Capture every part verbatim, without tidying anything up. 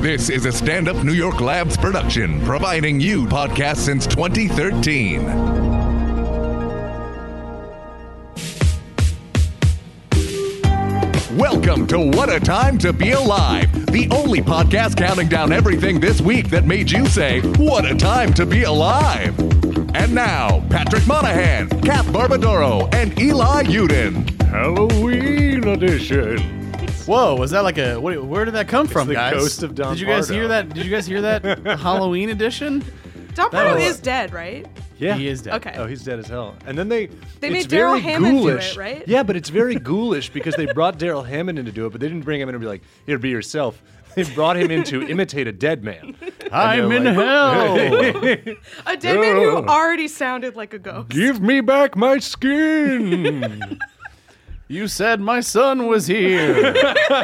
This is a Stand Up New York Labs production, providing you podcasts since twenty thirteen. Welcome to What a Time to Be Alive, the only podcast counting down everything this week that made you say, what a time to be alive. And now, Patrick Monahan, Kath Barbadoro, and Eli Uden. Halloween edition. Whoa, was that like a, what, where did that come It's from, the guys? ghost of Don Did you guys Pardo. hear that? Did you guys hear that Halloween edition? Don Pardo was- is dead, right? Yeah. He is dead. Okay. Oh, he's dead as hell. And then they They it's made Daryl very Hammond do ghoulish. it, right? Yeah, but it's very ghoulish because they brought Daryl Hammond in to do it, but they didn't bring him in and be like, here, be yourself. They brought him in to imitate a dead man. I'm in like, hell. A dead man who Ugh. already sounded like a ghost. Give me back my skin. You said my son was here.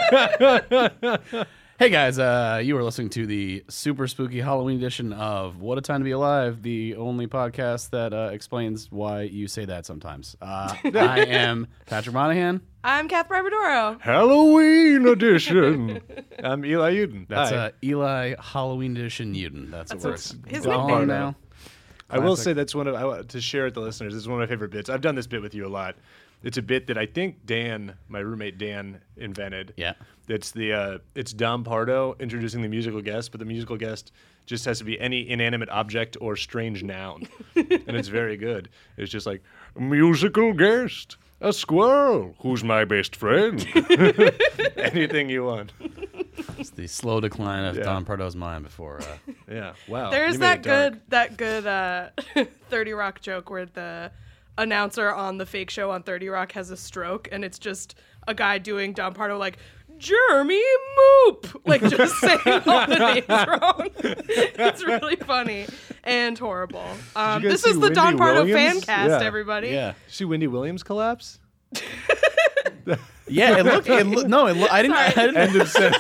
Hey guys, uh, you are listening to the super spooky Halloween edition of What a Time to Be Alive, the only podcast that uh, explains why you say that sometimes. Uh, I am Patrick Monahan. I'm Kath Barbadoro. Halloween edition. I'm Eli Uden. That's Hi. uh, Eli Halloween edition Uden. That's, That's what his- we're his calling nickname. now. I will Classic. say that's one of I, want to share with the listeners. This is one of my favorite bits. I've done this bit with you a lot. It's a bit that I think Dan, my roommate Dan, invented. Yeah. It's the uh, it's Don Pardo introducing the musical guest, but the musical guest just has to be any inanimate object or strange noun, and it's very good. It's just like musical guest, a squirrel, who's my best friend. Anything you want. It's the slow decline of Yeah. Don Pardo's mind before. Uh, Yeah. Wow. There's you made that it dark. good that good uh, thirty Rock joke where the announcer on the fake show on thirty Rock has a stroke, and it's just a guy doing Don Pardo like, Jeremy Moop! Like, just saying all the names wrong. It's really funny and horrible. Um, guys this see is the Don Wendy Pardo Williams? fan cast, Yeah. everybody. yeah. See Wendy Williams collapse? Yeah, it looked. It looked no, it lo- I didn't. I Sorry. didn't. End of sentence.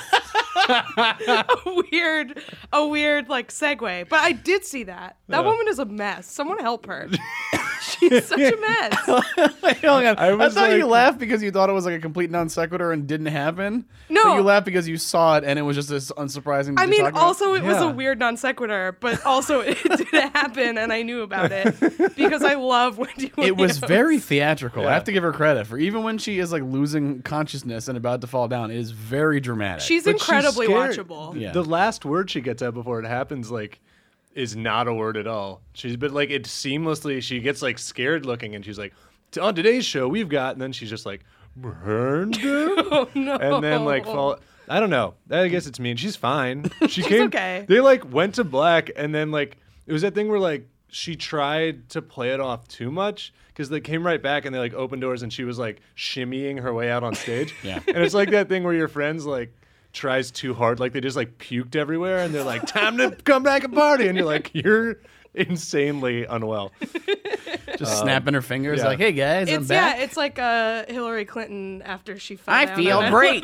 a weird, a weird like segue. But I did see that. That Yeah. woman is a mess. Someone help her. She's such a mess. Wait, hold on. I I, was thought you like- laughed because you thought it was like a complete non sequitur and didn't happen. No. But you laughed because you saw it and it was just as unsurprising. I to mean, talk about. also it was Yeah. a weird non sequitur, but also it didn't happen, and I knew about it because I love Wendy Williams. It was very theatrical. Yeah. I have to give her credit for even when she is like losing consciousness and about to fall down. It is very dramatic. She's But she's incredibly scared. watchable. Yeah. The last word she gets out before it happens, like, is not a word at all. She's but like it seamlessly. She gets like scared looking, and she's like, "T- "On today's show, we've got," and then she's just like, "Brandon," Oh no! and then like fall. I don't know. I guess it's mean. She's fine. She She's came. okay. They like went to black, and then like it was that thing where like she tried to play it off too much because they came right back and they like opened doors, and she was like shimmying her way out on stage. Yeah. And it's like that thing where your friends like tries too hard, like they just like puked everywhere, and they're like, "Time to come back and party," and you're like, "You're insanely unwell." just snapping her fingers yeah. like, "Hey guys, I'm It's yeah, back." it's like uh, Hillary Clinton after she fell I down feel and great.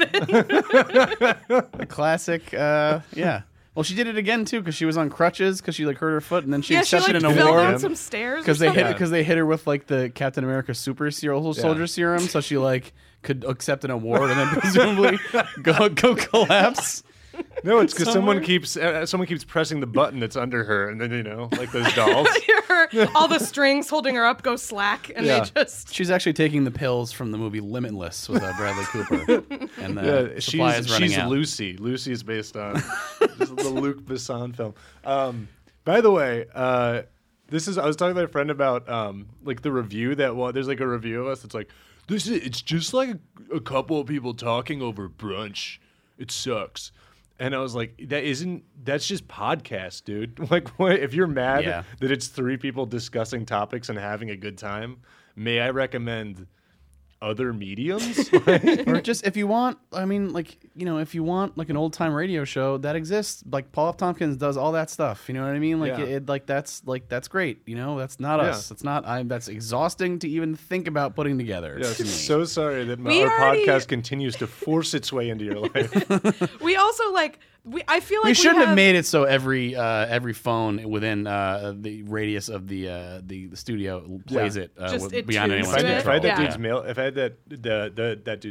everything. A classic. Uh, yeah. Well, she did it again too because she was on crutches because she like hurt her foot and then she Yeah, she accepted like an fell award. down some stairs because or they hit something. because they hit her with like the Captain America Super Soldier Soldier Serum, so she like could accept an award and then presumably go go collapse. No, it's because someone Somewhere? keeps uh, someone keeps pressing the button that's under her, and then you know, like those dolls. Her- all the strings holding her up go slack, and Yeah. they just. She's actually taking the pills from the movie Limitless with uh, Bradley Cooper, and the Yeah, supply she's is running she's out. Lucy. Lucy is based on just the Luc Besson film. Um, by the way, uh, this is I was talking to a friend about um, like the review that well, there's like a review of us that's like this is it's just like a, a couple of people talking over brunch. It sucks. And I was like, that isn't, that's just podcast, dude. Like, what, if you're mad Yeah. that it's three people discussing topics and having a good time, may I recommend other mediums? Or just if you want, I mean, like, you know, if you want like an old time radio show that exists, like Paul F. Tompkins does all that stuff. You know what I mean? Like, Yeah. it, it like that's like that's great. You know, that's not Yeah. us. It's not. I'm. That's exhausting to even think about putting together. Yeah, to me. so sorry that my, We our already- podcast continues to force its way into your life. We also like. We I feel like we shouldn't have, have made it so every uh, every phone within uh, the radius of the uh, the, the studio plays Yeah. it, uh, Just with- it beyond tunes if, anyone's I to had, it. if I had that Yeah. dude's mail, if I had that the, the that dude's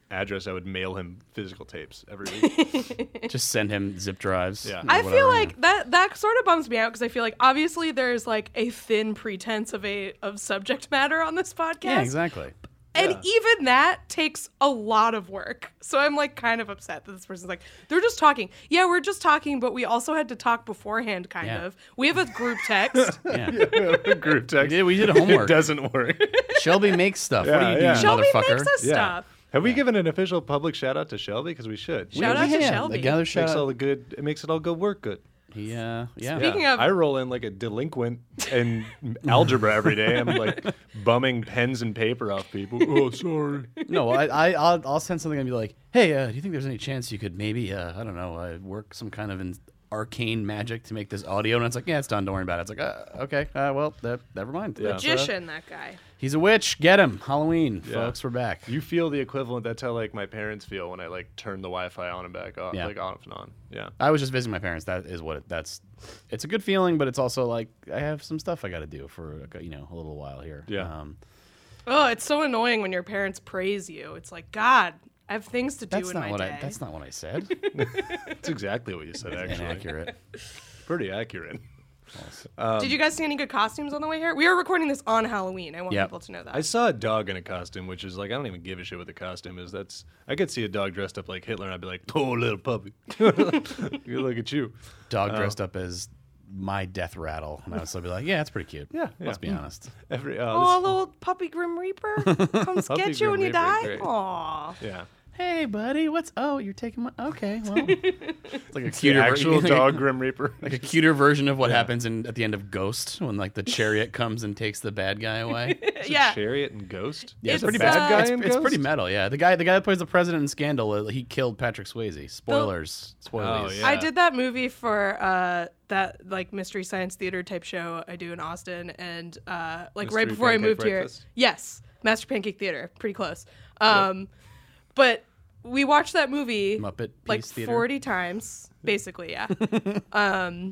address, I would mail him physical tapes every week. Just send him zip drives. Yeah. or I whatever. feel like that that sort of bums me out because I feel like obviously there's like a thin pretense of a of subject matter on this podcast. Yeah, exactly. And Yeah. even that takes a lot of work. So I'm like kind of upset that this person's like, they're just talking. Yeah, we're just talking, but we also had to talk beforehand, kind Yeah. of. We have a group text. Yeah. Group text. We did, we did homework. It doesn't work. Shelby makes stuff. what do Yeah, you do, yeah. you Shelby motherfucker? makes us Yeah. stuff. Have we given an official public shout out to Shelby? Because we should. Shout out to yeah, Shelby. The gather Makes shout all out. the good. It makes it all go work good. He, uh, yeah. Speaking Yeah. of- I roll in like a delinquent in algebra every day. I'm like bumming pens and paper off people. Oh, sorry. No, I, I, I'll, I'll send something and be like, hey, uh, do you think there's any chance you could maybe, uh, I don't know, uh, work some kind of in arcane magic to make this audio? And it's like, yeah, it's done. Don't worry about it. It's like, uh, okay, uh, well, uh, never mind. Yeah. That's, uh, Magician, that guy. he's a witch. Get him. Halloween, Yeah. folks. We're back. You feel the equivalent. That's how like my parents feel when I like turn the Wi-Fi on and back off, Yeah. like off and on. Yeah. I was just visiting my parents. That is what it, that's. It's a good feeling, but it's also like I have some stuff I got to do for you know a little while here. Yeah. Um, Oh, it's so annoying when your parents praise you. It's like, God, I have things to do that's in not my what day. I. That's not what I said. That's exactly what you said. Actually, Inaccurate. pretty accurate. Did you guys see any good costumes on the way here? We are recording this on Halloween. I want Yep. people to know that. I saw a dog in a costume, which is like I don't even give a shit what the costume is. That's I could see a dog dressed up like Hitler, and I'd be like, "Oh, little puppy, you look at you." Dog dressed up as my death rattle, and I would still be like, yeah, that's pretty cute. Yeah, Let's yeah. be honest. Every Oh, uh, little puppy Grim Reaper comes Puppy get you Grim when you Reaper, die. great. Aw. this, yeah, Hey, buddy, what's? Oh, you're taking my. Okay, well, it's like a the cuter actual ver- dog Grim Reaper. like a cuter version of what happens in at the end of Ghost when like the chariot comes and takes the bad guy away. Yeah. Chariot and Ghost. Yeah, It's pretty pretty bad. bad it's, in it's pretty Ghost? metal. Yeah, the guy, the guy that plays the president in Scandal, uh, he killed Patrick Swayze. Spoilers. Spoilers. Oh, yeah. I did that movie for uh, that like mystery science theater type show I do in Austin, and uh, like Mystery right before I Pancake moved Breakfast? here. Yes, Master Pancake Theater, pretty close. Um, But we watched that movie Muppet like Peace Theater. forty times, basically. Yeah. um,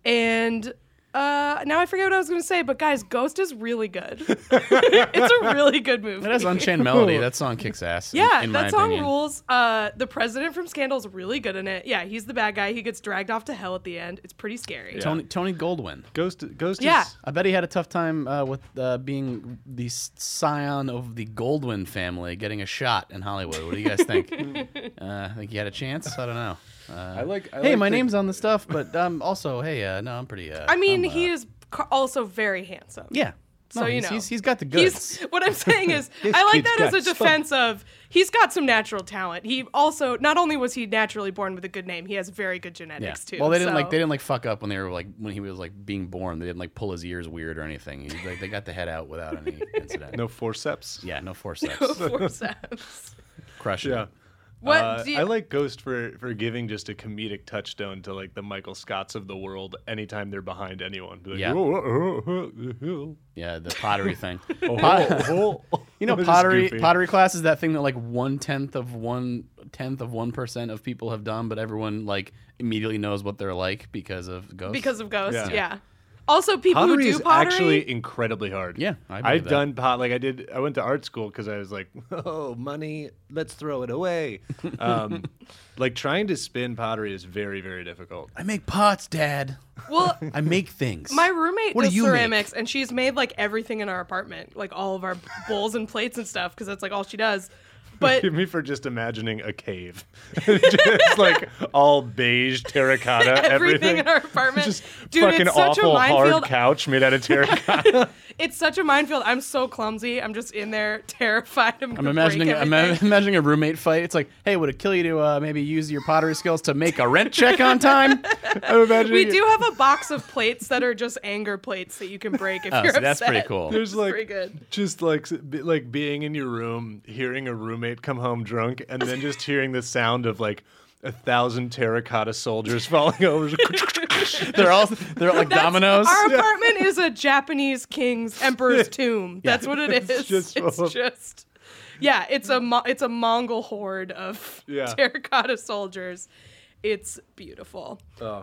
and. Uh, now I forget what I was going to say, but guys, Ghost is really good. It's a really good movie. It has Unchained Melody. That song kicks ass. in- Yeah, in my that song opinion. rules. Uh, the president from Scandal is really good in it. Yeah, he's the bad guy. He gets dragged off to hell at the end. It's pretty scary. Tony Tony Goldwyn. Ghost. Ghost. Yeah. Is, I bet he had a tough time uh, with uh, being the scion of the Goldwyn family, getting a shot in Hollywood. What do you guys think? uh, think he had a chance? I don't know. Uh, I like. I hey, like my the- name's on the stuff, but um, also, hey, uh, no, I'm pretty. Uh, I mean, I'm, uh, he is ca- also very handsome. Yeah. So No, you he's, know, he's, he's got the goods. He's, what I'm saying is, This I like kid's that as a got some. defense of he's got some natural talent. He also not only was he naturally born with a good name, he has very good Yeah. genetics too. Well, they didn't so- like they didn't like fuck up when they were like when he was like being born. They didn't like pull his ears weird or anything. He, like they got the head out without any incident. No forceps. Yeah, no forceps. forceps. Crushing. Yeah. it. What Uh, do you, I like Ghost for for giving just a comedic touchstone to like the Michael Scotts of the world anytime they're behind anyone. Be like, Yeah. "Oh, oh, oh, oh, oh." Yeah, the pottery thing. Oh, Pot- oh, oh. You know, Just pottery goofy. pottery class is that thing that like one tenth of one tenth of one percent of people have done, but everyone like immediately knows what they're like because of ghosts. because of Ghost, Yeah. yeah. Also, people Pottery who do is pottery, actually incredibly hard. Yeah, I believe I've that. done pot. Like I did. I went to art school because I was like, "Oh, money, let's throw it away." Um, like trying to spin pottery is very, very difficult. I make pots, Dad. well, I make things. my roommate What do does you make? ceramics, and she's made like everything in our apartment, like all of our bowls and plates and stuff, because that's like all she does. But Give me for just imagining a cave, just like all beige terracotta, everything, everything. in our apartment, Just dude, fucking it's such a awful hard minefield. couch made out of terracotta. It's such a minefield. I'm so clumsy. I'm just in there terrified. I'm, I'm gonna imagining break I'm everything. imagining a roommate fight. It's like, hey, would it kill you to uh, maybe use your pottery skills to make a rent check on time? I'm imagining We it- do have a box of plates that are just anger plates that you can break if Oh, you're so that's upset. pretty cool. There's It's like pretty good. just like s- be- like being in your room, hearing a roommate come home drunk, and then just hearing the sound of like a thousand terracotta soldiers falling over. they're all they're like That's- dominoes. Our apartment is a Japanese king's emperor's tomb. That's what it is. It's just It's full of- just, yeah. It's a Mo- it's a Mongol horde of Yeah. terracotta soldiers. It's beautiful. Oh.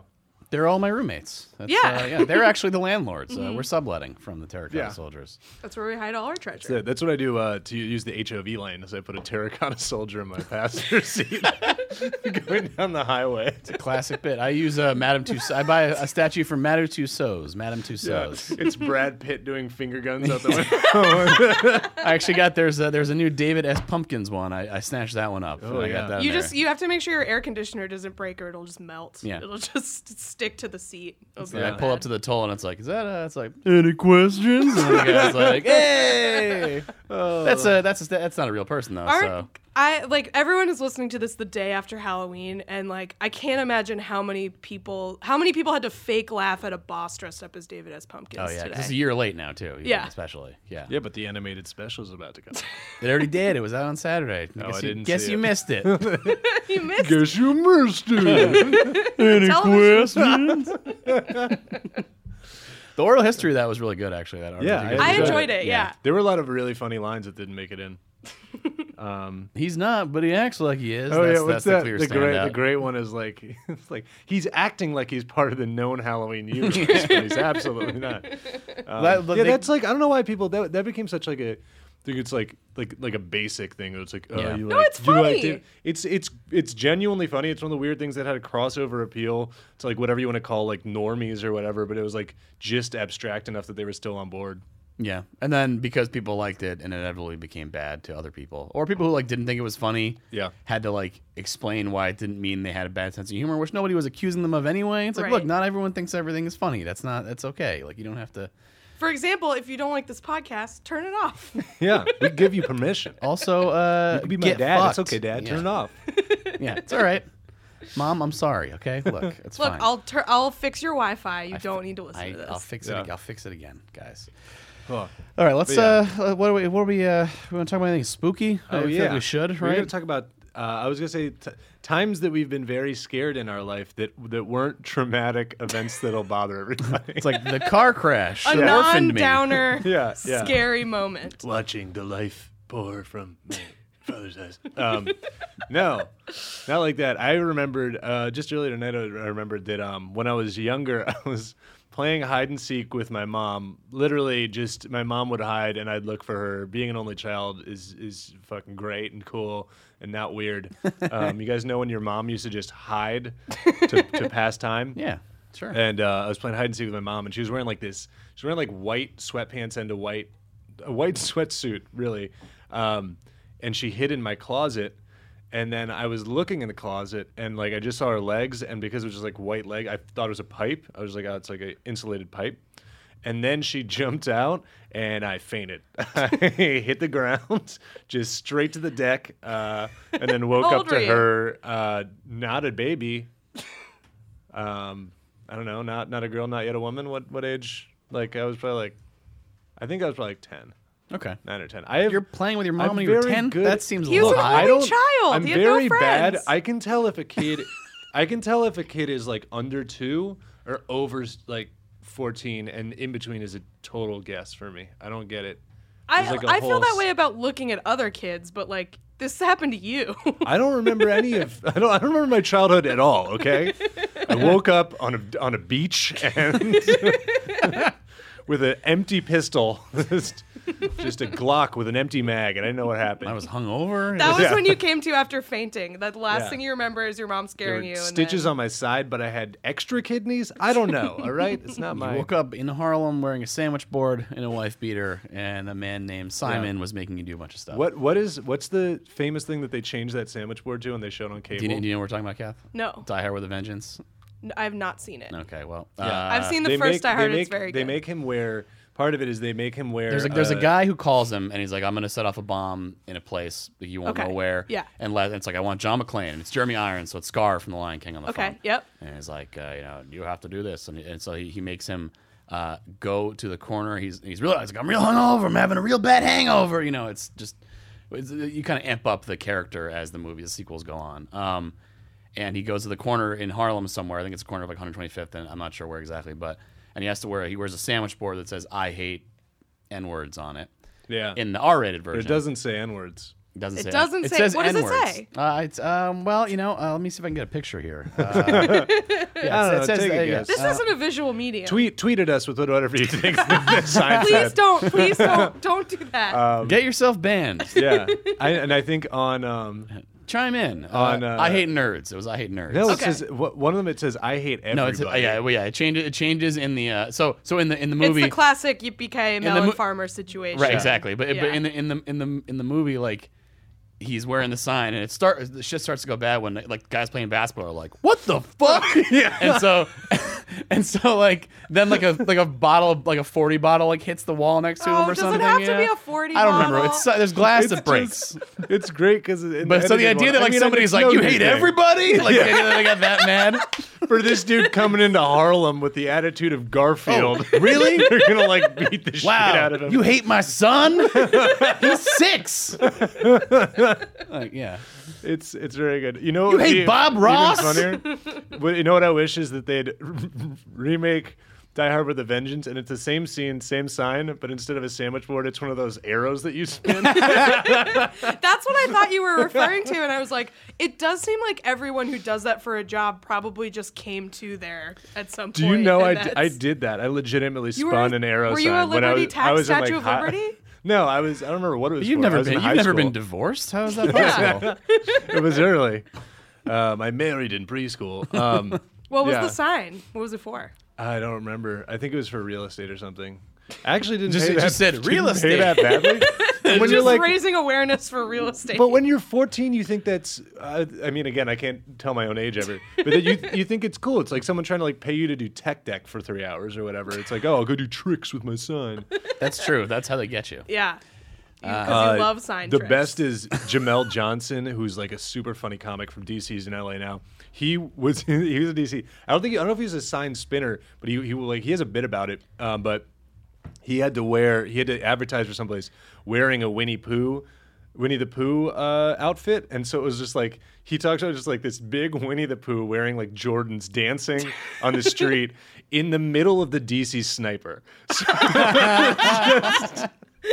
They're all my roommates. That's, Yeah. uh, yeah. They're actually the landlords. Uh, we're subletting from the Terracotta Yeah. Soldiers. That's where we hide all our treasure. So that's what I do uh, to use the H O V lane. Is I put a terracotta soldier in my passenger seat going down the highway. It's a classic bit. I use uh, Madame Tussauds. I buy a, a statue from Madame Tussauds. Madame Yeah, Tussauds. it's Brad Pitt doing finger guns out the window. I actually got there's a, there's a new David S. Pumpkins one. I, I snatched that one up. Oh, I yeah. got that in You there. just you have to make sure your air conditioner doesn't break or it'll just melt. Yeah. It'll just stick to the seat. It'll be And I that pull up bad. to the toll and it's like, is that a, it's like, any questions? And the guy's like, hey. That's a that's a, that's not a real person though. Aren't So I like everyone is listening to this the day after Halloween, and like I can't imagine how many people how many people had to fake laugh at a boss dressed up as David S. Pumpkins oh yeah, 'cause today. it's a year late now too. even, Yeah. especially yeah. Yeah, but the animated special is about to come. It already did. It was out on Saturday. No, guess I you, didn't Guess see you it. missed it. You missed Guess you missed it. Any Television. questions? The oral history of that was really good, actually. That Yeah, article. I enjoyed enjoyed it. Yeah. There were a lot of really funny lines that didn't make it in. Um, He's not, but he acts like he is. oh that's, yeah, what's that's the that? clear The great, the standout. great one is like, it's like he's acting like he's part of the known Halloween universe, but he's absolutely not. Um, That- but yeah, they- that's like I don't know why people that that became such like a. I think it's like like like a basic thing. It's like, oh, Yeah. you No, like, it's you like funny. it. It's it's it's genuinely funny. It's one of the weird things that had a crossover appeal to like whatever you want to call like normies or whatever. But it was like just abstract enough that they were still on board. Yeah, and then because people liked it, and it inevitably became bad to other people, or people who like didn't think it was funny. Yeah. had to like explain why it didn't mean they had a bad sense of humor, which nobody was accusing them of anyway. It's like, Right. look, not everyone thinks everything is funny. That's not. That's okay. Like you don't have to. For example, if you don't like this podcast, turn it off. Yeah, we give you permission. Also, uh, You could be my get dad. It's fucked. okay, Dad. Yeah. Turn it off. Yeah, it's all right. Mom, I'm sorry. Okay, look, it's Look, fine. I'll tur- I'll fix your Wi-Fi. You I don't fi- need to listen I, to this. I'll fix Yeah. it. I'll fix it again, guys. Oh. All right, let's. But yeah. Uh, what do we? What do we? Uh, we want to talk about anything spooky? I Oh feel yeah, like we should. We're Right? gonna talk about. Uh, I was gonna say t- times that we've been very scared in our life that that weren't traumatic events that'll bother everybody. It's like the car crash. a that orphaned me. non-downer, Yeah, yeah. scary moment. watching the life pour from my father's eyes. Um, no, not like that. I remembered uh, just earlier tonight. I remembered that um, when I was younger, I was playing hide and seek with my mom. Literally, just my mom would hide and I'd look for her. Being an only child is is fucking great and cool and not weird. Um, you guys know when your mom used to just hide to, to pass time? Yeah, sure. And uh, I was playing hide and seek with my mom, and she was wearing like this. She was wearing like white sweatpants and a white, a white sweatsuit, really. Um, and she hid in my closet. And then I was looking in the closet, and like I just saw her legs, and because it was just like white leg, I thought it was a pipe. I was like, oh, it's like an insulated pipe. And then she jumped out, and I fainted. I hit the ground, just straight to the deck, uh, and then woke How up old to were you? her, uh, not a baby. Um, I don't know, not not a girl, not yet a woman. What what age? Like I was probably like, I think I was probably like ten, Okay. nine or ten. I have. You're playing with your mom I'm when you were very ten? good- That seems a He was little an high. only don't- child. I'm He had very no bad. friends. I can tell if a kid, I can tell if a kid is like under two or over like fourteen, and in between is a total guess for me. I don't get it. I, There's like a I feel whole that s- way about looking at other kids, but like this happened to you. I don't remember any of. I don't. I don't remember my childhood at all. Okay, I woke up on a on a beach and with an empty pistol, just, just a Glock with an empty mag, and I didn't know what happened. I was hungover. That was Yeah. when you came to after fainting. That the last Yeah. thing you remember is your mom There scaring were you. And stitches then, on my side, but I had extra kidneys. I don't know. All right, it's not You my. woke up in Harlem wearing a sandwich board and a wife beater, and a man named Simon was making you do a bunch of stuff. What what is what's the famous thing that they changed that sandwich board to and they showed on cable? Do you, do you know what we're talking about, Kath? No, Die Hard with a Vengeance. n- I've not seen it. Okay, well, Yeah. uh, I've seen the They first make- Die Hard. They It's make, very they good. make him wear. Part of it is they make him wear. There's a there's a uh, guy who calls him and he's like, I'm gonna set off a bomb in a place that you won't Okay. know where. Yeah. And let, it's like I want John McClane. And it's Jeremy Irons, so it's Scar from The Lion King on the Okay, phone. yep. And he's like, uh, you know, you have to do this, and, and so he, he makes him uh, go to the corner. He's he's real. He's like, I'm real hungover. I'm having a real bad hangover. You know, it's just it's, you kind of amp up the character as the movie, the sequels go on. Um, and he goes to the corner in Harlem somewhere. I think it's the corner of like one twenty-fifth, and I'm not sure where exactly, but and he has to wear he wears a sandwich board that says I hate N words on it Yeah. in the R-rated But version. it doesn't say N words. Doesn't It say doesn't it say- says what does it N-words. say? Uh, it's um. Well, you know, uh, let me see if I can get a picture here. Uh, yeah, I don't know, it says take a uh, yeah. guess. This Uh, isn't a visual medium. Tweet tweet at us with whatever you think the sign Please said. don't. Please don't. Don't do that. Um, Get yourself banned. Yeah, I, and I think on um, Chime in. Uh, On, uh, I hate nerds. It was I hate nerds. no, it Okay. says wh- one of them. It says I hate everybody. No, it's uh, yeah, well, yeah. It changes. It changes in the uh, so so in the in the it's movie. the classic yippee ki the melon mo- farmer situation. Right, exactly. But, but Yeah. in the in the in the in the movie, like he's wearing the sign, and it start the shit starts to go bad when like guys playing basketball are like, "What the fuck?" Yeah. And so, and so like then like a like a bottle like a forty bottle like hits the wall next to Oh, him or does it something. have to yeah. be a forty I don't remember. bottle? It's there's glass It's that breaks. just- it's great because. But so the idea that like somebody's like, "You hate everybody," like the idea that they got that mad. For this dude coming into Harlem with the attitude of Garfield, Oh, really? they're gonna like beat the shit out of Wow, him. you hate my son? He's six. Like, yeah. It's it's very good. You know, You what would hate be Bob even Ross? funnier? What- you know what I wish is that they'd remake Die Hard with a Vengeance, and it's the same scene, same sign, but instead of a sandwich board, it's one of those arrows that you spin. That's what I thought you were referring to, and I was like, it does seem like everyone who does that for a job probably just came to there at some point. Do you know I, and d- I that's- did that? I legitimately You were- spun an arrow were sign you a when I Liberty was, tax I was in, Statue like, of high- Liberty? No, I was. I don't remember what it was. You've for. I never was in been. high You've never school. been divorced. How is that possible? It was early. Um, I married in preschool. Um, What was yeah. the sign? What was it for? I don't remember. I think it was for real estate or something. I actually didn't Just- pay it that, just said didn't real pay estate. that badly. when Just you're like, raising awareness for real estate. but when you're fourteen, you think that's. Uh, I mean, again, I can't tell my own age ever, but that you you think it's cool. It's like someone trying to like pay you to do tech deck for three hours or whatever. It's like, oh, I'll go do tricks with my son. That's true. That's how they get you. yeah, because Uh, you love sign The tricks. best is Jamel Johnson, who's like a super funny comic from D C's in L A now. He was he was in D C. I don't think I don't know if he's a sign spinner, but he he will like he has a bit about it. Um, but he had to wear he had to advertise for someplace wearing a Winnie Pooh. Winnie the Pooh uh, outfit, and so it was just like he talks about just like this big Winnie the Pooh wearing like Jordans dancing on the street in the middle of the D C Sniper. So just-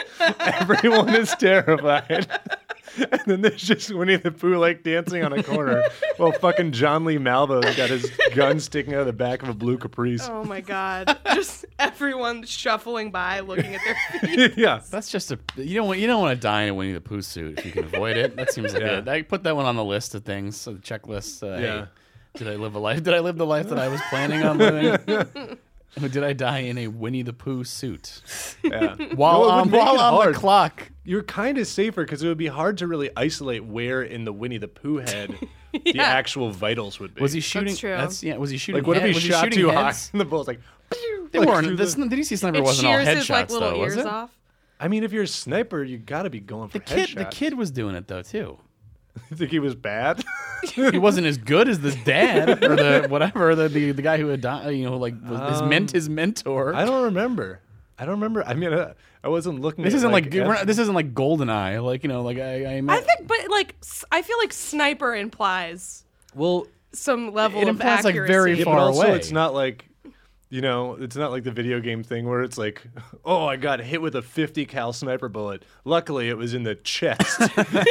everyone is terrified. And then there's just Winnie the Pooh like dancing on a corner while fucking John Lee Malvo's got his gun sticking out of the back of a blue Caprice. Oh my god! Just everyone shuffling by, looking at their feet. Yeah. That's just a you don't want you don't want to die in a Winnie the Pooh suit if you can avoid it. That seems like Yeah. a, I put that one on the list of things, so the checklist. Uh, Yeah. hey, did I live a life? Did I live the life that I was planning on living? Or did I die in a Winnie the Pooh suit Yeah. while No, it would on make while it on hard. the clock? You're kind of safer because it would be hard to really isolate where in the Winnie the Pooh head the Yeah. actual vitals would be. Was he shooting? true. yeah. Was he shooting? like, what if head- he was shot shooting too high heads? and the bull's like, They like, weren't. through This, the- the D C sniper It wasn't all shears his like headshots little though, was ears it? off. I mean, if you're a sniper, you got to be going for The kid, the headshots. kid was doing it though too. You think he was bad? He wasn't as good as the dad or the whatever the the, the guy who had died, you know, like was his Um, ment his mentor. I don't remember. I don't remember. I mean, I, I wasn't looking. This at, isn't like, like we're not, this isn't like GoldenEye, like you know, like I. I, I think, but like, s- I feel like sniper implies well, some level It of implies, like, accuracy. very yeah, far but also away. it's not like, you know, it's not like the video game thing where it's like, oh, I got hit with a fifty cal sniper bullet. Luckily, it was in the chest,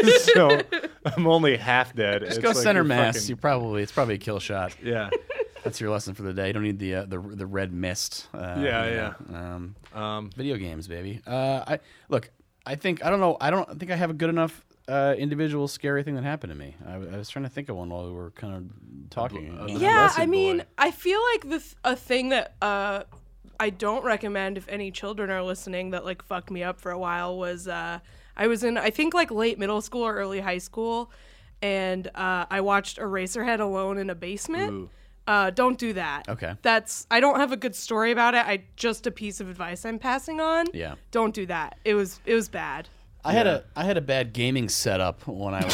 so I'm only half dead. Just It's go like center you're mass. fucking- You probably it's probably a kill shot. yeah. That's your lesson for the day. You don't need the uh, the the red mist. Uh, Yeah, you yeah. know, Um, Um, video games, baby. Uh, I look. I think I don't know. I don't think I have a good enough uh, individual scary thing that happened to me. I, I was trying to think of one while we were kind of talking. Uh, Yeah, Blessed I mean, boy. I feel like the th- a thing that uh, I don't recommend if any children are listening that like fucked me up for a while was uh, I was in I think like late middle school or early high school, and uh, I watched Eraserhead alone in a basement. Ooh. Uh, don't do that. Okay. That's I don't have a good story about it. I just a piece of advice I'm passing on. Yeah. Don't do that. It was it was bad. I had a I had a bad gaming setup when I was.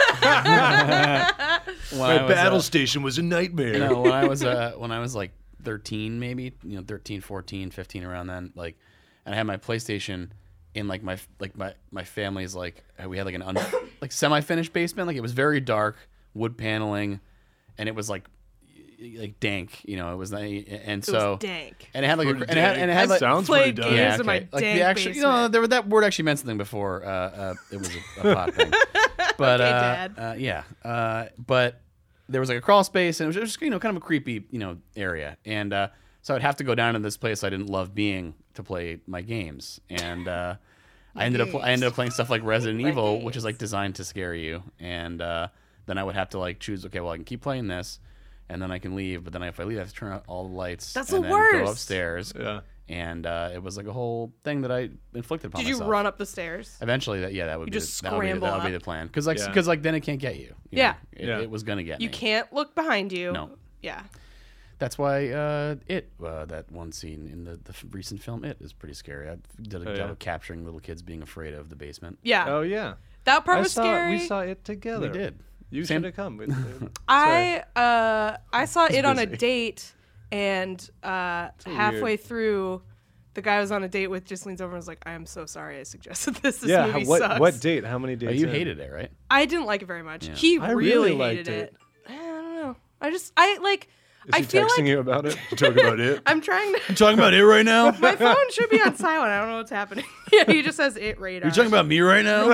when my I was, battle uh, station was a nightmare. No, when I was uh, when I was like thirteen, maybe you know, thirteen, fourteen, fifteen, around then. Like, and I had my PlayStation in like my like my my family's like we had like an un, like semi-finished basement. Like it was very dark, wood paneling, and it was like like dank. You know, it was like, and It so was dank. and it had like a, Pretty and it had, and it had dank. like Sounds played pretty games dumb. in my like dank the actual, you know, basement. there, that word actually meant something before. Uh, uh, it was a, a pot thing, but Okay, uh, Dad. uh, yeah, uh, but there was like a crawl space, and it was just you know kind of a creepy you know area, and uh, so I'd have to go down to this place I didn't love being to play my games, and uh, I ended up I ended up playing stuff like Resident My Evil, games. which is like designed to scare you, and uh, then I would have to like choose. Okay, well I can keep playing this, and then I can leave. But then if I leave, I have to turn out all the lights. That's and the then Go worst. upstairs. Yeah. And uh, it was like a whole thing that I inflicted upon Did you myself. run up the stairs? Eventually, that yeah, that would You be just the, that would be, scramble that would be up. the plan. Because like Yeah. because like then it can't get you. you Yeah. know? It, Yeah. it was gonna get You me. can't look behind you. No. Yeah. That's why uh, it uh, that one scene in the, the f- recent film It is pretty scary. I did a Oh, job yeah? of capturing little kids being afraid of the basement. Yeah. Oh yeah. That part I was saw, scary. We saw it together. We did. You Same- should have come. With, I uh I saw it on a busy. date, and uh halfway weird. through, the guy I was on a date with just leans over and was like, "I am so sorry I suggested this. This yeah. movie What sucks." what date? How many Oh, dates? you in? hated it, right? I didn't like it very much. Yeah. He I really, really liked hated it. it. I don't know. I just I like. Is I he feel texting like you about it? You talking about it? I'm trying to. I'm talking about it right now. My phone should be on silent. I don't know what's happening. Yeah, he just says it radar. You're talking about me right now.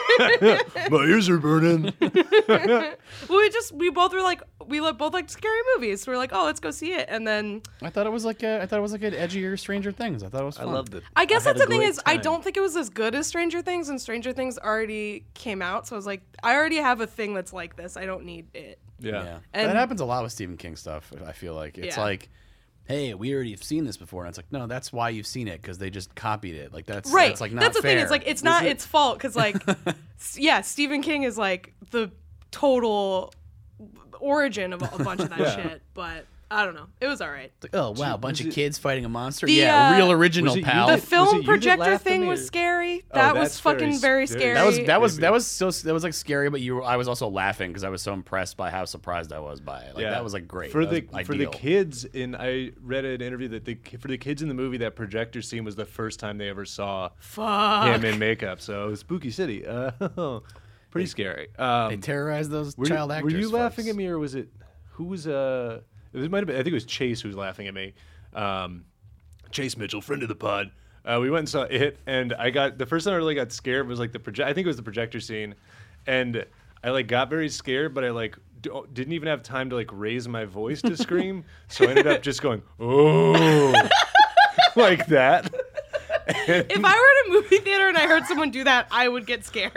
My ears are burning. Well, we just we both were like we lo- both like scary movies. So we're like, oh, let's go see it, and then I thought it was like a, I thought it was like an edgier Stranger Things. I thought it was I fun. loved it. I guess had that's a the thing great is I time. don't think it was as good as Stranger Things, and Stranger Things already came out, so I was like, I already have a thing that's like this. I don't need it. Yeah. Yeah, And- that happens a lot with Stephen King stuff. I feel like it's Yeah. like, hey, we already have seen this before, and it's like, no, that's why you've seen it because they just copied it. Like that's Right. That's like not that's the fair. thing. It's like it's not it- its fault because like, s- yeah, Stephen King is like the total origin of a bunch of that Yeah. shit, but. I don't know. It was all right. Like, oh wow, a bunch was of it- kids fighting a monster. The, yeah, uh, real original was it you pal. The that- was it film you that projector laughed at thing me, was or- scary. Oh, That was that's fucking very very scary. scary. That was that was Creepy. that was so that was like scary, but you were, I was also laughing because I was so impressed by how surprised I was by it. Like that was like great for That the was for the ideal. kids. In I read an interview that the for the kids in the movie, that projector scene was the first time they ever saw Fuck. him in makeup. So it was Spooky City. Uh, pretty scary. Um, They terrorized those were, child you, actors. were you laughing folks. at me, or was it who was uh? It might have been. I think it was Chase who was laughing at me. Um, Chase Mitchell, friend of the pod. Uh, we went and saw it, and I got the first time I really got scared was like the project. I think it was the projector scene, and I like got very scared, but I like d- didn't even have time to like raise my voice to scream, so I ended up just going oh like that. If I were at a movie theater and I heard someone do that, I would get scared.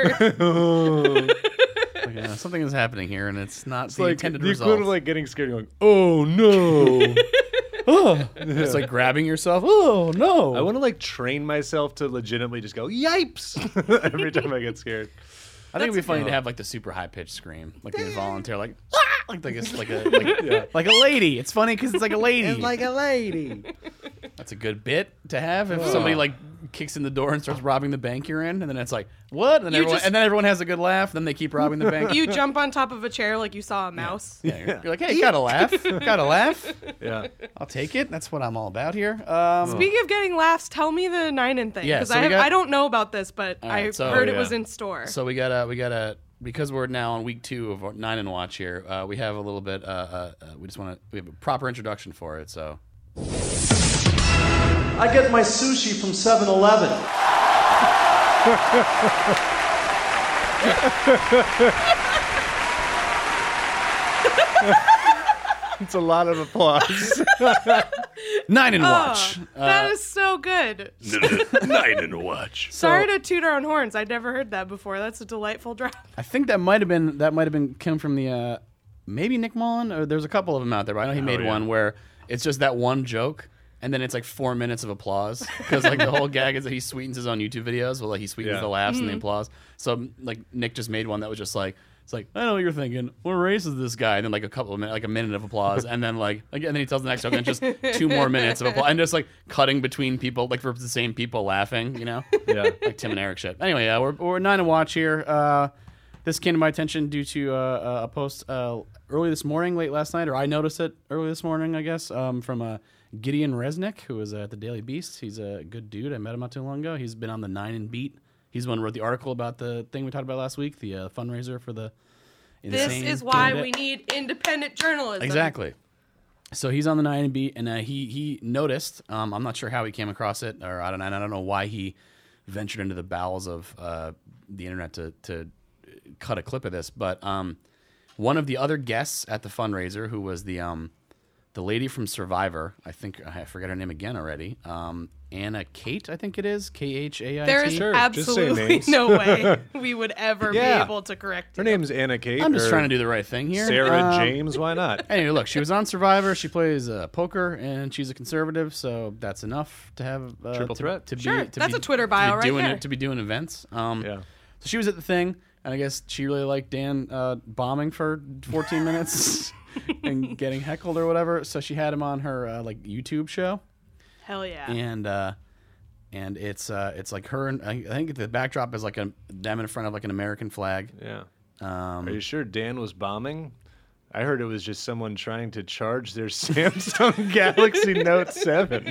Like, uh, something is happening here, and it's not It's the like intended the result. equivalent of like getting scared, and going oh no. oh, it's like grabbing yourself. Oh no! I want to like train myself to legitimately just go yipes every time I get scared. I think it'd be funny to have like the super high pitched scream, like the involuntary, like "Ah!" like like a like a like, Yeah. like a lady. It's funny because it's like a lady. a lady. That's a good bit to have if somebody like kicks in the door and starts robbing the bank you're in, and then it's like what? And, You everyone, just- and then everyone has a good laugh. Then they keep robbing the bank. You jump on top of a chair like you saw a mouse. Yeah, you're, you're like, hey, gotta laugh, gotta laugh. Yeah. I'll take it. That's what I'm all about here. Um, Speaking of getting laughs, tell me the Ninen thing Yeah, because so I we have, got- I don't know about this, but All right, I so- heard Oh, it was yeah. in store. So we gotta we gotta because we're now on week two of our Nine and Watch here. Uh, we have a little bit. Uh, uh, uh, we just want to we have a proper introduction for it. So I get my sushi from seven eleven. It's a lot of applause. Nine and Oh, Watch. that is so good. Nine and watch. Sorry to toot our own horns. I'd never heard that before. That's a delightful drop. I think that might have been that might have been came from the uh, maybe Nick Mullen or there's a couple of them out there, but I know he made yeah. one where it's just that one joke. And then it's like four minutes of applause because like the whole gag is that he sweetens his own YouTube videos. Well, like he sweetens Yeah. the laughs Mm-hmm. and the applause. So like Nick just made one that was just like it's like I know what you're thinking. What race is this guy? And then like a couple of minutes, like a minute of applause, and then like, like and then he tells the next joke and just two more minutes of applause, and just like cutting between people, like for the same people laughing, you know, Yeah. like Tim and Eric shit. Anyway, uh, we're we're nine and watch here. Uh, this came to my attention due to uh, a post uh, early this morning, late last night, or I noticed it early this morning, I guess, um, from uh, Gideon Resnick, who is at the Daily Beast. He's a good dude. I met him not too long ago. He's been on the Nine and Beat. He's the one who wrote the article about the thing we talked about last week, the uh, fundraiser for the This insane is why candidate. we need independent journalism. Exactly. So he's on the nine and beat, and uh, he he noticed. Um, I'm not sure how he came across it, or I don't I don't know why he ventured into the bowels of uh, the internet to to cut a clip of this. But um, one of the other guests at the fundraiser, who was the um, the lady from Survivor, I think I forget her name again already. Um, Anna Kate, I think it is K H A I T. There is Sure, just say absolutely names. no way we would ever Yeah. be able to correct Her you. name's Anna Kate. I'm just or trying to do the right thing here. Sarah Um, James. Why not? Anyway, look, she was on Survivor. She plays uh, poker, and she's a conservative, so that's enough to have uh, Triple to, threat. To be, Sure, to that's be, a Twitter to bio be right doing there. it, to be doing events. Um, Yeah. So she was at the thing, and I guess she really liked Dan uh, bombing for fourteen minutes and getting heckled or whatever. So she had him on her uh, like YouTube show, Hell yeah. and uh, and it's uh, it's like her and I think the backdrop is like a them in front of like an American flag. Yeah. Um, Are you sure Dan was bombing? I heard it was just someone trying to charge their Samsung Galaxy Note seven.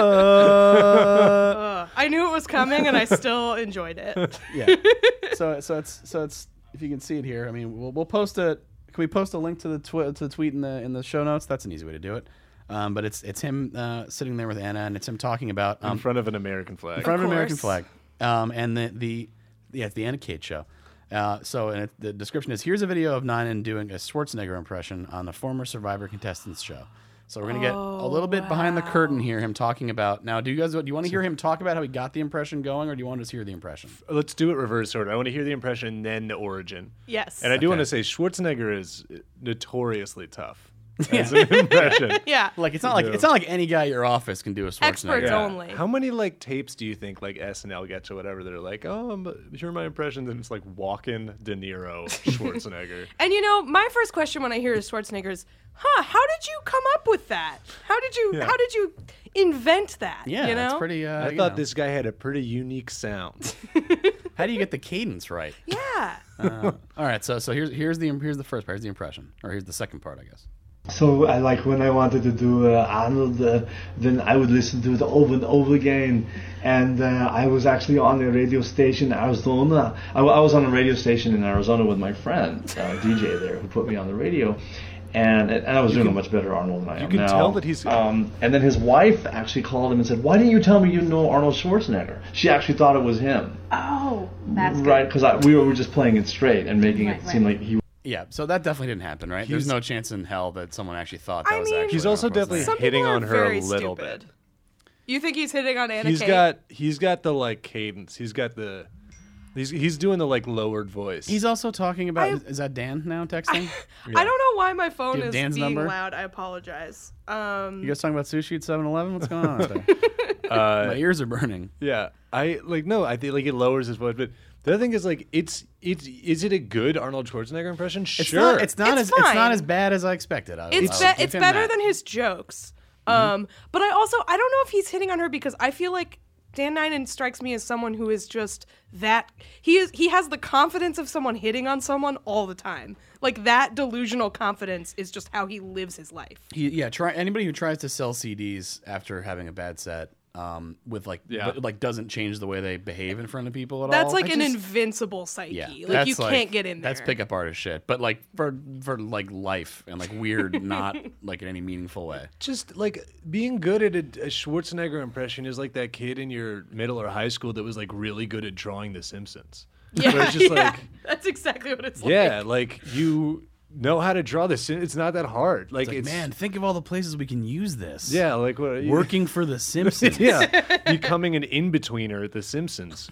Ugh. I knew it was coming, and I still enjoyed it. yeah. So so it's so it's if you can see it here. I mean, we'll we'll post a. Can we post a link to the twi- to the tweet in the in the show notes? That's an easy way to do it. Um, but it's it's him uh, sitting there with Anna, and it's him talking about um, In front of an American flag. in front of, Of an American course. flag. Um, and the the yeah, it's the Anna Kate show. Uh, so and it, the description is here's a video of Ninen doing a Schwarzenegger impression on the former Survivor contestants show. So we're gonna get a little bit behind the curtain here, him talking about. Now, do you guys do you want to hear him talk about how he got the impression going, or do you want to just hear the impression? Let's do it reverse order. I want to hear the impression and then the origin. Yes. And I do Okay. want to say Schwarzenegger is notoriously tough as an impression. yeah. Like it's not like Yeah. it's not like any guy at your office can do a Schwarzenegger. Experts Yeah. only. How many like tapes do you think like S N L gets or whatever? They're like, oh, I'm, hear my impression. Then it's like Walken, De Niro, Schwarzenegger. And you know, my first question when I hear Schwarzenegger is, "Huh? How did you come up with that? How did you? Yeah. How did you invent that? Yeah, you know? that's pretty. Uh, I you thought know. this guy had a pretty unique sound. How do you get the cadence right? Yeah. Uh, all right, so so here's here's the here's the first part. Here's the impression, or here's the second part, I guess. So I like when I wanted to do uh, Arnold, uh, then I would listen to it over and over again. And uh, I was actually on a radio station in Arizona. I, I was on a radio station in Arizona with my friend, uh, D J there, who put me on the radio. And, and I was doing a much better Arnold than I you am can now. tell that he's- Um, and then his wife actually called him and said, "Why didn't you tell me you know Arnold Schwarzenegger?" She actually thought it was him, Oh, that's good. right? Because we were just playing it straight and making Right, it seem right. like he. Yeah, so that definitely didn't happen, right? There's He's- no chance in hell that someone actually thought that I was mean- actually. He's also Arnold Schwarzenegger. definitely Some hitting people are on her a very little stupid. bit. You think he's hitting on Anna He's Kate? got he's got the like cadence. He's got the he's he's doing the like lowered voice. He's also talking about. I- is, is that Dan now texting? I don't know why my phone Do you have is Dan's being number? loud. I apologize. Um, You guys talking about sushi at seven eleven? What's going on out there? uh, My ears are burning. yeah. I like no. I think like it lowers his voice, but the other thing is like it's it's is it a good Arnold Schwarzenegger impression? It's Sure. not. It's not It's as. It's fine. not as bad as I expected. I, it's I be- will give it's him better that. than his jokes. Um, but I also I don't know if he's hitting on her because I feel like Dan Ninen strikes me as someone who is just that he is he has the confidence of someone hitting on someone all the time. Like that delusional confidence is just how he lives his life. He, yeah, try anybody who tries to sell C Ds after having a bad set, um, with like, Yeah. but, like doesn't change the way they behave in front of people at all. That's like I an just- invincible psyche. Yeah, like that's you can't get in there. That's pickup artist shit. But like for for like life and like weird, not like in any meaningful way. just like being good at a, a Schwarzenegger impression is like that kid in your middle or high school that was like really good at drawing The Simpsons. Yeah, Where it's just yeah, like that's exactly what it's like. yeah, like you know how to draw this. It's not that hard. Like It's it's, like, man, think of all the places we can use this. yeah, like what working for the Simpsons. yeah, becoming an in-betweener at The Simpsons.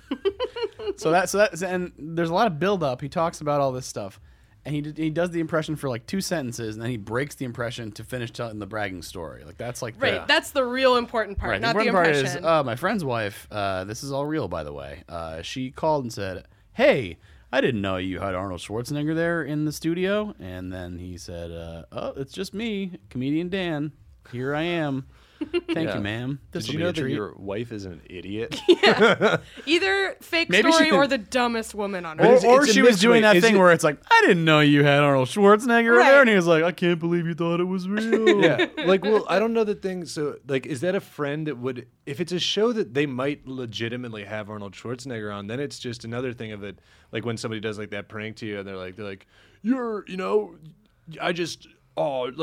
So that so that and there's a lot of build up. He talks about all this stuff, and he did, he does the impression for like two sentences, and then he breaks the impression to finish telling the bragging story. Like that's like Right, the, that's the real important part, right. not the the, important part impression. is uh, my friend's wife. Uh, this is all real, by the way. Uh, she called and said, "Hey, I didn't know you had Arnold Schwarzenegger there in the studio." And then he said, uh, "Oh, it's just me, comedian Dan. Here I am. Thank Yeah. you, ma'am. This Did will you be know a that treat." your wife is an idiot? Either fake Maybe she story or did- the dumbest woman on But Or, earth. it's- or it's a she was mixed doing way. that Is thing it- where it's like, I didn't know you had Arnold Schwarzenegger Right. there, and he was like, I can't believe you thought it was real. yeah, like well, I don't know the thing. So like, is that a friend that would, if it's a show that they might legitimately have Arnold Schwarzenegger on, then it's just another thing of it. Like when somebody does like that prank to you, and they're like, they're like, you're, you know, I just, oh, like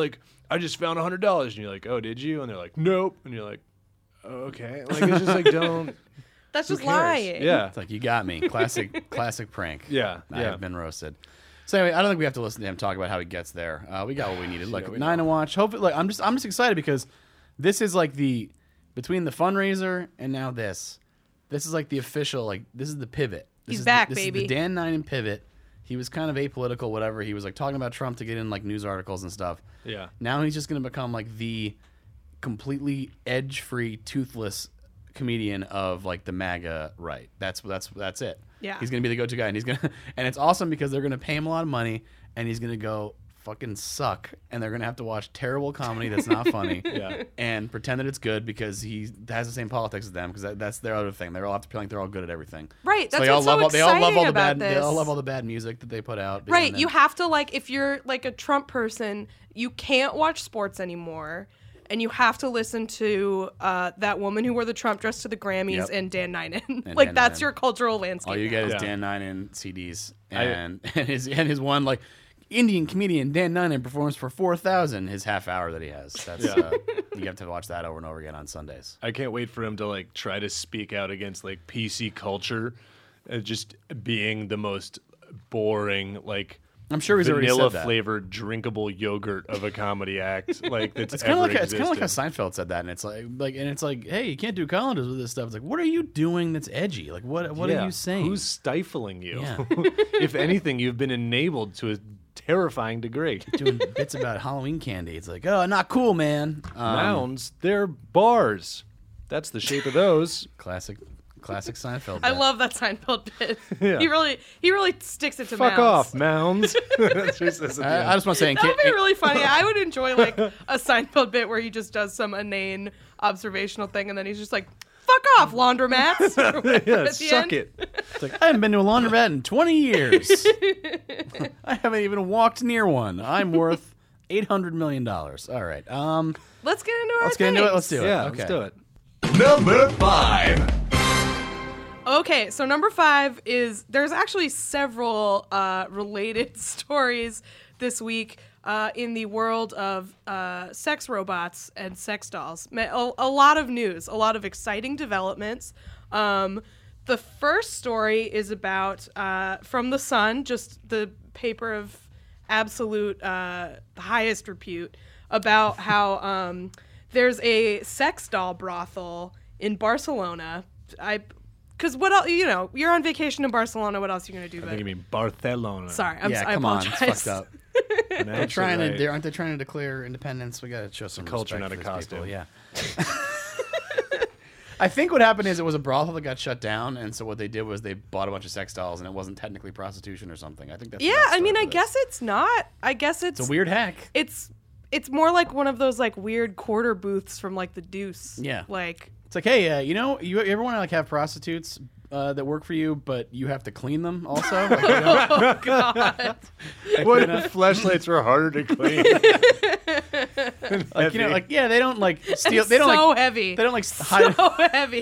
I just found a hundred dollars, and you're like, oh, did you? And they're like, nope, and you're like, oh, okay, like it's just like don't. That's Who just cares? lying. Yeah, It's like, you got me. Classic, classic prank. yeah, I yeah. have been roasted. So anyway, I don't think we have to listen to him talk about how he gets there. Uh, we got what we needed. Look, we nine know. to watch. Hopefully, like, I'm just I'm just excited because this is like the between the fundraiser and now this. This is like the official, like this is the pivot. This He's is back, the, this baby. Is the Dan Ninen pivot. He was kind of apolitical, whatever. He was like talking about Trump to get in like news articles and stuff. Yeah. Now he's just gonna become like the completely edge-free, toothless comedian of like the MAGA right. That's that's that's it. Yeah. He's gonna be the go-to guy, and he's gonna and it's awesome because they're gonna pay him a lot of money, and he's gonna go fucking suck, and they're gonna have to watch terrible comedy that's not funny, Yeah. and pretend that it's good because he has the same politics as them because that, that's their other thing. They all have to feel like they're all good at everything. Right, So that's they all what's so love all, they all love all exciting the about bad. They all this. love all the bad music that they put out. Right, and then- you have to like if you're like a Trump person, you can't watch sports anymore, and you have to listen to uh, that woman who wore the Trump dress to the Grammys Yep. and Dan Ninen. And like Dan that's Ninen. your cultural landscape. All you get is Yeah. Dan Ninen C Ds I- and and his and his one like Indian comedian Dan Ninen performs for four thousand. His half hour that he has. That's Yeah. uh, you have to watch that over and over again on Sundays. I can't wait for him to like try to speak out against like P C culture, uh, just being the most boring like. I'm sure he's already vanilla said that. flavored drinkable yogurt of a comedy act like that's It's kind of ever like it's kind of like how existed. Seinfeld said that, and it's like like and it's like, hey, you can't do calendars with this stuff. It's like, what are you doing that's edgy? Like, what what Yeah. are you saying? Who's stifling you? Yeah. If anything, you've been enabled to a terrifying degree. doing bits about Halloween candy? It's like, oh, not cool, man. Um, Mounds, they're bars. That's the shape of those. Classic, classic Seinfeld. I bit. love that Seinfeld bit. Yeah. He really he really sticks it to Fuck mounds. off, mounds. That's what he says at the I, I end. just want to say, in That would ca- be really funny. I would enjoy like a Seinfeld bit where he just does some inane observational thing, and then he's just like, "Fuck off, laundromats." or whatever yeah, at the suck end. it. It's like, I haven't been to a laundromat in twenty years. I haven't even walked near one. I'm worth eight hundred million dollars. All right. Um, Let's get into our let's get into it. things. Let's do it. Yeah, okay. let's do it. Number five. Okay, so number five is there's actually several uh, related stories this week uh, in the world of uh, sex robots and sex dolls. Ma- A, a lot of news, a lot of exciting developments. Um, the first story is about uh, from The Sun, just the paper of absolute uh, highest repute, about how um, there's a sex doll brothel in Barcelona. I, because what else? You know, you're on vacation in Barcelona. What else are you gonna do? I But think you mean Barcelona. sorry, I'm, Yeah, I come on. apologize. It's fucked up. They're Pronounce it trying to. right. They aren't they trying to declare independence? We gotta show some culture, respect not a for these people, costume. Yeah. I think what happened is it was a brothel that got shut down, and so what they did was they bought a bunch of sex dolls, and it wasn't technically prostitution or something. I think that's the Yeah, I backstory mean, for I this. guess it's not. I guess it's it's a weird hack. It's it's more like one of those like weird quarter booths from like the Deuce. Yeah. Like It's like, hey, uh, you know, you, you ever want to like have prostitutes uh, that work for you, but you have to clean them also? Like, you know? oh god. What flashlights were harder to clean? Like, you know, like yeah, they don't like steal. They don't so like heavy. they don't like hide. so heavy.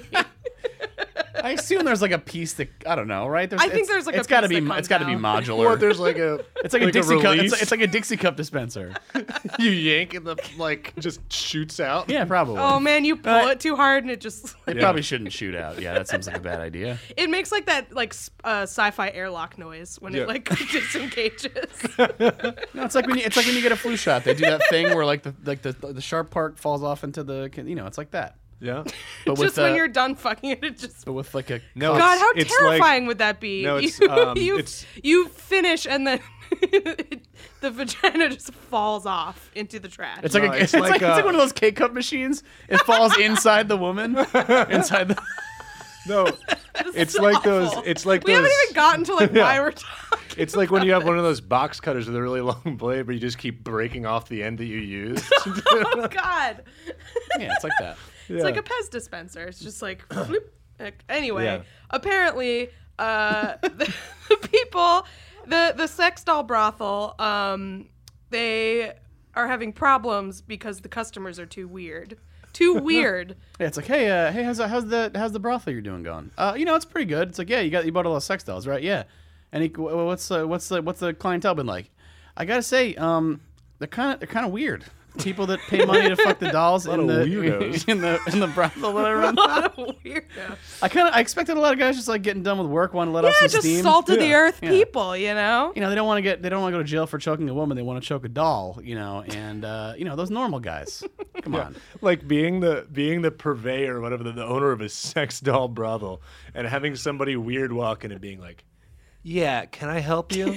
I assume there's like a piece that I don't know, right? There's, I think it's, there's, like, a it's gotta piece be that it's got to be comes modular. What? There's like a. it's like, a like Dixie cup. It's, release? like- it's like a Dixie cup dispenser. You yank and the like just shoots out. Yeah, probably. Oh man, you pull Uh, it too hard and it just They Yeah. probably shouldn't shoot out. Yeah, that seems like a bad idea. it makes like that like s- uh, sci-fi airlock noise when Yeah. it like disengages. No, it's like when you, it's like when you get a flu shot. They do that thing where like the like the the sharp part falls off into the you know it's like that. Yeah. But just with when uh, you're done fucking it, it just but with like a No, cock- God, it's- how it's terrifying like- would that be? No, it's, you, um, you, it's- you finish and then the vagina just falls off into the trash. It's like No, a, it's it's, like, like, it's like uh, one of those K cup machines. It falls inside the woman, inside the. No. It's like those. awful. It's like we those. haven't even gotten to like why Yeah. we're talking. It's like when you have one of those box cutters with a really long blade, but you just keep breaking off the end that you used. Oh God, Yeah, it's like that. it's like a Pez dispenser. It's just like. bloop. Like, Anyway, Yeah. apparently, uh, the, the people, the the sex doll brothel, um, they are having problems because the customers are too weird. Too weird. Yeah, it's like, hey, uh, hey, how's the, how's the how's the brothel you're doing going? Uh, you know, it's pretty good. It's like, yeah, you got you bought all those sex dolls, right? Yeah. And he, wh- what's uh, what's the what's the clientele been like? I gotta say, um, they're kind of they're kind of weird. people that pay money to fuck the dolls in of the, weirdos. in the in the brothel that I A run. lot of weirdos. I kind of I expected a lot of guys just like getting done with work, want to let off Yeah, some just steam. salt of the Yeah. earth Yeah. people, you know? You know, they don't want to get they don't want to go to jail for choking a woman. They want to choke a doll. You know, and uh, you know those normal guys. Come on. Like being the being the purveyor, whatever, the, the owner of a sex doll brothel, and having somebody weird walk in and being like, "Yeah, can I help you?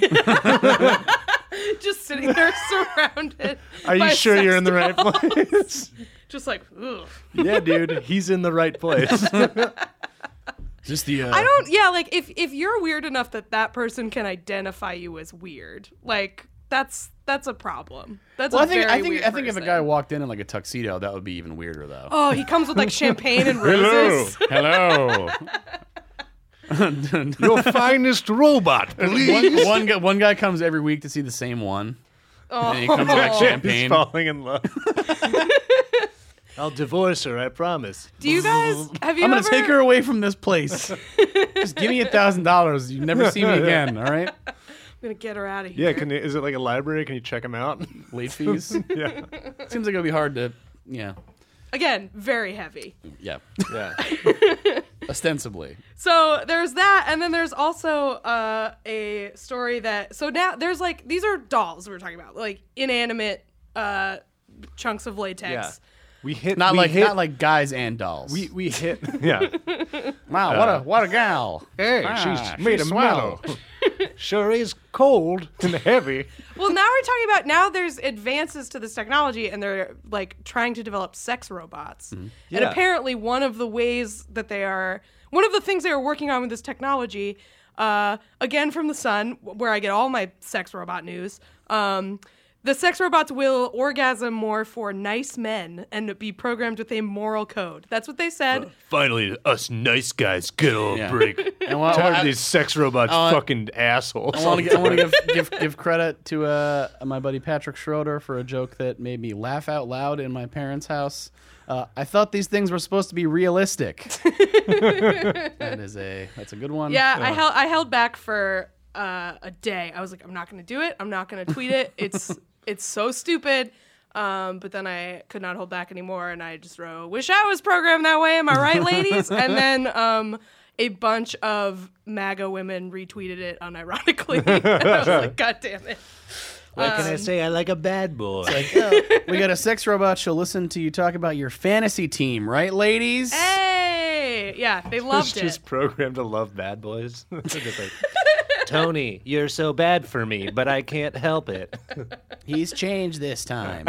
Just sitting there surrounded. Are you by sure you're sex in the right dolls. place?" Just like, ugh. Yeah, dude, he's in the right place. Just the. Uh, I don't. Yeah, like if if you're weird enough that that person can identify you as weird, like that's that's a problem. That's Well, a I think very I think weird I think if a person. guy walked in in like a tuxedo, that would be even weirder though. Oh, he comes with like champagne and roses. Hello. Your finest robot, please. one, one guy one guy comes every week to see the same one. Oh. And he comes with like He's champagne. falling in love. I'll divorce her, I promise. Do you guys have you I'm gonna ever take her away from this place. Just give me a thousand dollars. You never see me again. All right. I'm gonna get her out of here. Yeah, can you, is it like a library? Can you check him out? Late fees. Yeah, Seems like it'll be hard to. Yeah. Again, very heavy. Yeah. yeah. Ostensibly. So there's that, and then there's also uh, a story that so now there's like these are dolls we we're talking about, like inanimate uh, chunks of latex. Yeah. We hit Not we like hit, not like guys and dolls. we we hit. Yeah. wow. What a what a gal. Hey, Ah, she's made she's of metal. Sure is cold and heavy. Well, now we're talking about now there's advances to this technology, and they're like trying to develop sex robots. And Yeah. apparently, one of the ways that they are, one of the things they are working on with this technology, uh, again from the Sun, where I get all my sex robot news. Um, The sex robots will orgasm more for nice men and be programmed with a moral code. That's what they said. Finally, us nice guys get on Yeah. break. And while, Tired I, of these sex robots, I- fucking assholes. I want to I want to give, give give credit to uh, my buddy Patrick Schroeder for a joke that made me laugh out loud in my parents' house. Uh, I thought these things were supposed to be realistic. that is a that's a good one. Yeah, I held I held back for uh, a day. I was like, I'm not going to do it. I'm not going to tweet it. It's it's so stupid. Um, but then I could not hold back anymore, and I just wrote, "Wish I was programmed that way." Am I right, ladies? And then um, a bunch of MAGA women retweeted it unironically. I was like, God damn it. What can I say? I like a bad boy. We got a sex robot. She'll listen to you talk about your fantasy team, right, ladies? Hey, yeah, they loved It's it. just programmed to love bad boys. Just like, Tony, you're so bad for me, but I can't help it. He's changed this time.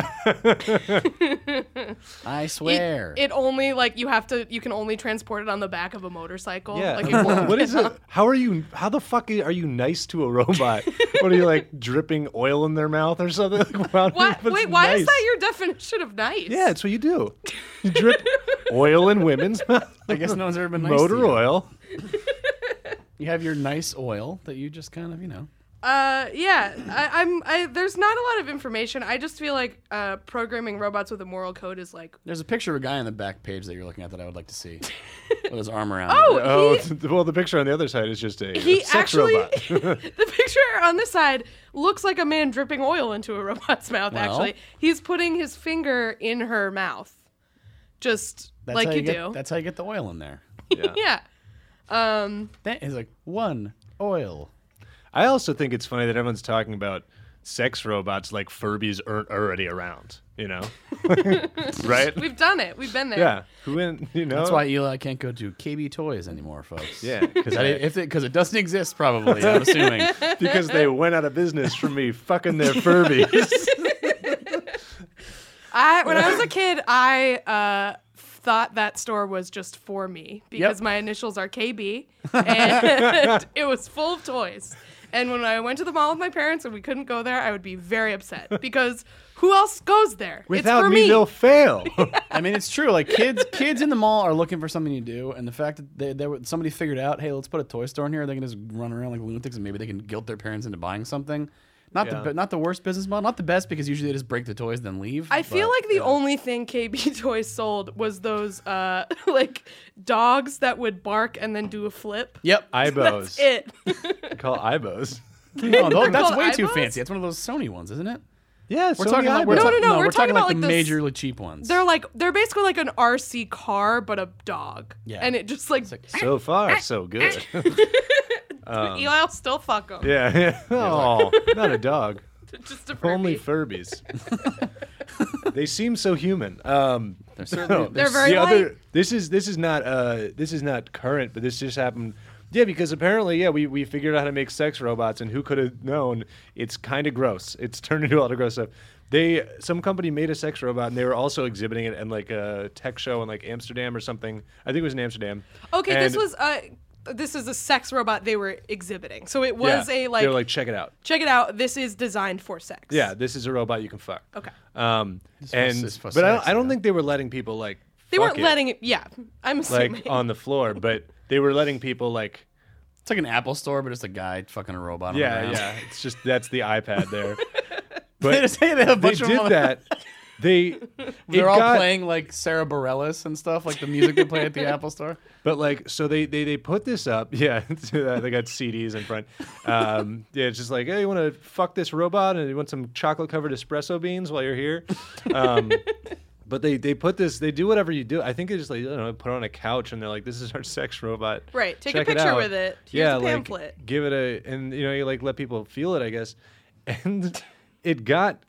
I swear. It, it only like you have to. You can only transport it on the back of a motorcycle. Yeah. Like it won't what get is it? How are you? How the fuck are you nice to a robot? What are you like dripping oil in their mouth or something? Like, wow, What? what's Wait, why nice? is that your definition of nice? Yeah, it's what you do. You drip oil in women's mouth. I guess no one's ever been nice Motor to you. oil. You have your nice oil that you just kind of, you know. Uh, yeah. I, I'm. I there's not a lot of information. I just feel like uh, programming robots with a moral code is like. There's a picture of a guy on the back page that you're looking at that I would like to see with his arm around. Oh, it. Oh, he, well, the picture on the other side is just a he sex actually. robot. The picture on this side looks like a man dripping oil into a robot's mouth. Well. Actually, he's putting his finger in her mouth, just That's like how you, get, do. That's how you get the oil in there. Yeah. Yeah. Um. That is like one oil. I also think it's funny that everyone's talking about sex robots like Furbies aren't already around. You know, right? We've done it. We've been there. Yeah. Who in? You know. That's why Eli can't go to K B Toys anymore, folks. Yeah, because That it, if it because it doesn't exist, probably. I'm assuming. because they went out of business from me fucking their Furbies. I when I was a kid, I uh, thought that store was just for me because Yep. my initials are K B, and it was full of toys. And when I went to the mall with my parents and we couldn't go there, I would be very upset because who else goes there? Without it's for me, me. they'll fail. I mean, it's true. Like kids, kids in the mall are looking for something to do, and the fact that they, they were- somebody figured out, hey, let's put a toy store in here. They can just run around like lunatics, and maybe they can guilt their parents into buying something. Not Yeah. the not the worst business model, not the best because usually they just break the toys then leave. I feel but- like the only thing K B Toys sold was those uh, like dogs that would bark and then do a flip. Yep. Ibos. That's it. I call Ibos. No, tho- that's called way too Ibos? fancy. That's one of those Sony ones, isn't it? Yeah, We're Sony talking about we're, iPad. No, ta- no, no, we're we're talking about, like like, the the s- majorly cheap ones. They're like they're basically like an R C car, but a dog. Yeah. And it just like, So far, so good. Eli will still fuck them. yeah, yeah. Oh, not a dog. Just a Furby. Only Furbies. They seem so human. Um, They're certainly They're very the light. other. This is this is not uh this is not current, but this just happened. Yeah, because apparently, yeah, we, we figured out how to make sex robots, and who could have known? It's kind of gross. It's turned into a lot of gross stuff. They some company made a sex robot, and they were also exhibiting it in like a tech show in like Amsterdam or something. I think it was in Amsterdam. Okay, this And- was uh this is a sex robot they were exhibiting. So it was yeah, a like, they were like, check it out. check it out. This is designed for sex. Yeah, this is a robot you can fuck. Okay. Um, was- and it's for but I don't, sex, I don't yeah. think they were letting people like They fuck weren't it, letting it. Yeah, I'm assuming. like on the floor, but they were letting people like. It's like an Apple store, but it's a guy fucking a robot. on the Yeah, ground. yeah. It's just that's the iPad there. They But just hey, they have a they bunch of did them. that. They They're it all got- playing like Sarah Bareilles and stuff, like the music they play at the Apple store. But like, so they they, they put this up. Yeah, they got C Ds in front. Um, yeah, it's just like, hey, you want to fuck this robot, and you want some chocolate covered espresso beans while you're here. Um, but they they put this. They do whatever you do. I think they just like I don't know, put it on a couch, and they're like, this is our sex robot. Right, take a Check it picture out. with it. Here's yeah, the pamphlet. like give it a, and you know, you like let people feel it, I guess. And it got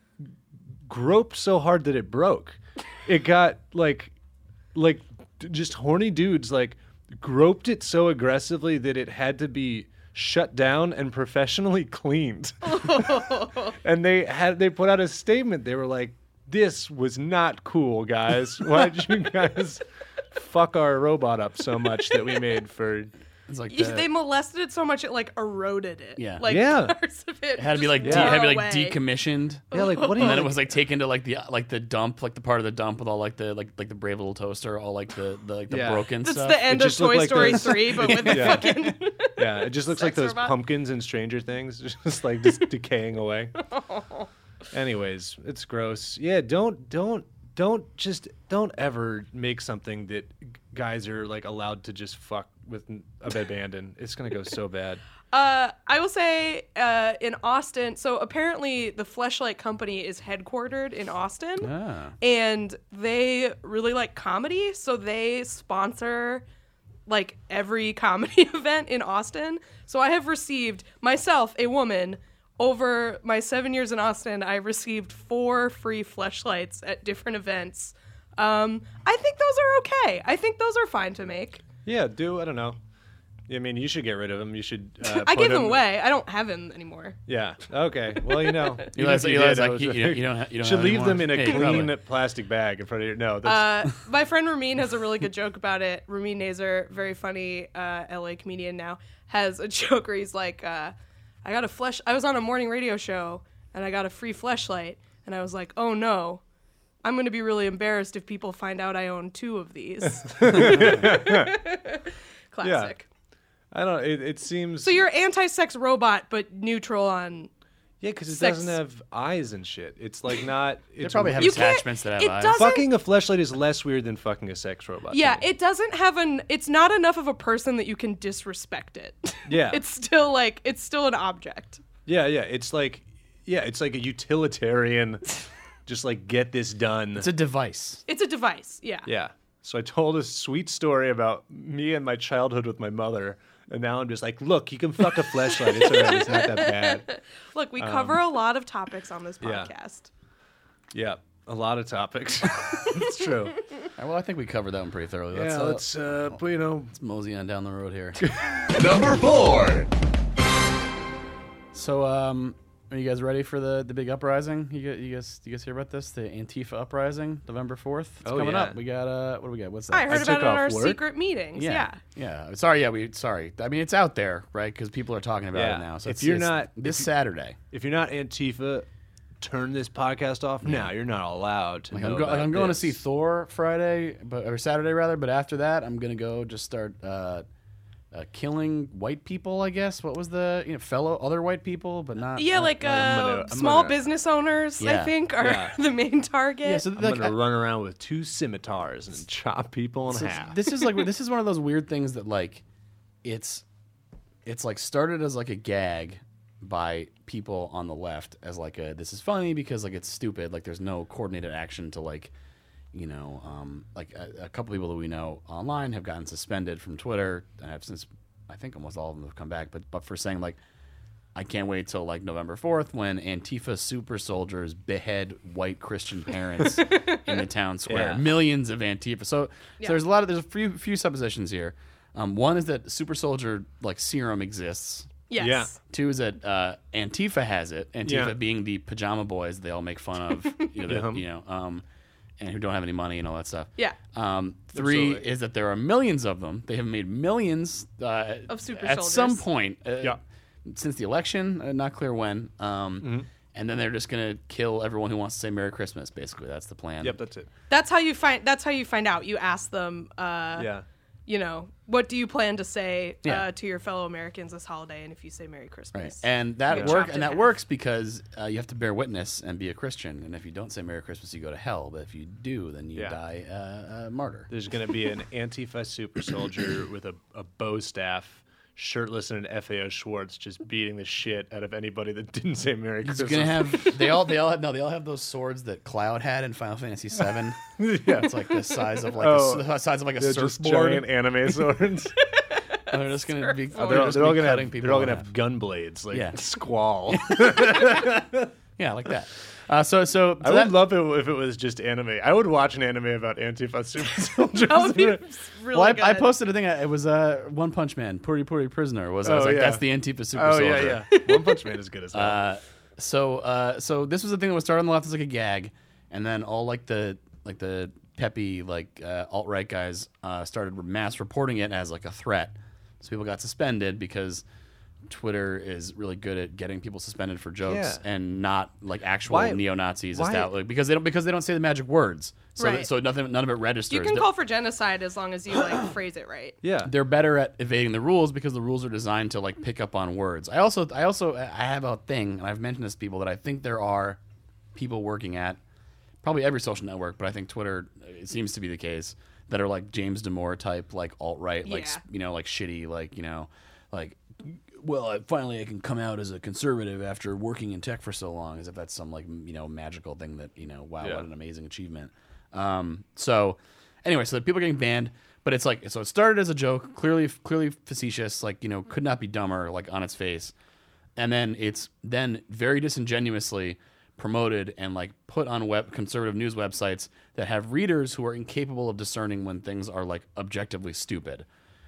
groped so hard that it broke. It got like, like d- just horny dudes like groped it so aggressively that it had to be shut down and professionally cleaned. And they had they put out a statement. They were like, "This was not cool, guys. Why did you guys fuck our robot up so much that we made for?" It's like You- the- they molested it so much it like eroded it. Yeah. Like Yeah. parts of it. it had to be just like de- Yeah. had to be fell like away. decommissioned. Yeah, like what do you? And then it like- was like taken to like the like the dump, like the part of the dump with all like the like like the Brave Little Toaster, all like the, the like the Yeah. broken That's stuff. the end It of just looked Toy like Story those- three, but with the Yeah. fucking. Yeah, it just looks like Sex those robot? pumpkins in Stranger Things, just like just decaying away. Anyways, it's gross. Yeah, don't don't don't just don't ever make something that g- guys are like allowed to just fuck with n- abandon. It's gonna go so bad. Uh, I will say uh, in Austin. So apparently, the Fleshlight Company is headquartered in Austin, Ah. and they really like comedy. So they sponsor like every comedy event in Austin. So I have received myself, a woman, over my seven years in Austin. I've received four free Fleshlights at different events. Um, I think those are okay. I think those are fine to make. Yeah, do I don't know. I mean, you should get rid of them. You should. Uh, I put gave them away. I don't have them anymore. Yeah. Okay. Well, you know. even Eli's- if you Eli's did, I like, was you- like- you don't- you don't ha- you don't should have leave them anymore? in a Yeah, you clean probably. plastic bag in front of you. No, that's Uh, my friend Ramin has a really good joke about it. Ramin Nazer, very funny uh, L A comedian now, has a joke where he's like, uh, I got a flesh. I was on a morning radio show and I got a free fleshlight. And I was like, oh no, I'm going to be really embarrassed if people find out I own two of these. Classic. I don't. It, it seems. So you're anti-sex robot, but neutral on. yeah, because it sex- doesn't have eyes and shit. It's like not. They It's probably have You can't- attachments that have it eyes. doesn't- Fucking a fleshlight is less weird than fucking a sex robot. to Yeah, me. it doesn't have an. It's not enough of a person that you can disrespect it. Yeah. it's still like it's still an object. Yeah, yeah. It's like, yeah, it's like a utilitarian. Just like get this done. It's a device. It's a device. Yeah. Yeah. So I told a sweet story about me and my childhood with my mother, and now I'm just like, look, you can fuck a fleshlight. It's alright. It's not that bad. Look, we cover a lot of topics on this Um, yeah. podcast. Yeah, a lot of topics. It's true. All right, well, I think we covered that one pretty thoroughly. Let's, Yeah, uh, let's, uh, but, you know, let's mosey on down the road here. Number four. So, um, are you guys ready for the, the big uprising? You guys, you guys, you guys hear about this? The Antifa uprising, November fourth. It's Oh, coming yeah. up. We got uh, what do we got? What's that? I heard I about took it in off our work. secret meetings. Yeah. yeah, yeah. Sorry, yeah, we sorry. I mean, it's out there, right? Because people are talking about Yeah. it now. So If it's, you're it's not- this if you- Saturday, if you're not Antifa, turn this podcast off now. You're not allowed to like know I'm, go- about I'm going to this. see Thor Friday, but or Saturday rather. But after that, I'm gonna go just start uh, uh, killing white people. I guess what was the you know fellow other white people, but not Yeah, not- like uh, gonna- I'm small gonna- business owners, I Yeah. think, are Yeah. the main target. yeah. So I'm like, gonna I- run around with two scimitars and chop people in So it's- half. this is like this is one of those weird things that like it's it's like started as like a gag by people on the left as like a this is funny because like it's stupid. Like there's no coordinated action to like, you know, um, like a, a couple people that we know online have gotten suspended from Twitter and have since I think almost all of them have come back. But but for saying like I can't wait till like November fourth when Antifa super soldiers behead white Christian parents in the town square. Yeah. Millions of Antifa. So, Yeah. so there's a lot of there's a few few suppositions here. Um, one is that super soldier like serum exists. Yes. Yeah. Two is that uh, Antifa has it. Antifa Yeah. being the pajama boys they all make fun of, you know, that, Yeah. you know, um, and who don't have any money and all that stuff. Yeah. Um, three Absolutely. is that there are millions of them. They have made millions uh, Of super at some soldiers. point. Uh, Yeah. Since the election, uh, not clear when. Um, Mm-hmm. And then they're just gonna kill everyone who wants to say Merry Christmas. Basically, that's the plan. Yep, that's it. That's how you find. That's how you find out. You ask them. Uh, Yeah. You know, what do you plan to say Yeah. uh, to your fellow Americans this holiday? And if you say Merry Right. Christmas, And that Yeah. work Chopped and in that half. works because uh, you have to bear witness and be a Christian. And if you don't say Merry Christmas, you go to hell. But if you do, then you Yeah. die uh, a martyr. There's going to be an Antifa super soldier with a, a bow staff, shirtless, and an F A O Schwartz just beating the shit out of anybody that didn't say Merry He's Christmas. gonna have they all they all have no they all have those swords that Cloud had in Final Fantasy seven. yeah. It's like the size of like Oh, a, the size of like a They're just surfboard. giant anime swords. And they're just gonna be Surfboard. they're, they're all, just they're all be gonna cutting have, people they're all in gonna half. have gun blades like Yeah. Squall. Yeah, like that. Uh, so so, so I that, would love it if it was just anime. I would watch an anime about Antifa super soldiers. that would be really well, I, good. I posted a thing. It was uh, One Punch Man, Puri Puri Prisoner. Was I was Oh, like, yeah. that's the Antifa super Oh soldier. yeah, yeah. One Punch Man is good as hell. Uh, so uh, so this was the thing that was started on the left as like a gag, and then all like the like the peppy like uh, alt right guys uh, started mass reporting it as like a threat. So people got suspended because Twitter is really good at getting people suspended for jokes Yeah. and not like actual Why- neo Nazis why- like, because they don't because they don't say the magic words. So Right. that, so nothing none of it registers. you can They're- call for genocide as long as you like phrase it right. yeah. they're better at evading the rules because the rules are designed to like pick up on words. I also I also I have a thing, and I've mentioned this to people, that I think there are people working at probably every social network, but I think Twitter, it seems to be the case, that are like James Damore type, like alt right, like Yeah. you know, like shitty, like you know, like well, I, finally I can come out as a conservative after working in tech for so long, as if that's some like you know magical thing that you know, wow, Yeah. what an amazing achievement. Um, so anyway, so the people are getting banned, but it's like so it started as a joke, clearly clearly facetious, like you know, could not be dumber, like on its face, and then it's then very disingenuously promoted and like put on web conservative news websites that have readers who are incapable of discerning when things are like objectively stupid.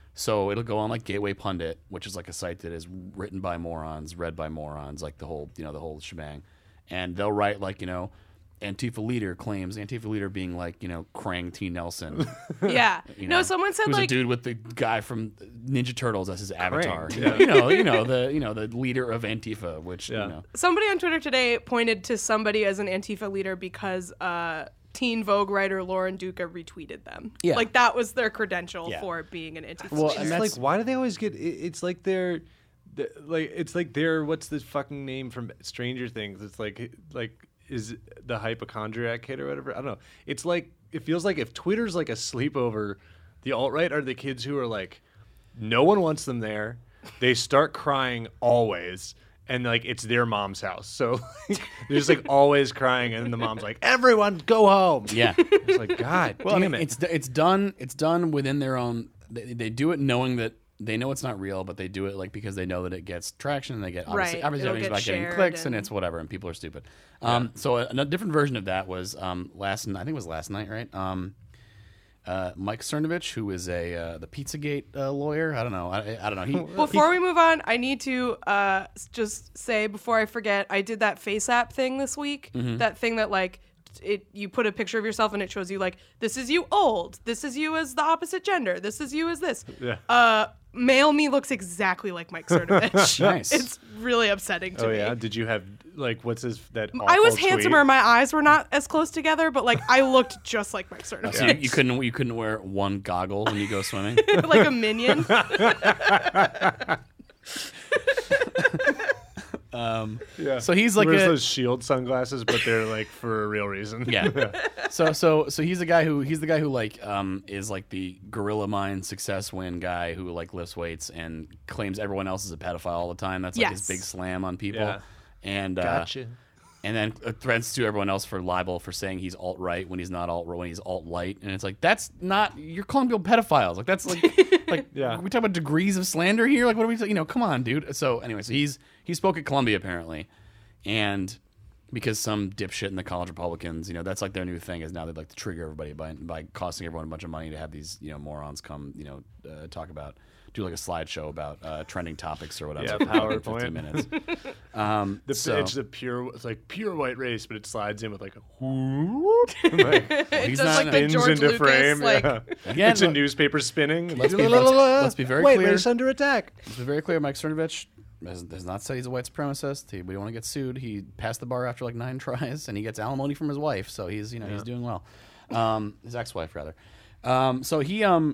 So it'll go on like Gateway Pundit, which is like a site that is written by morons, read by morons, like the whole, you know, the whole shebang. And they'll write like, you know, Antifa leader claims, Antifa leader being like, you know, Krang T. Nelson. Yeah. You no, know, someone said who's like a dude with the guy from Ninja Turtles as his avatar. Krang, You know, you know, you know the you know the leader of Antifa, which Yeah. you know. somebody on Twitter today pointed to somebody as an Antifa leader because uh, Teen Vogue writer Lauren Duca retweeted them. Yeah. Like that was their credential Yeah. for being an Antifa Well, leader. and It's that's- like, why do they always get? it- It's like they're, the- like it's like they're what's this fucking name from Stranger Things? It's like like is the hypochondriac kid or whatever? I don't know. It's like it feels like if Twitter's like a sleepover, the alt right are the kids who are like, no one wants them there. They start crying always. And like it's their mom's house, so like, they're just like always crying, and then the mom's like, "Everyone, go home." Yeah. It's like, God Well, I damn mean, it. it's it's done. It's done within their own. They, they do it knowing that they know it's not real, but they do it like because they know that it gets traction and they get obviously, Right. obviously It'll everything's get about getting shared clicks and, and- it's whatever, and people are stupid. Um, So a, a different version of that was um, last. I think it was last night, right? Um, uh, Mike Cernovich, who is a uh, the Pizzagate uh, lawyer. I don't know. I, I don't know. He Before we move on, I need to uh, s- just say before I forget, I did that Face App thing this week. Mm-hmm. That thing that like it you put a picture of yourself and it shows you like this is you old, this is you as the opposite gender, this is you as this. Yeah. Uh, male me looks exactly like Mike Cernovich. Nice. It's really upsetting to Oh me. yeah, did you have like what's his that? I was awful handsomer. tweet? My eyes were not as close together, but like I looked just like Mike Cernovich, so you, you couldn't you couldn't wear one goggle when you go swimming. like a minion. Um, Yeah. So he's like Wears a, those shield sunglasses, but they're like for a real reason. yeah. So so so he's the guy who he's the guy who like um is like the gorilla mind success win guy who like lifts weights and claims everyone else is a pedophile all the time. That's like Yes. his big slam on people. Yeah. And uh, Gotcha. and then threatens to everyone else for libel for saying he's alt right when he's not alt when he's alt light. And it's like that's not you're calling people pedophiles. Like that's like like Yeah. we talk about degrees of slander here. Like what are we you know come on dude. So anyway, so he's he spoke at Columbia apparently, and because some dipshit in the college Republicans, you know, that's like their new thing is now they'd like to trigger everybody by by costing everyone a bunch of money to have these, you know, morons come, you know, uh, talk about, do like a slideshow about uh, trending topics or whatever. Yeah, for fucking PowerPoint. fifteen minutes. Um, The, so, it's the pure, it's like pure white race, but it slides in with like a whoop. Like, It he's does not- like the spins George into Lucas, frame. like yeah. Again, it's a look- newspaper spinning. Let's be- let's- let's be very White clear. race under attack. to be very clear, Mike Cernovich has, has not said he's a white supremacist. He, we don't want to get sued. He passed the bar after like nine tries, and he gets alimony from his wife, so he's you know he's doing well. Um, his ex-wife rather. Um, so he um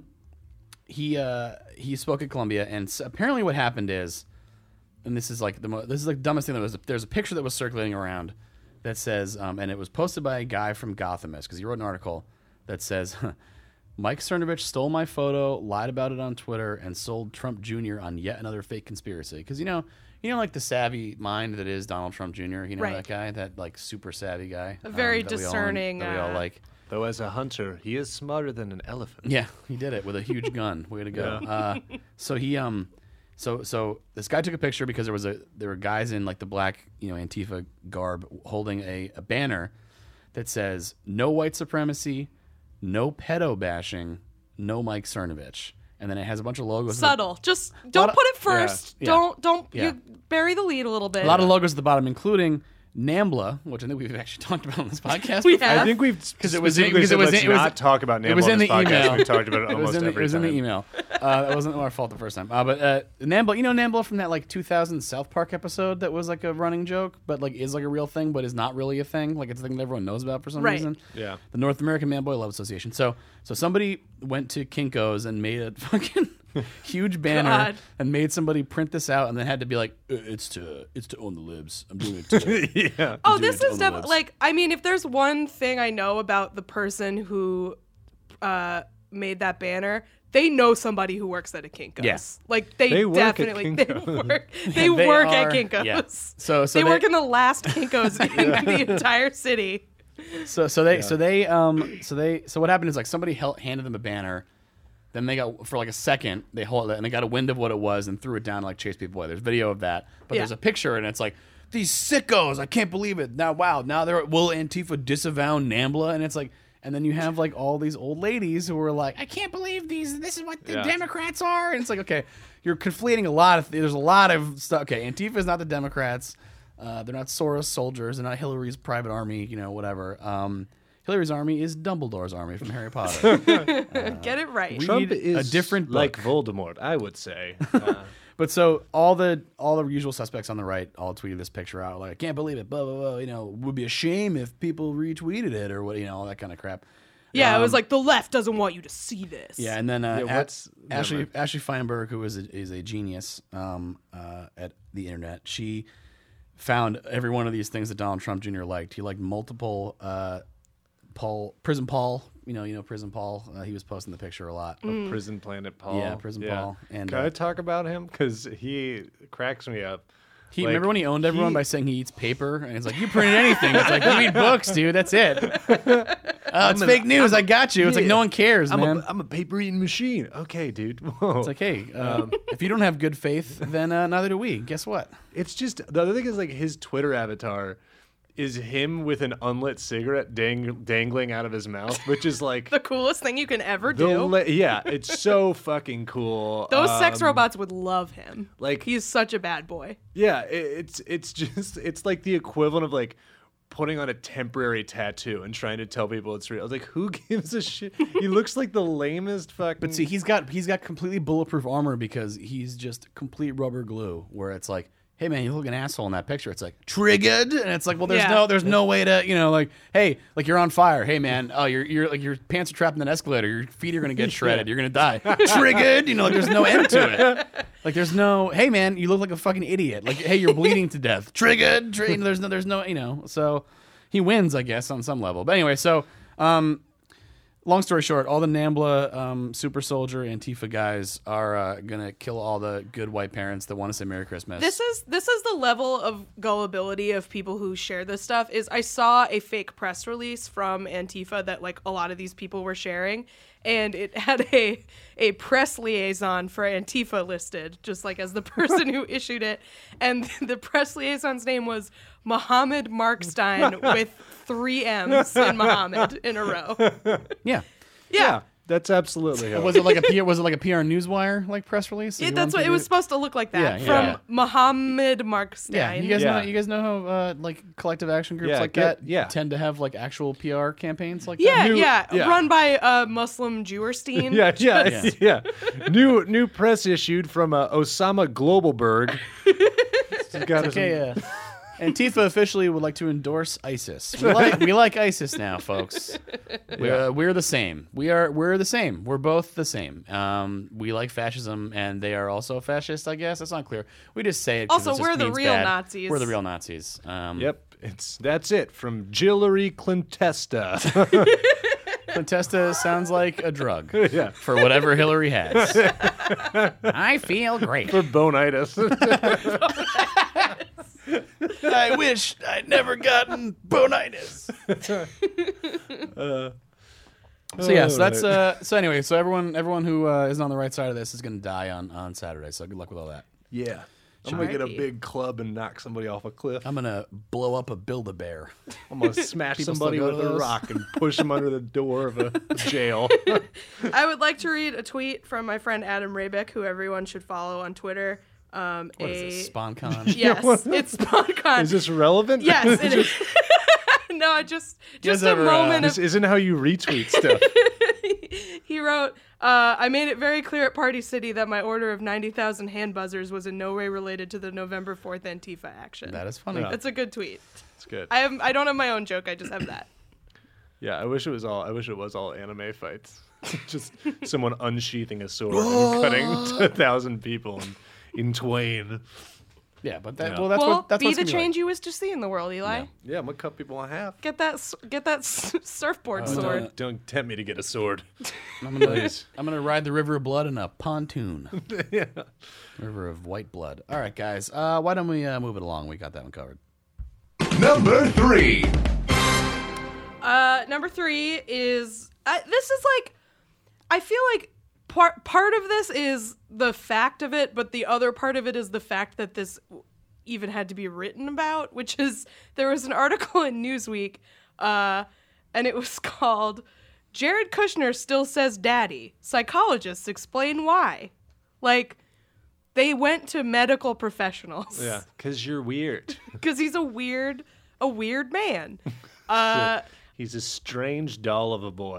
he uh he spoke at Columbia, and s apparently what happened is, and this is like the mo- this is like the dumbest thing that was. There's a picture that was circulating around that says, um, and it was posted by a guy from Gothamist because he wrote an article that says. Mike Cernovich stole my photo, lied about it on Twitter, and sold Trump Junior on yet another fake conspiracy. Because you know, you know, like the savvy mind that is Donald Trump Junior You know Right. that guy, that like super savvy guy, A very that we all- discerning, that we all uh, like. Though as a hunter, he is smarter than an elephant. Yeah, he did it with a huge gun. Way to go. Uh, so he um, so so this guy took a picture because there was a there were guys in like the black you know Antifa garb holding a, a banner that says no white supremacy, no pedo bashing, no Mike Cernovich, and then it has a bunch of logos. subtle. Just don't of- put it first. yeah. Don't don't Yeah. you bury the lead a little bit. A lot of logos at the bottom, including NAMBLA, which I think we've actually talked about on this podcast. We before. have. I think we've Because it was in, specifically because it said was let's in, it was, not talk about it was NAMBLA in on the this podcast. email. We've talked about it It was almost in the, every it was in time. the email. Uh, that wasn't our fault the first time. Uh, but uh, NAMBLA, you know NAMBLA from that like two thousand South Park episode that was like a running joke, but like is like a real thing, but is not really a thing. Like it's a thing that everyone knows about for some Right. reason. Yeah. The North American Man Boy Love Association. So so somebody went to Kinko's and made a fucking huge banner God. and made somebody print this out and then had to be like, "Uh, it's to it's to own the libs. I'm doing it to yeah. Oh, do this it is on the definitely lips. like. I mean, if there's one thing I know about the person who uh, made that banner, they know somebody who works at a Kinko's. Yeah. Like they, They work at definitely they Kinko's. work. They, They work are- at Kinko's. yeah. So- so they, they- work in the last Kinko's in the entire city. So so they so they um so they so what happened is like somebody held, handed them a banner, then they got for like a second they hold it and they got a wind of what it was and threw it down and like chased people away. There's video of that, but Yeah. there's a picture and it's like these sickos. I can't believe it. Now wow, now they're will Antifa disavow NAMBLA and it's like. And then you have like all these old ladies who are like, I can't believe these. This is what the Yeah. Democrats are. And it's like, okay, you're conflating a lot of. There's a lot of stuff. Okay, Antifa is not the Democrats. Uh, they're not Soros soldiers. They're not Hillary's private army. You know, whatever. Um, Hillary's army is Dumbledore's army from Harry Potter. Get it right. we- Trump Read a is different like book. Voldemort, I would say. Uh, But so all the all the usual suspects on the right all tweeted this picture out like, I can't believe it. Blah blah blah. You know, would be a shame if people retweeted it or what. You know, all that kind of crap. Yeah, it was Um, like the left doesn't want you to see this. Yeah, and then uh, Yeah, A- what's- Ashley never. Ashley Feinberg, who is a, is a genius um, uh, at the internet, she found every one of these things that Donald Trump Junior liked. He liked multiple uh, Paul Prison Paul. You know, you know Prison Paul. Uh, he was posting the picture a lot. Mm. Prison Planet Paul. Yeah, Prison Paul. And Can uh, I talk about him? Because he cracks me up. he like, remember when he owned everyone he- by saying he eats paper, and it's like you printed anything. It's like you read books, dude. That's it. Oh, it's an- fake news. I got you. It's like yeah. no one cares, I'm man. a, I'm a paper eating machine. Okay, dude. Whoa. It's like, hey, um, if you don't have good faith, then uh, neither do we. Guess what? It's just the other thing is like his Twitter avatar is him with an unlit cigarette dang, dangling out of his mouth, which is like The coolest thing you can ever the do. le- yeah, it's so fucking cool. Those sex Um, robots would love him. like- he's such a bad boy. Yeah, it, it's it's just it's like the equivalent of like putting on a temporary tattoo and trying to tell people it's real. I was like, who gives a shit? He looks like the lamest fucking. But see, he's got he's got completely bulletproof armor because he's just complete rubber glue. Where it's like, hey man, you look like an asshole in that picture. It's like triggered, and it's like, well, there's Yeah. no there's no way to you know like, hey, like you're on fire. Hey man, oh you're you're like your pants are trapped in an escalator. Your feet are gonna get shredded. You're gonna die. Triggered. You know, like there's no end to it. Like, there's no, hey man, you look like a fucking idiot. Like, hey, you're bleeding to death. Triggered. Triggered. There's no, there's no, you know. So he wins, I guess, on some level. But anyway, so. Um, Long story short, all the NAMBLA um, Super Soldier Antifa guys are uh, gonna kill all the good white parents that want to say Merry Christmas. This is this is the level of gullibility of people who share this stuff. Is I saw a fake press release from Antifa that like a lot of these people were sharing, and it had a a press liaison for Antifa listed, just like as the person who issued it, and the press liaison's name was Mohammed Markstein with three M's in Muhammad in a row. yeah. Yeah. That's absolutely how. Was it like a P R, was it like a P R Newswire like press release? Yeah, You that's wanted what to it was do- supposed to look like that Yeah, yeah, from yeah. Mohammed Markstein. Yeah, you guys Yeah. know you guys know how uh, like collective action groups Yeah, like get- that yeah. tend to have like actual P R campaigns like Yeah, that. New- yeah, yeah. run by uh, Muslim Jewerstein. Yeah, yeah, Yeah. yeah. new new press issued from uh, Osama Globalberg. He's got his- Okay, uh, Antifa officially would like to endorse ISIS. We like we like ISIS now, folks. We're, uh, we're the same. We are we're the same. We're both the same. Um, we like fascism, and they are also fascist. I guess it's not clear. We just say it. 'cause Also, it just we're the means real bad. Nazis. We're the real Nazis. Um, Yep, it's that's it from Jillery Clintesta. Contesta sounds like a drug. Yeah. For whatever Hillary has. I feel great. For bonitis. I wish I'd never gotten bonitis. Uh, So yeah, so that's Alright. uh. So anyway, so everyone, everyone who uh, isn't on the right side of this is going to die on on Saturday. So good luck with all that. Yeah. I'm gonna get a R I P. big club and knock somebody off a cliff. I'm gonna blow up a Build-A-Bear. I'm gonna smash People somebody still go with to a those? rock and push them under the door of a jail. I would like to read a tweet from my friend Adam Rabick, who everyone should follow on Twitter. Um, What a is this, SpawnCon? yes, it's SpawnCon. Is this relevant? Yes, it is. No, I just just a ever, uh, moment This of. isn't how you retweet stuff. He wrote, uh, I made it very clear at Party City that my order of ninety thousand hand buzzers was in no way related to the November fourth Antifa action. That is funny. Yeah. That's a good tweet. It's good. I have I don't have my own joke. I just have that. Yeah, I wish it was all. I wish it was all anime fights. Just someone unsheathing a sword and cutting a thousand people in, in twain. Yeah, but that Yeah. well, that's well, what that's be what's the gonna be change like. you wish to see in the world, Eli. Yeah. Yeah, I'm gonna cut people in half. Get that s- get that s- surfboard Oh, sword. no. Don't tempt me to get a sword. I'm gonna Please. I'm gonna ride the river of blood in a pontoon. Yeah. River of white blood. All right, guys. Uh, why don't we uh, move it along? We got that one covered. Number three. Uh, number three is uh, this is like I feel like part part of this is the fact of it, but the other part of it is the fact that this even had to be written about, which is there was an article in Newsweek, uh, and it was called "Jared Kushner Still Says Daddy. Psychologists Explain Why." Like they went to medical professionals. Yeah, because you're weird. Because he's a weird, a weird man. Uh, He's a strange doll of a boy.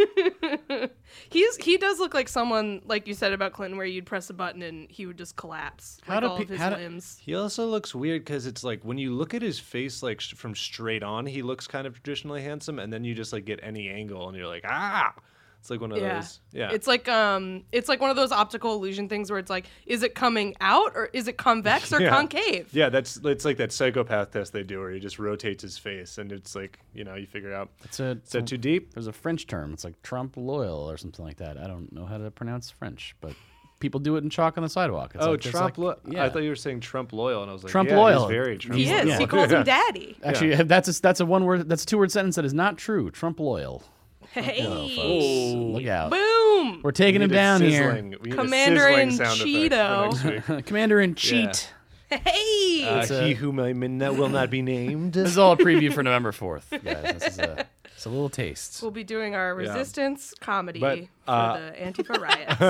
he's he does look like someone, like you said about Clinton, where you'd press a button and he would just collapse, How like do all pe- of his how do- limbs. He also looks weird because it's like when you look at his face, like sh- from straight on, he looks kind of traditionally handsome, and then you just like get any angle, and you're like, ah, it's like one of Yeah. those. Yeah, It's like um, it's like one of those optical illusion things where it's like, is it coming out or is it convex or Yeah. concave? yeah, that's it's like that psychopath test they do where he just rotates his face, and it's like you know you figure out It's a, is that too deep? There's a French term. It's like Trump loyal or something like that. I don't know how to pronounce French, but people do it in chalk on the sidewalk. It's Oh, like, it's Trump! like- lo- yeah. I thought you were saying Trump loyal, and I was like, Trump yeah, loyal. He's very Trump. He is. loyal. He calls Yeah. him daddy. Actually, that's a, that's a one word. That's a two word sentence that is not true. Trump loyal. Hey, Folks, look out. boom! We're taking We him need a down sizzling- we need a Commander sizzling in sound effect for Cheeto. next week. here. Commander in cheat. Hey, Uh, It's a- he who may, may not, will not be named. This is all a preview for November fourth, guys. This is a, it's a little taste. we'll be doing our resistance comedy But, for uh, the Antifa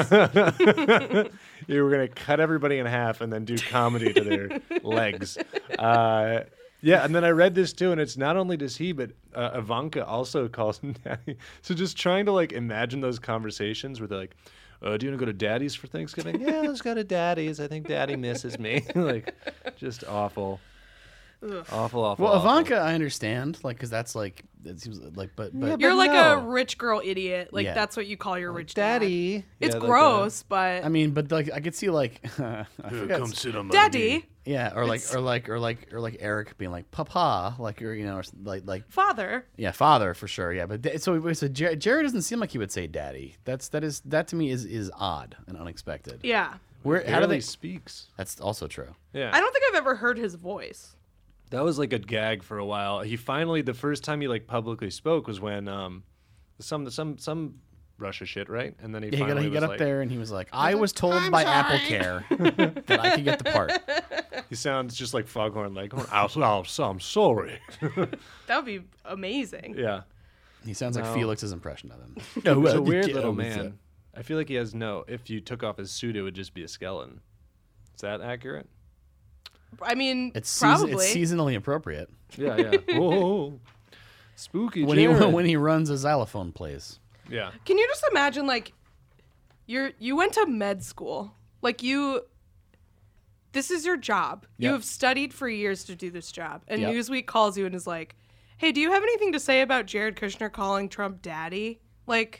riots. You were gonna cut everybody in half and then do comedy to their legs. Uh, yeah, and then I read this too, and it's not only does he, but uh, Ivanka also calls him daddy. So just trying to like imagine those conversations where they're like, uh, "Do you want to go to Daddy's for Thanksgiving?" Yeah, let's go to Daddy's. I think Daddy misses me. Like, just awful. Awful, awful. Well, awful. Ivanka, I understand, like, because that's like it seems like, but but You're like no. a rich girl idiot. Like Yeah. that's what you call your rich dad. Daddy. It's Yeah, like gross, but I mean, but like I could see like I forgot. sit on daddy, Yeah, or like It's- or like or like or like Eric being like papa, like or you know, or like like father. yeah, father for sure. Yeah, but da- so so Jared, Jared doesn't seem like he would say daddy. That's that is that to me is is odd and unexpected. Yeah. Where how do Barely they? speaks. That's also true. Yeah. I don't think I've ever heard his voice. That was like a gag for a while. He finally, the first time he like publicly spoke was when um, some some some Russia shit, right? And then he Yeah, he got, finally he got was up like, there and he was like, "I was told by Apple Care that I could get the part." He sounds just like Foghorn, like, oh, oh, so I'm sorry. That would be amazing. Yeah, He sounds like No. Felix's impression of him. he's a weird little man. I feel like he has no. If you took off his suit, it would just be a skeleton. Is that accurate? I mean, It's season, probably. it's seasonally appropriate Yeah, yeah. Whoa, spooky. when he Jared. when he runs a xylophone plays. yeah. Can you just imagine, like, you're you went to med school, like you. This is your job. You Yep. have studied for years to do this job, and Yep. Newsweek calls you and is like, "Hey, do you have anything to say about Jared Kushner calling Trump daddy?" Like,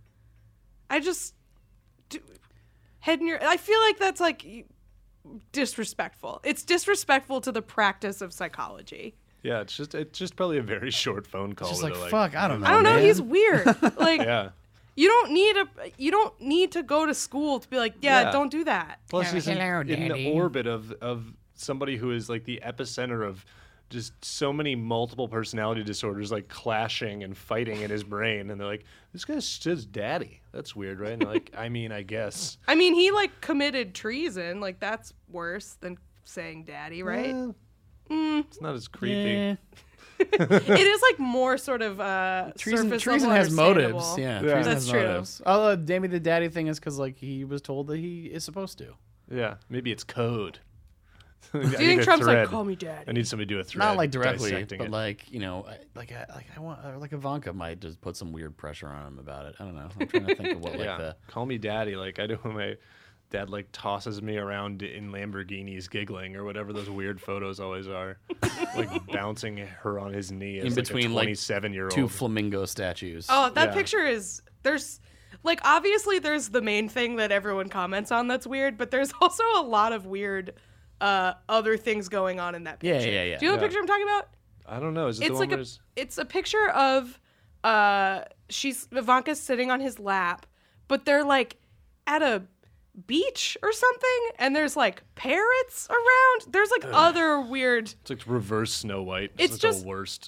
I just do, head in your. I feel like that's like disrespectful. It's disrespectful to the practice of psychology. Yeah, it's just it's just probably a very short phone call. Just where like, they're fuck, I don't know. I don't know. man. He's weird. Like, Yeah. you don't need a. You don't need to go to school to be like, yeah, Yeah. don't do that. Plus, he's in, Hello, in Daddy. the orbit of, of somebody who is like the epicenter of just so many multiple personality disorders, like clashing and fighting in his brain. And they're like, this guy says daddy. That's weird, right? And they're like, I mean, I guess. I mean, he like committed treason. Like that's worse than saying daddy, right? Eh, Mm. It's not as creepy. Yeah. It is like more sort of uh, Treason, surface treason level has motives. understandable. Yeah, Yeah. treason That's has true. motives. Oh, uh, Dammy the daddy thing is because like he was told that he is supposed to. Yeah, maybe it's code. Do you Do you think Trump's like, call me daddy? I need somebody to do a thread. Not like directly, dissecting but it. like you know, I- like I, like I want, or like Ivanka might just put some weird pressure on him about it. I don't know. I'm trying to think of what like yeah, the. call me daddy. Like I do when my dad like tosses me around in Lamborghinis, giggling or whatever those weird photos always are, like bouncing her on his knee as In like between, a like, twenty-seven year old. Two flamingo statues. Oh, that Yeah. picture is there's like obviously there's the main thing that everyone comments on that's weird, but there's also a lot of weird uh, other things going on in that Yeah, picture. yeah, yeah. Do you know the Yeah. picture I'm talking about? I don't know. Is it the It's one like a where it's- it's a picture of uh she's Ivanka's sitting on his lap, but they're like at a beach or something, and there's like parrots around. There's like other weird. it's like reverse Snow White. It's like just- the worst.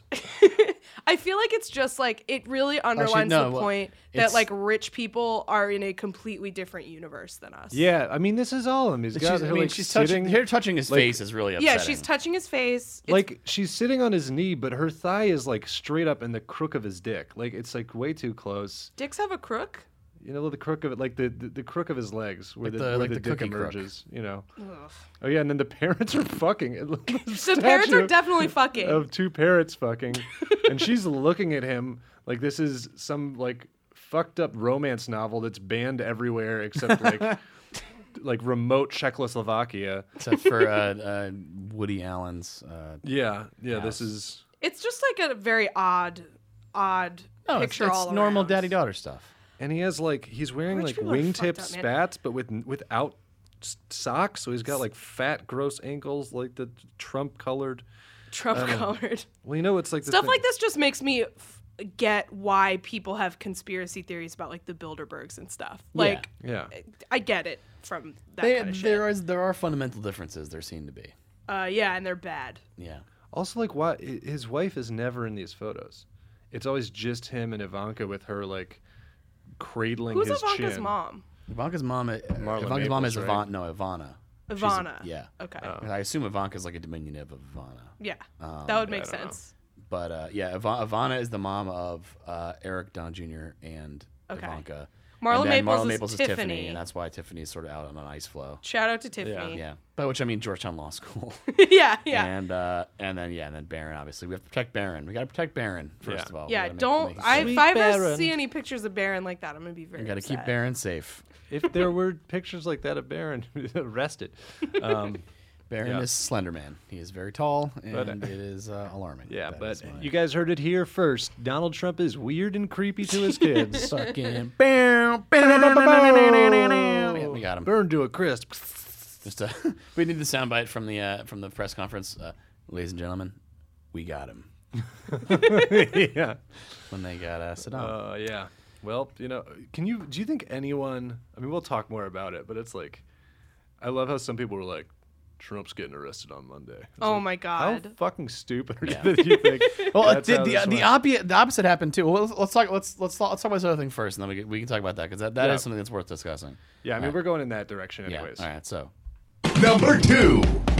I feel like it's just like it really underlines no, the well, point that it's- like rich people are in a completely different universe than us. Yeah, I mean, this is all of them. He's got She's, her I mean, like she's sitting, touching. Her touching his like- face is really upsetting. Yeah, she's touching his face. It's, like she's sitting on his knee, but her thigh is like straight up in the crook of his dick. Like it's like way too close. dicks have a crook. You know, the crook of it, like the the, the crook of his legs, where Like the, the- where like the, the dick cookie crook. emerges. You know. Ugh. Oh yeah, and then the parrots are fucking. It looks like a The parrots are statue definitely fucking. of two parrots fucking, and she's looking at him like this is some like fucked up romance novel that's banned everywhere except like like remote Czechoslovakia. except for uh, uh, Woody Allen's. Uh, Yeah, yeah. House. This is It's just like a very odd, odd no, it's, picture it's all normal around. daddy daughter stuff. and he has like he's wearing Rich like people are wingtip fucked up, man. spats, but with without s- socks. So he's got like fat, gross ankles, like the Trump colored. Trump colored. Well, you know, it's like the Stuff thing- like this just makes me f- get why people have conspiracy theories about like the Bilderbergs and stuff. Like, Yeah. I get it from that They, kind of shit. there is there are fundamental differences. There seem to be. Uh, yeah, and they're bad. Yeah. Also, like, why i- his wife is never in these photos. It's always just him and Ivanka with her like cradling Who's his Ivanka's chin. mom? Ivanka's mom. uh, Marla Ivanka's mom is Maples, Ivana. right? No, Ivana. She's a- Ivana. yeah. Okay. Oh. I assume Ivanka's like a diminutive of Ivana. Yeah, Um, that would make I don't know. sense. But uh, yeah, Iva- Ivana is the mom of uh, Eric Don Junior and Okay. Ivanka. Marla and then Maples Marla is Maples is Tiffany. Tiffany, and that's why Tiffany's sort of out on an ice flow. Shout out to Tiffany. Yeah, by which I mean Georgetown Law School. yeah, yeah. And uh, and then yeah, and then Barron. Obviously, we have to protect Barron. We got to protect Barron first Yeah. of all. We Yeah, gotta make- don't. make it I, safe. if I ever Baron. see any pictures of Baron like that, I'm gonna be very. We got to keep upset. Barron safe. If there were pictures like that of Barron, arrested. Um, Baron Yeah. is Slender Man. He is very tall, and But- it is uh, alarming. Yeah, That but is my- you guys heard it here first. Donald Trump is weird and creepy to his kids. fucking. Bam, bam, yeah, we got him. Burned to a crisp. Just uh, we need the soundbite from the uh, from the press conference, uh, ladies and gentlemen. We got him Yeah. when they got uh, Saddam. Uh, yeah. Well, you know, can you? Do you think anyone? I mean, we'll talk more about it, but it's like, I love how some people were like, Trump's getting arrested on Monday. It's Oh like, my How God. fucking stupid Yeah. did you think? well, that's the how the, this the, went? opposite the opposite happened too. Well, let's, let's talk. Let's let's talk, let's talk about this other thing first, and then we can, we can talk about that because that, that Yeah. is something that's worth discussing. Yeah, I mean, Alright. we're going in that direction Yeah. anyways. All right. So Number two.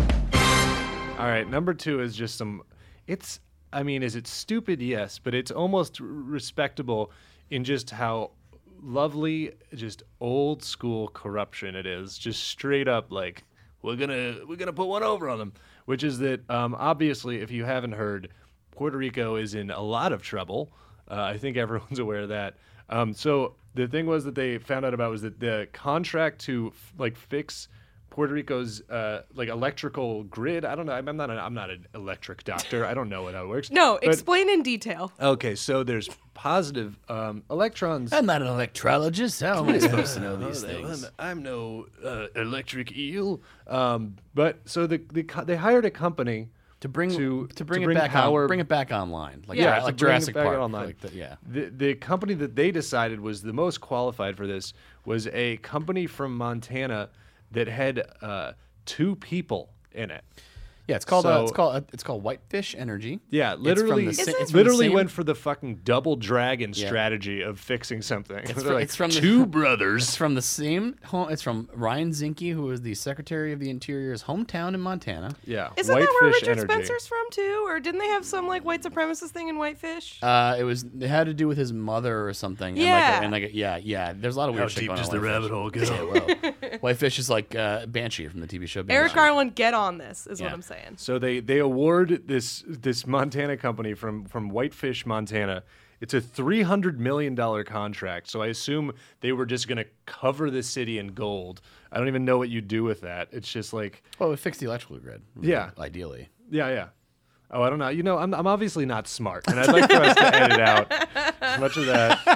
All right, number two is just some. It's. I mean, is it stupid? Yes, but it's almost r- respectable in just how lovely, just old school corruption it is. Just straight up, like we're gonna we're gonna put one over on them. Which is that um, obviously, if you haven't heard, Puerto Rico is in a lot of trouble. Uh, I think everyone's aware of that. Um, so the thing was that they found out about was that the contract to f- like fix Puerto Rico's uh, like electrical grid. I don't know. I'm I'm not. An, I'm not an electric doctor. I don't know how it works. No, But- explain in detail. Okay, so there's positive um, electrons. I'm not an electrologist. How am I supposed to know these Oh, things? I'm, I'm no uh, electric eel. Um, but so the, the co- they hired a company To bring to to bring to it bring back power. on, bring it back online. Like, Yeah, yeah, to like bring it Jurassic back Park. online. Like the, yeah. The the company that they decided was the most qualified for this was a company from Montana that had uh, two people in it. Yeah, it's called uh, So- it's called uh, it's called Whitefish Energy. Yeah, It's from literally, the sa- Is it? it's from the literally same- went for the fucking double dragon Yeah. strategy of fixing something. It's, fr- like it's from the- two It's brothers. from the same home. It's from Ryan Zinke, who was the Secretary of the Interior's hometown in Montana. Yeah, Isn't that where Whitefish Richard Energy. Spencer's from too? Or didn't they have some like white supremacist thing in Whitefish? Uh, it was it had to do with his mother or something. Yeah. and like, a, and like a, yeah, yeah. There's a lot of weird How shit deep going does on the with rabbit Whitefish. hole go? Yeah, well, Whitefish is like uh, Banshee from the T V show. Banshee. Eric Garland, get on this, is what Yeah. I'm saying. So they they award this this Montana company from from Whitefish, Montana. It's a three hundred million dollar contract. So I assume they were just going to cover the city in gold. I don't even know what you do with that. It's just like, Well, it fixed the electrical grid. Yeah. ideally. yeah, yeah. Oh, I don't know. You know, I'm I'm obviously not smart, and I'd like for us to edit out as much of that.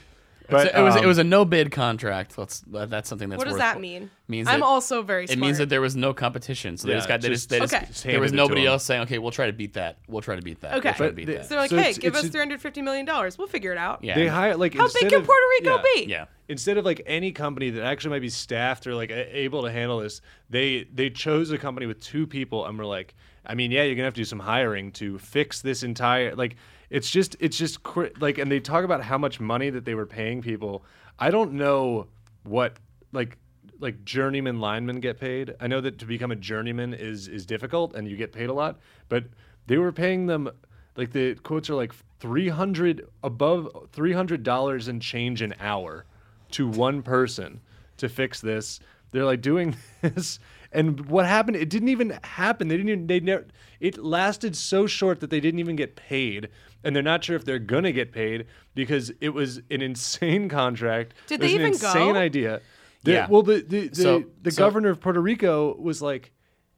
But So it was um, it was a no bid contract. Let's that- that's something that's What does worth- that mean? Means I'm that- also very It smart. means that there was no competition. So they Yeah, just got they just- just, they just Okay. just there was handed it to nobody them. else saying, okay, we'll try to beat that. We'll try to beat that. Okay. We'll try to But beat the- that. So they're like, So hey, it's- give it's us a- three hundred fifty million dollars. We'll figure it out. Yeah. They hire like How instead big can of- Puerto Rico yeah. be? Yeah. Instead of like any company that actually might be staffed or like a- able to handle this, they they chose a company with two people and were like, I mean, yeah, you're gonna have to do some hiring to fix this entire like. It's just it's just cr- like, and they talk about how much money that they were paying people. I don't know what like like journeyman linemen get paid. I know that to become a journeyman is is difficult and you get paid a lot, but they were paying them like the quotes are like three hundred above three hundred dollars and change an hour to one person to fix this. They're like doing this, and what happened? It didn't even happen. They didn't. Even, they never. It lasted so short that they didn't even get paid, and they're not sure if they're gonna get paid because it was an insane contract. Did It was they an even insane go? idea. The- Yeah. Well, the the the, So- the so- governor of Puerto Rico was like,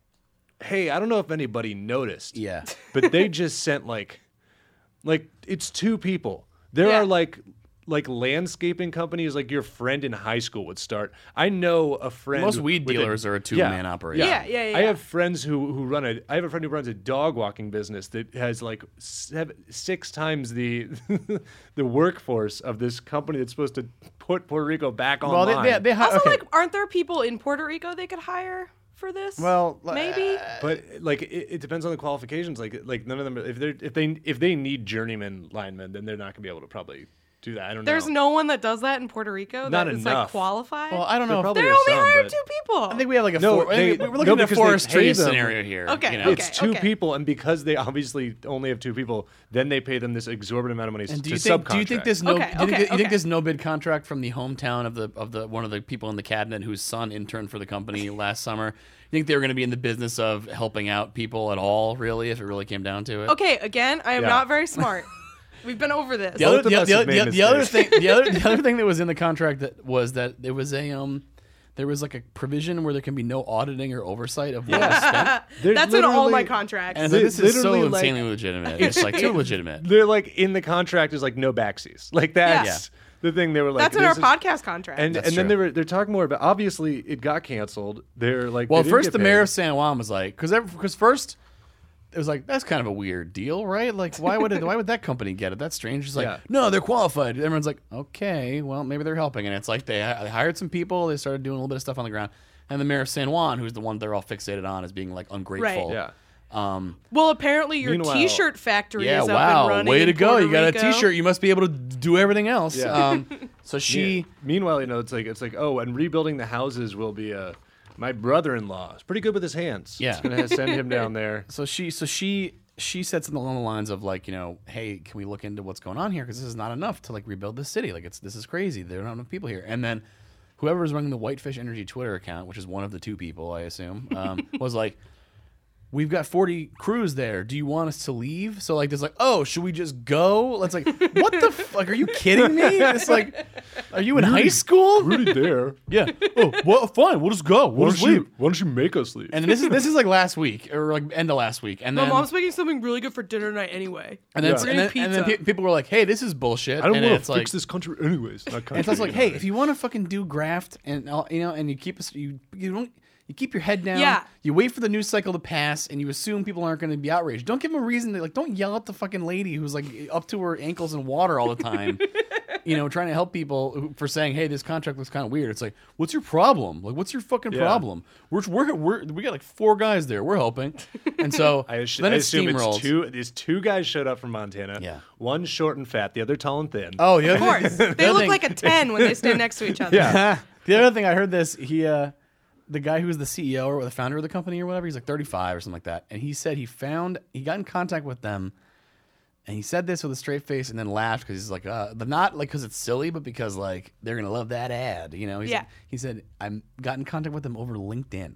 "Hey, I don't know if anybody noticed, Yeah. but they just sent like, like it's two people. There Yeah. are like." Like landscaping companies, like your friend in high school would start. I know a friend. Most weed with a- dealers are a two-man operation. Yeah, yeah, yeah, I yeah. have friends who who run a. I have a friend who runs a dog walking business that has like seven, six times the the workforce of this company that's supposed to put Puerto Rico back Well, online. they they, they hi- Also, okay. like, aren't there people in Puerto Rico they could hire for this? well, maybe. But like it, it depends on the qualifications. Like like none of them. If they if they if they need journeyman linemen, then they're not gonna be able to probably do that. I don't There's know. no one that does that in Puerto Rico Not that is like enough. qualified. well, I don't There know. If, probably they are only some, hired but- two people. I think we have like a No, four, they- we're looking no, at a because they Forest pay Trees them. scenario here. Okay, you know? It's two okay. people, and because they obviously only have two people, then they pay them this exorbitant amount of money And do to you think? Do you subcontract. think this no? Okay, do you, think, okay, you think okay. this no bid contract from the hometown of the of the one of the people in the cabinet whose son interned for the company last summer? You think they were going to be in the business of helping out people at all? Really, if it really came down to it? Okay, again, I am Yeah. not very smart. We've been over this. The other, Both of the, us the, have the, made the other thing, mistakes. the other, the other thing that was in the contract that was that there was a um, there was like a provision where there can be no auditing or oversight of what is spent. They're That's in all my literally- contracts. And it's like, this is so literally, like- insanely legitimate. It's like too legitimate. They're like in the contract is like no backsies. Like that's Yeah. the thing. They were like That's in our this is- podcast contract. And That's and then true. they were they're talking more about. Obviously, it got canceled. They're like Well, they didn't first get the paid. mayor of San Juan was like, because because first it was like that's kind of a weird deal, right? Like why would it, why would that company get it? That's strange. It's like Yeah. no, they're qualified. Everyone's like, okay, well maybe they're helping, and it's like they, they hired some people. They started doing a little bit of stuff on the ground, and the mayor of San Juan, who's the one they're all fixated on as being like ungrateful. Yeah. Um, well, apparently your Meanwhile- T-shirt factory yeah. is up Wow. and running. Way in to go! Puerto You got a Rico. T-shirt. You must be able to do everything else. Yeah. Um, so she. Yeah. Meanwhile, you know, it's like it's like oh, and rebuilding the houses will be a. My brother-in-law is pretty good with his hands. Yeah. It's gonna send him down there. So she, so she, she said something along the lines of like, you know, hey, can we look into what's going on here? Because this is not enough to like rebuild this city. Like it's this is crazy. There are not enough people here. And then whoever was running the Whitefish Energy Twitter account, which is one of the two people, I assume, um, was like, we've got forty crews there. Do you want us to leave? So like, there's like, oh, should we just go? It's like, what the fuck? Are you kidding me? It's like, are you in high school? Rudy there. Yeah. Oh, well, fine. We'll just go. Why We'll don't just leave. you? Why don't you make us leave? And this is this is like last week or like end of last week. And My then mom's making something really good for dinner tonight anyway. And then, Yeah. and We're then, getting and then pizza. pe- people were like, "Hey, this is bullshit." I don't and want it's to like, fix this country anyways. Not country. And so it's like, you know. hey, if you want to fucking do graft and all- you know, and you keep us, you you don't. You keep your head down. Yeah. You wait for the news cycle to pass, and you assume people aren't going to be outraged. Don't give them a reason to like. Don't yell at the fucking lady who's like up to her ankles in water all the time. You know, trying to help people who, for saying, "Hey, this contract looks kind of weird." It's like, what's your problem? Like, what's your fucking Yeah. problem? We're, we're we're we got like four guys there. We're helping, and so I, assu- then I it assume it's steamrolls. two. These two guys showed up from Montana. Yeah. One short and fat, the other tall and thin. Oh yeah, Of course, they look like a ten when they stand next to each other. Yeah. The other thing I heard this, he, uh, the guy who was the C E O or the founder of the company or whatever, he's like thirty-five or something like that, and he said he found, he got in contact with them, and he said this with a straight face and then laughed because he's like, uh, but not like because it's silly, but because like they're gonna love that ad, you know? He's Yeah. like- he said I got in contact with them over LinkedIn.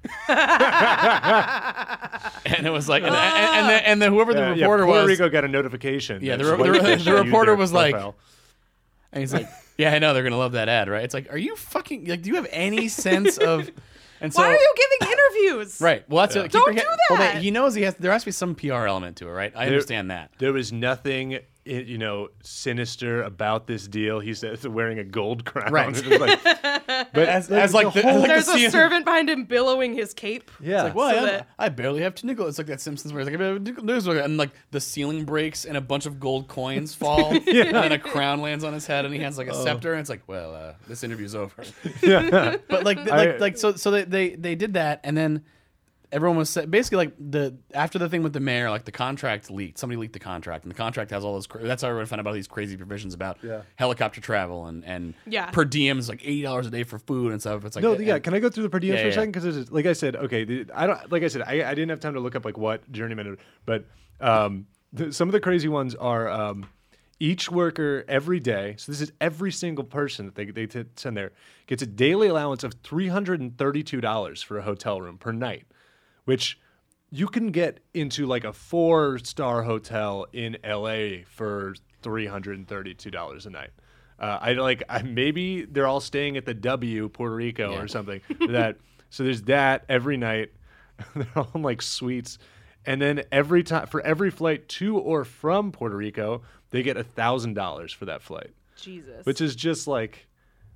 And it was like, and, and, and, then, and then whoever the Uh, yeah, reporter Puerto was, Rico got a notification. Yeah, that the re- the re- Whitefish the used reporter their was like- profile. and he's like, yeah, I know they're gonna love that ad, right? It's like, are you fucking like, do you have any sense of? And so, Why are you giving interviews? Right. Well, that's Yeah. it. Keep Don't your head- do Well, that. they- he knows he has. There has to be some P R element to it, right? I There- understand that. There was nothing, i- you know, sinister about this deal. He said wearing a gold crown. Right. It was like, but As, as like the, whole- like There's the a scene- servant behind him billowing his cape. yeah, Like, well, So I, that- I barely have two nickels. It's like that Simpsons where it's like, I barely have two nickels. and like the ceiling breaks and a bunch of gold coins fall, and then a crown lands on his head, and he has like a scepter, and it's like, well, uh, this interview's over. yeah. But like, th- I- like, like, so, so they, they, they did that, and then everyone was sa- basically like the after the thing with the mayor, like the contract leaked. Somebody leaked the contract, and the contract has all those. Cra- that's how everyone found out about these crazy provisions about Yeah. helicopter travel and and Yeah. per diems like eighty dollars a day for food and stuff. It's like No, and- yeah. Can I go through the per diem Yeah, for a yeah. second? Because like I said, okay, the, I don't. Like I said, I, I didn't have time to look up like what journeyman, but um, the, some of the crazy ones are um, each worker every day. So this is every single person that they they t- send there gets a daily allowance of three hundred and thirty-two dollars for a hotel room per night, which you can get into like a four-star hotel in L A for three hundred and thirty-two dollars a night. Uh, I like I, maybe they're all staying at the W Puerto Rico Yeah. or something. That so there's that every night. They're all in like suites, and then every time for every flight to or from Puerto Rico, they get a thousand dollars for that flight, Jesus. which is just like.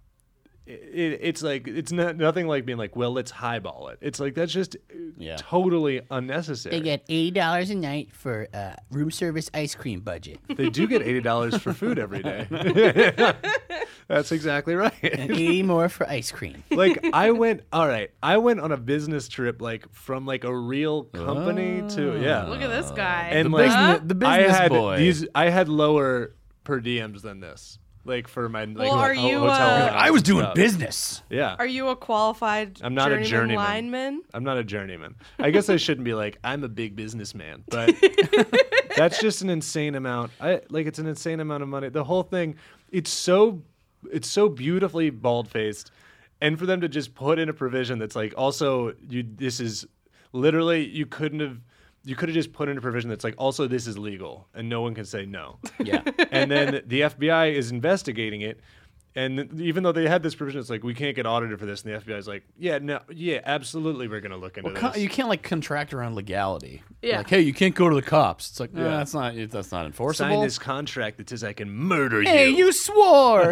It, it's like it's not, nothing like being like, well, let's highball it. It's like that's just Yeah. totally unnecessary. They get eighty dollars a night for uh, room service ice cream budget. They do get eighty dollars for food every day. That's exactly right. And eighty more for ice cream. Like I went, all right. I went on a business trip, like from like a real company to yeah. Look at this guy. And The like business- the I business had boy. these, I had lower per diems than this. Like for my like Well, are ho- you, hotel. uh, allowance I was and doing stuff. business. Yeah. Are you a qualified I'm not a journeyman journeyman. lineman? I'm not a journeyman. I guess I shouldn't be like I'm a big businessman, but that's just an insane amount. I like it's an insane amount of money. The whole thing, it's so it's so beautifully bald-faced, and for them to just put in a provision that's like also you this is literally you couldn't have you could have just put in a provision that's like also this is legal and no one can say no. Yeah. And then the F B I is investigating it. And even though they had this provision, it's like, we can't get audited for this. And the F B I is like, yeah, no, yeah, absolutely, we're going to look into Well, this. you can't like contract around legality. Yeah. Like, hey, you can't go to the cops. It's like, no, Yeah. that's not that's not enforceable. Sign this contract that says I can murder Hey, you. you swore.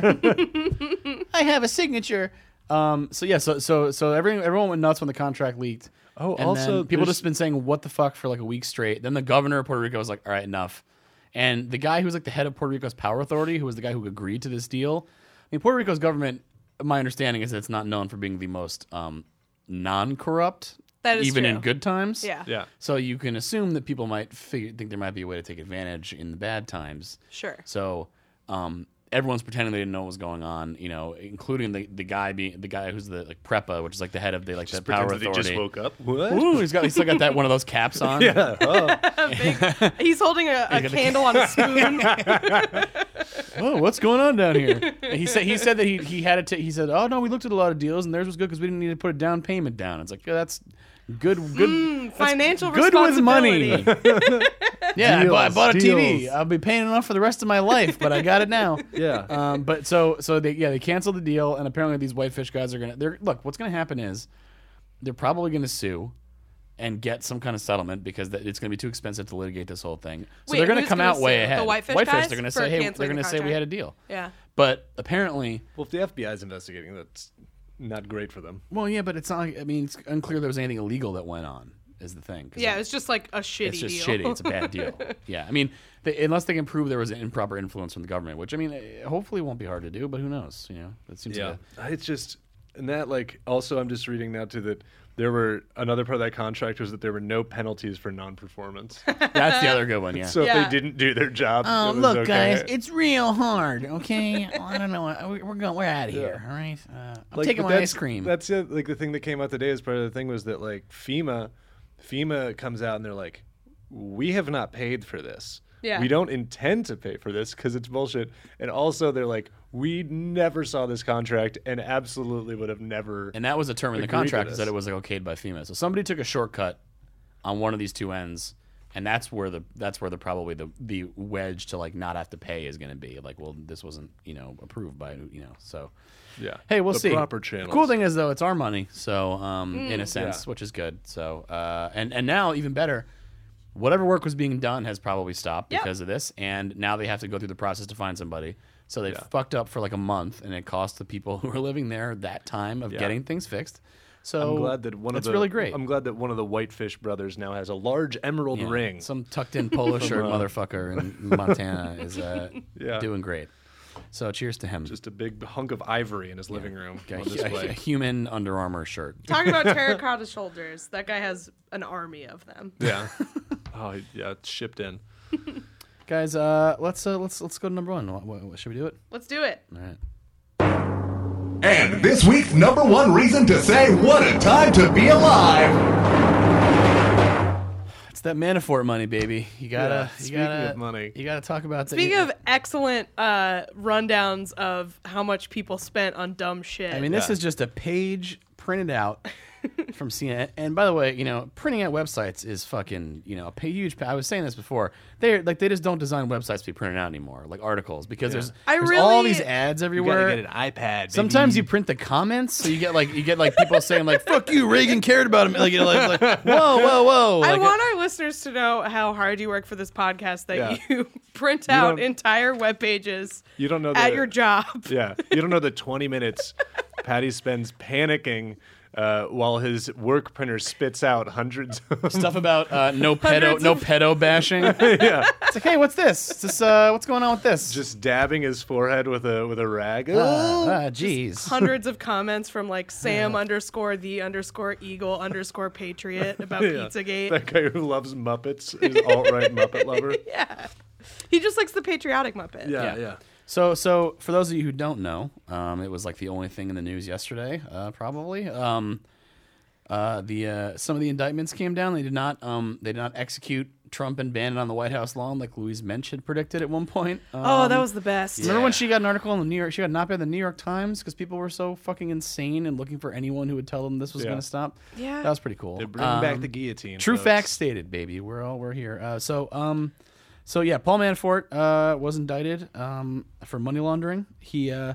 I have a signature. Um. So yeah. So so so everyone everyone went nuts when the contract leaked. Oh, and also, then people there's- just been saying what the fuck for like a week straight. Then the governor of Puerto Rico was like, all right, enough. And the guy who was like the head of Puerto Rico's power authority, who was the guy who agreed to this deal. I mean, Puerto Rico's government, my understanding is that it's not known for being the most um, non-corrupt, That is even true. in good times. Yeah. Yeah. So you can assume that people might figure, think there might be a way to take advantage in the bad times. Sure. So um, everyone's pretending they didn't know what was going on, you know, including the, the guy being the guy who's the like PREPA, which is like the head of the like the power Pretends that they authority. just woke up. What? Ooh, he's got he's still got that one of those caps on. Yeah. Oh. Big- he's holding a, a candle on a spoon. Oh, what's going on down here? And he said he said that he he had it. T- he said, oh no, we looked at a lot of deals and theirs was good because we didn't need to put a down payment down. It's like, yeah, that's good. Good Mm, financial good with money. responsibility. Yeah, I bought, I Deals, bought a T V. deals. I'll be paying enough for the rest of my life, but I got it now. Yeah. Um, but so so they yeah they canceled the deal, and apparently these Whitefish guys are gonna. They're look. What's gonna happen is they're probably gonna sue and get some kind of settlement because th- it's gonna be too expensive to litigate this whole thing. So Wait, they're gonna who's come gonna out way sue? ahead. The Whitefish guys They're gonna for say hey. canceling They're gonna the say we had a contract? deal. Yeah. But apparently, Well, if the F B I is investigating, that's not great for them. well, yeah, but it's not. Like, I mean, it's unclear there was anything illegal that went on. Is the thing? 'Cause Yeah, it- it's just like a shitty it's just deal. shitty. It's a bad deal. Yeah, I mean, they, unless they can prove there was an improper influence from the government, which I mean, eh, hopefully won't be hard to do, but who knows? You know, it seems Yeah. like It's just, and that, like, also, I'm just reading now, too, that there were, another part of that contract was that there were no penalties for non performance. a, that's the other good one. Yeah. So if Yeah. they didn't do their job, Oh, it was look, okay. guys, it's real hard. Okay, well, I don't know. We- We're going. We're out of here. All right. Uh, I'm Like, taking but my that's- ice cream. That's the, like the thing that came out today as part of the thing was that like FEMA, FEMA comes out and they're like, we have not paid for this. Yeah. We don't intend to pay for this because it's bullshit. And also they're like, we never saw this contract and absolutely would have never. And that was a term in the agreed to contract is this. that it was like okayed by FEMA. So somebody took a shortcut on one of these two ends, and that's where the that's where the probably the the wedge to like not have to pay is going to be. Like, well, this wasn't you know approved by you know so. Yeah. Hey, we'll the see. Proper The channels. cool thing is though, it's our money, so um, Mm. in a sense, Yeah. which is good. So uh, and and now even better, whatever work was being done has probably stopped Yep. because of this, and now they have to go through the process to find somebody. So they fucked up for like a month, and it cost the people who are living there that time of Yeah. getting things fixed. So I'm glad that one that's of the really great. I'm glad that one of the Whitefish brothers now has a large emerald Yeah, ring. Some tucked in polo shirt uh, motherfucker in Montana is uh, Yeah. doing great. So cheers to him. Just a big hunk of ivory in his living room a, on a- a display. human Under Armour shirt. Talking about terracotta shoulders, that guy has an army of them. Yeah. Oh yeah, it's shipped in. Guys, uh, let's uh, let's let's go to number one. What, what, what- should we do it? Let's do it. All right. And this week's number one reason to say what a time to be alive. It's that Manafort money, baby. You gotta, Yeah, you speaking gotta, of money. you gotta talk about. the- Speaking of excellent uh, rundowns of how much people spent on dumb shit. I mean, this Yeah. is just a page printed out from C N N. And by the way, you know, printing out websites is fucking, you know, a huge. I was saying this before. They like they just don't design websites to be printed out anymore, like articles, because there's I there's all really- these ads everywhere. an iPad. Sometimes you print the comments, so you get like you get like people saying like "fuck you, Reagan cared about him." Like you know, like, like whoa, whoa, whoa. I Like, want our listeners to know how hard you work for this podcast that Yeah. you print out don't- entire web pages You don't know at the- your job. Yeah, you don't know the twenty minutes Patty spends panicking uh, while his work printer spits out hundreds of stuff about uh, no pedo, Hundreds no of- pedo bashing. yeah, It's like, hey, what's this? Is this uh, what's going on with this? just dabbing his forehead with a with a rag. ah, jeez. Hundreds of comments from like Sam underscore the underscore Eagle underscore Patriot about Yeah. Pizzagate. That guy who loves Muppets is alt right Muppet lover. Yeah. He just likes the patriotic Muppet. Yeah, Yeah. yeah. So, so for those of you who don't know, um, it was like the only thing in the news yesterday, uh, probably. Um, uh, the uh, some of the indictments came down. They did not. Um, they did not execute Trump and ban it on the White House lawn like Louise Mensch had predicted at one point. Um, Oh, that was the best. Remember when she got an article in the New York? She got an op-ed in the New York Times because people were so fucking insane and looking for anyone who would tell them this was Yeah. going to stop. Yeah. that was pretty cool. They're bringing back Um, the guillotine. True folks. facts stated, baby. We're all we're here. Uh, so, um, so yeah, Paul Manafort uh, was indicted um, for money laundering. He uh,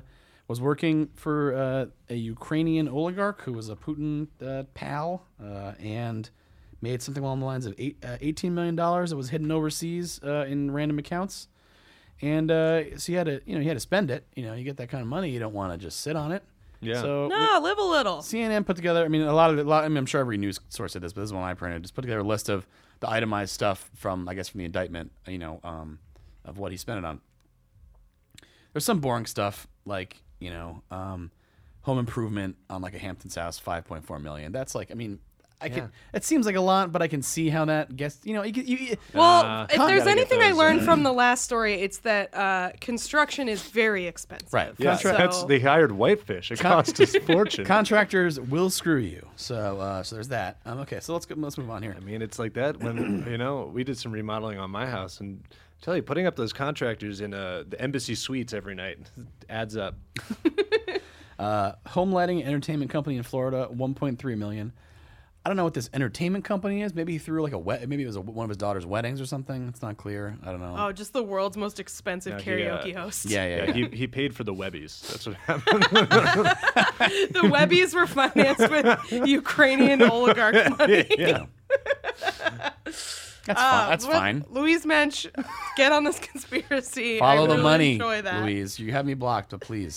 was working for uh, a Ukrainian oligarch who was a Putin uh, pal uh, and made something along the lines of eight, uh, eighteen million dollars that was hidden overseas uh, in random accounts. And uh, so he had to, you know, he had to spend it. You know, you get that kind of money, you don't want to just sit on it. Yeah. So No, live a little. C N N put together, I mean, a lot of it, a lot, I mean, I'm sure every news source did this, but this is one I printed. Just put together a list of the itemized stuff from, I guess, from the indictment, you know, um, of what he spent it on. There's some boring stuff like, you know, um, home improvement on like a Hamptons house, five point four million. That's like, I mean, I Yeah. can. It seems like a lot, but I can see how that gets. You know, you, you, you Well, Uh, if Con- there's gotta get anything I those, learned uh, from the last story, it's that uh, construction is very expensive. Right. Yeah, Contra- that's, they hired Whitefish. It cost us a fortune. contractors will screw you. So, uh, so there's that. Um, okay, so let's go, let's move on here. I mean, it's like that when, you know, we did some remodeling on my house, and I tell you, putting up those contractors in uh, the Embassy Suites every night adds up. Uh, home lighting and entertainment company in Florida, one point three million. I don't know what this entertainment company is. Maybe he threw like a wet. Maybe it was a, one of his daughter's weddings or something. It's not clear. I don't know. Oh, just the world's most expensive No, he, karaoke uh, host. yeah, yeah, Yeah, yeah. he, he paid for the Webbies. That's what happened. The Webbies were financed with Ukrainian oligarch money. yeah. That's Uh, fine. That's but fine. Louise Mensch, get on this conspiracy. Follow I the really money, Enjoy that. Louise. You have me blocked, but please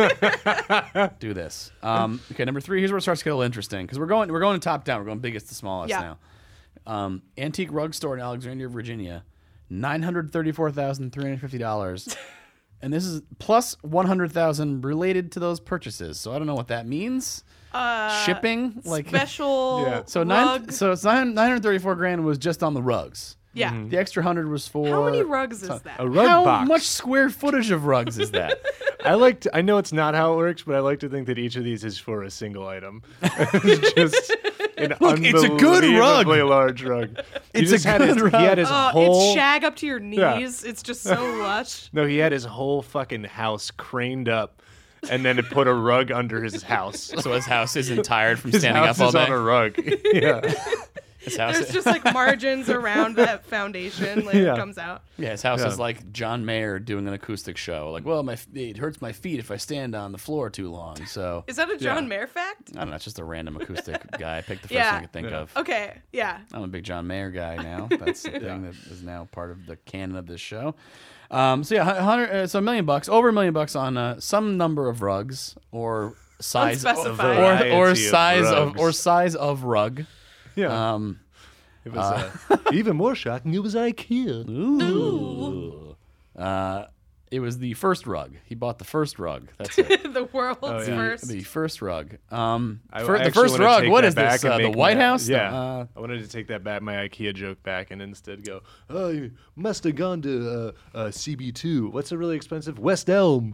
do this. Um, okay, number three. Here's where it starts to get a little interesting because we're going we're going top down. We're going biggest to smallest Yeah. now. Um, antique rug store in Alexandria, Virginia, nine hundred thirty-four thousand three hundred fifty dollars, and this is plus one hundred thousand related to those purchases. So I don't know what that means. Uh, Shipping, like special Yeah. so nine. rug. So it's nine nine hundred thirty-four grand was just on the rugs. yeah. The extra hundred was for How many rugs is that? A rug How box. much square footage of rugs is that? I like to, I know it's not how it works, but I like to think that each of these is for a single item. It's just an Look, it's a good rug. unbelievably large rug. He It's a just had good his, rug. He had his Oh, whole it's shag up to your Yeah. knees. It's just so lush. no, he had his whole fucking house craned up, and then it put a rug under his house. So his house isn't tired from His standing house up all is day. on a rug. Yeah, His house, There's just like margins around that foundation. Like Yeah. it comes out. yeah, his house Yeah. is like John Mayer doing an acoustic show. Like, well, my f- it hurts my feet if I stand on the floor too long. So Is that a John Yeah. Mayer fact? I don't know. It's just a random acoustic guy. I picked the first Yeah. thing I could think Yeah. of. Okay. Yeah. I'm a big John Mayer guy now. That's the thing that is now part of the canon of this show. Um, so yeah, a hundred, uh, so a million bucks, over a million bucks on uh, some number of rugs or size of, Unspecified. or, or Variety of size of rugs. or size of rug. yeah. Um, It was uh, even more shocking. It was IKEA. Ooh. Uh, it was the first rug. He bought the first rug. That's it. The world's yeah. first. The first rug. Um, I- fir- I the actually first wanna rug. take What that is this? back and Uh, the make White my- House? Yeah. Uh, I wanted to take that back, my IKEA joke back, and instead go, oh, you must have gone to uh, uh, C B two. What's a really expensive? West Elm.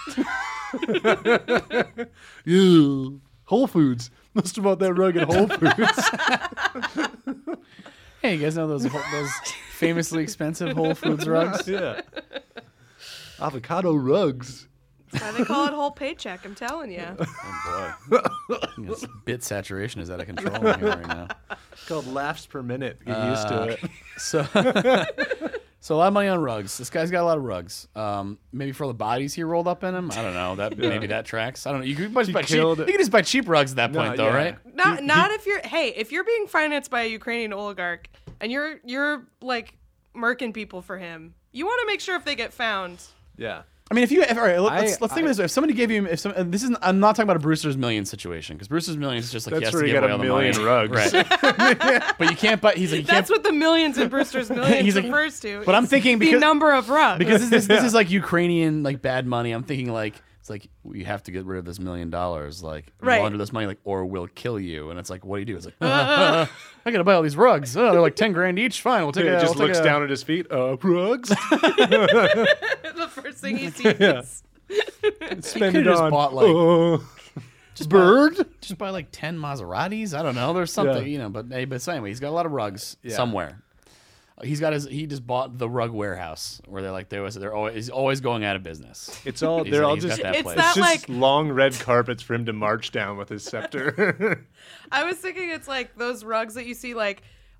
Yeah. Whole Foods. Must have bought that rug at Whole Foods. hey, you guys know those those famously expensive Whole Foods rugs? Yeah. Avocado rugs. That's why they call it whole paycheck. I'm telling you. Oh boy, this bit saturation is out of control in here right now. It's called laughs per minute. Get used to it. So, so a lot of money on rugs. This guy's got a lot of rugs. Um, maybe for all the bodies he rolled up in them. I don't know. That maybe that tracks. I don't know. You could just buy cheap. killed You it. could just buy cheap rugs at that No, point, though, yeah. right? Not not if you're hey, if you're being financed by a Ukrainian oligarch and you're you're like murking people for him, you want to make sure if they get found. Yeah. I mean, if you if, all right, let's, I- let's think of this. If somebody gave you, if some, uh, this is, I'm not talking about a Brewster's Millions situation because Brewster's Millions is just like That's he has where to you give got away a all the million money. rugs. Right. But you can't buy. He's like, you That's can't. what the millions in Brewster's Millions He's like- refers to. but I'm is thinking the because- number of rugs. because this, this, this is like Ukrainian like bad money. I'm thinking like it's like we have to get rid of this million dollars, like Right. we'll under this money, like or we'll kill you. And it's like, what do you do? It's like, uh, uh, I gotta buy all these rugs. Oh, they're like ten grand each. Fine, we'll take Yeah, it. it just looks down at his feet. Uh, rugs. the first thing he sees. Spend could've it just on. bought, like- uh, Just bird. Buy, just buy like ten Maseratis. I don't know. There's something, Yeah. you know. But hey, but so anyway, he's got a lot of rugs Yeah. somewhere. He's got his. He just bought the rug warehouse where they're like there was. They're always. He's always going out of business. It's all. He's They're like- all he's got just. that It's place. that- It's just like- long red carpets for him to march down with his scepter. I was thinking it's like those rugs that you see like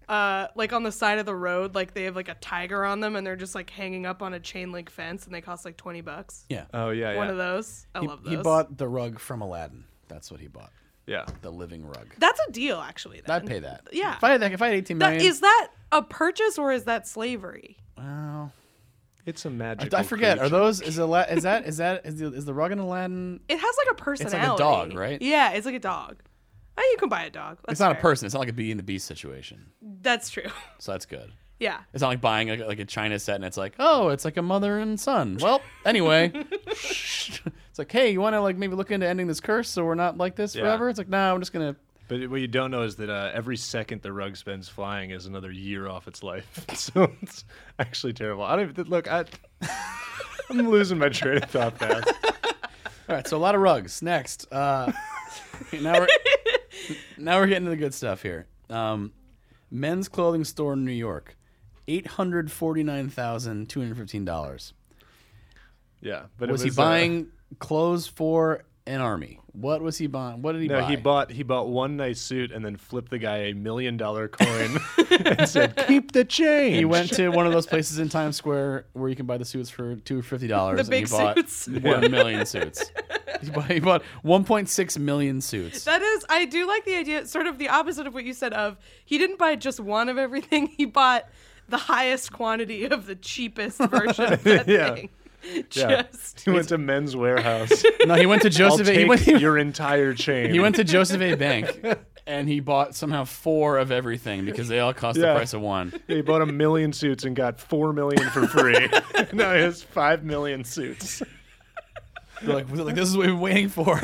uh, like on the side of the road, like they have like a tiger on them, and they're just like hanging up on a chain link fence, and they cost like twenty bucks. Yeah. Oh yeah, One yeah. of those. I he, love those. he bought the rug from Aladdin. That's what he bought. Yeah. The living rug. That's a deal, actually. Then. I'd pay that. Yeah. If I had that, if I had eighteen That, million. is that a purchase or is that slavery? well, It's a I, magical. I forget. creature. Are those? Is Ala- Is that? Is that? Is the, is the rug in Aladdin? It has like a personality. dog, right? Yeah, it's like a dog. Oh, you can buy a dog. That's It's not a fair. person. It's not like a Beauty and the Beast situation. That's true. So that's good. Yeah. It's not like buying a, like a China set and it's like, oh, it's like a mother and son. Well, anyway, it's like, hey, you want to like maybe look into ending this curse so we're not like this Yeah. forever? It's like, no, I'm just gonna. But what you don't know is that uh, every second the rug spends flying is another year off its life. So it's actually terrible. I don't even look. I, I'm losing my train of thought fast. All right, so a lot of rugs. Next, uh, now we're now we're getting to the good stuff here. Um, men's clothing store in New York, eight hundred forty nine thousand two hundred fifteen dollars. Yeah, but Was, it was he uh, buying clothes for an army? What was he buying? What did he No, buy? he bought he bought one nice suit and then flipped the guy a million dollar coin and said, "Keep the change." He went to one of those places in Times Square where you can buy the suits for two hundred fifty dollars. The big and he bought suits. one million suits. He bought, he bought one point six million suits. That is, I do like the idea, sort of the opposite of what you said of, he didn't buy just one of everything, he bought the highest quantity of the cheapest version of that Yeah. thing. Yeah. Just, He went to Men's Warehouse. No, he went to I'll Joseph. A, take he, went, your entire chain. he went to Joseph A. Bank, and he bought somehow four of everything because they all cost the Yeah. price of one. He bought a million suits and got four million for free. Now he has five million suits. They're like, like this is what we've been waiting for.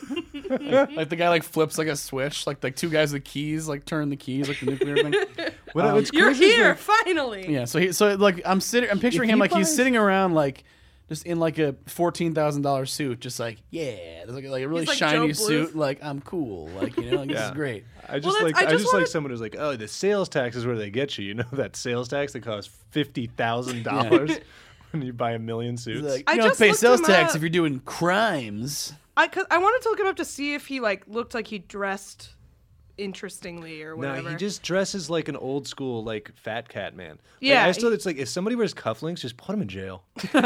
like, like the guy like flips like a switch, like like two guys with keys like turn the keys like the nuclear thing. What, Um, what's you're crazy is here, that- finally. Yeah, so he so like I'm sitting, I'm picturing If him he like he's buys- sitting around like just in like a fourteen thousand dollar suit, just like yeah, there's like like a really He's like shiny Joe Bluth. suit, like I'm cool, like you know, like, this Yeah. is great. I just that's- like I I just just, wanna- like someone who's like, oh, the sales tax is where they get you. You know that sales tax that costs fifty thousand dollars when you buy a million suits. Like, I you don't just pay looked sales him tax up. if you're doing crimes. I, cause I wanted to look him up to see if he like looked like he dressed interestingly or no, whatever. he just dresses like an old school like fat cat man. Like, Yeah, I still he- it's like if somebody wears cufflinks, just put him in jail.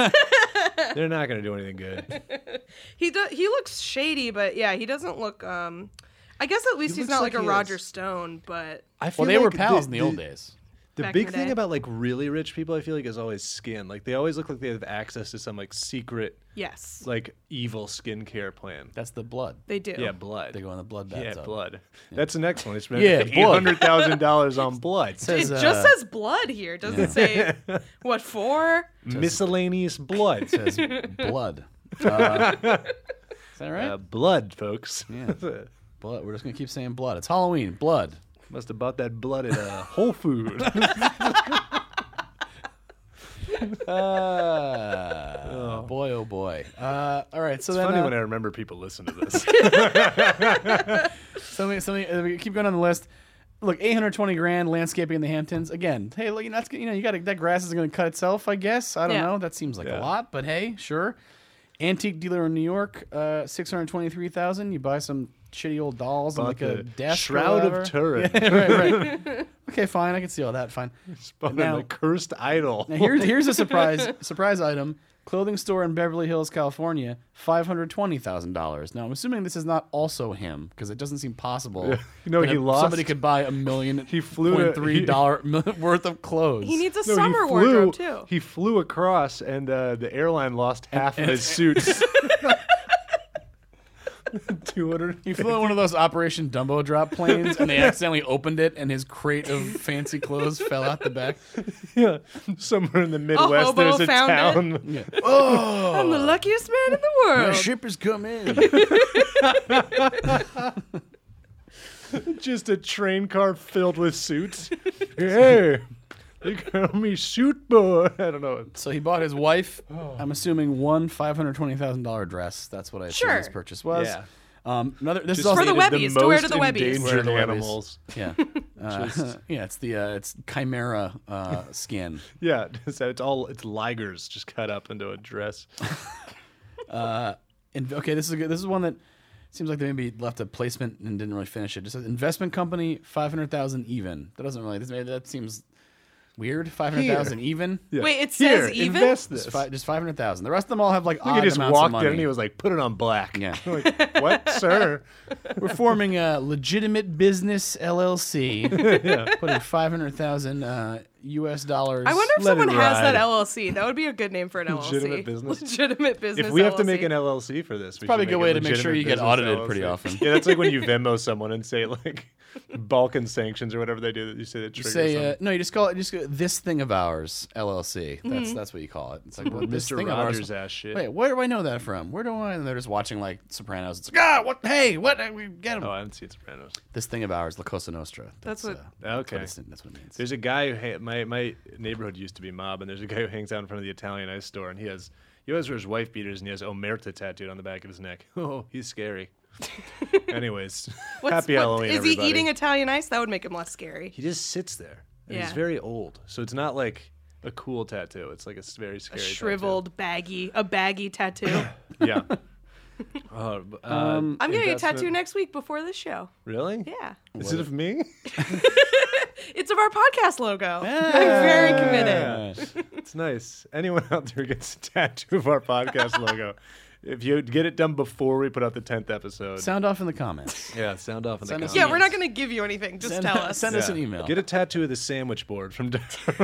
They're not gonna do anything good. He do, he looks shady, but yeah, he doesn't look. Um, I guess at least He he's looks not like like, a he Roger is. Stone, but I feel Well, they were like pals in the, old days. The Back in big the thing day. about like really rich people, I feel like, is always skin. Like they always look like they have access to some like secret, yes, like evil skincare plan. That's the blood. they do. Yeah, blood. They go in the blood Yeah, bathtub. blood. That's the next one. They spent Yeah, eight blood. hundred thousand dollars on blood. It Says, just uh, says blood here. It doesn't say what for. Miscellaneous blood. says blood. Uh, is that right? Uh, blood, folks. Yeah. Blood. We're just gonna keep saying blood. It's Halloween. Blood. Must have bought that blood at uh, Whole Food. Uh, Boy, oh boy. Uh, all right. So It's then, funny uh, when I remember people listen to this. So we, so we, uh, we keep going on the list. Look, eight hundred twenty grand landscaping in the Hamptons. Again, hey, look, you know, that's, you know, you got that grass is going to cut itself, I guess. I don't Yeah. know. That seems like Yeah. a lot, but hey, sure. Antique dealer in New York, uh, six hundred twenty-three thousand. You buy some shitty old dolls and Bought like a the desk. or Shroud whatever. of Turin. Yeah, right, right. Okay, fine. I can see all that. Fine. Bought Now- a cursed idol. Now here's here's a surprise surprise item. Clothing store in Beverly Hills, California, five hundred twenty thousand dollars. Now I'm assuming this is not also him because it doesn't seem possible. Yeah. You know, that he a- lost- Somebody could buy a million. He flew to- point three he- dollar worth of clothes. He needs a No, he summer flew- wardrobe too. He flew across, and uh, the airline lost half of his suits. Two hundred. He flew in one of those Operation Dumbo Drop planes, and they accidentally opened it, and his crate of fancy clothes fell out the back. Yeah, somewhere in the Midwest, hobo there's a found town. Yeah. I'm the luckiest man in the My world. ship has come in. Just a train car filled with suits. Hey, they call me Suit Boy. I don't know. So he bought his wife, I'm assuming, one five hundred twenty thousand dollar dress. That's what I assume Sure. his purchase was. Yeah. Um, another. This Just is also For the needed Webbies, to wear to most the Webbies. endangered Wear to the Webbies. animals. Yeah, uh, yeah. It's the uh, it's chimera uh, skin. Yeah, so it's all it's ligers just cut up into a dress. And okay, this is a good, this is one that Seems like they maybe left a placement and didn't really finish it. Just says investment company, five hundred thousand even. That doesn't really. That seems weird. Five hundred thousand even. Yeah. Wait, it Here, says even? invest this. Just, fi- just five hundred thousand. The rest of them all have like He odd just amounts of walked money. in and he was like, "Put it on black." Yeah. Like, what, sir? We're forming a legitimate business L L C. Putting five hundred thousand uh, U S dollars. I wonder if Let someone it has that ride. L L C. That would be a good name for an L L C. Legitimate business? Legitimate business. If we have to L L C. make an L L C for this, we probably a should good make way to make sure legitimate you get business audited L L C. pretty often. Yeah, that's like when you Venmo someone and say like Balkan sanctions or whatever they do that you say that You triggers say uh, something. no. You just call it just go, this thing of ours L L C. That's that's what you call it. It's like well, this Mister thing Rogers of ours. ass shit. Wait, where do I know that from? Where do I? And they're just watching like Sopranos. It's like ah, what? Hey, what? We get him. Oh, I haven't seen Sopranos. This thing of ours, La Cosa Nostra. That's what- uh, that's Okay. what it's- that's what it means. There's a guy who ha- my my neighborhood used to be mob, and there's a guy who hangs out in front of the Italian ice store, and he has he always wears wife beaters, and he has Omerta tattooed on the back of his neck. Oh, he's scary. Anyways, What's- happy what- Halloween, Is everybody. he eating Italian ice? That would make him less scary. He just sits there, and he's Yeah. very old, so it's not like a cool tattoo. It's like a s- very A scary shriveled, baggy, a baggy tattoo. tattoo. Yeah. Uh, b- uh, Um, I'm getting a investment- tattoo next week before this show. Really? Yeah. Is it of me? It's of our podcast logo. I'm very committed. It's nice. Anyone out there gets a tattoo of our podcast logo. If you get it done before we put out the tenth episode, Sound off in the comments. yeah, sound off in the Send us- comments. Yeah, we're not going to give you anything. Just Send, tell us. send us an Yeah. email. Get a tattoo of the sandwich board from.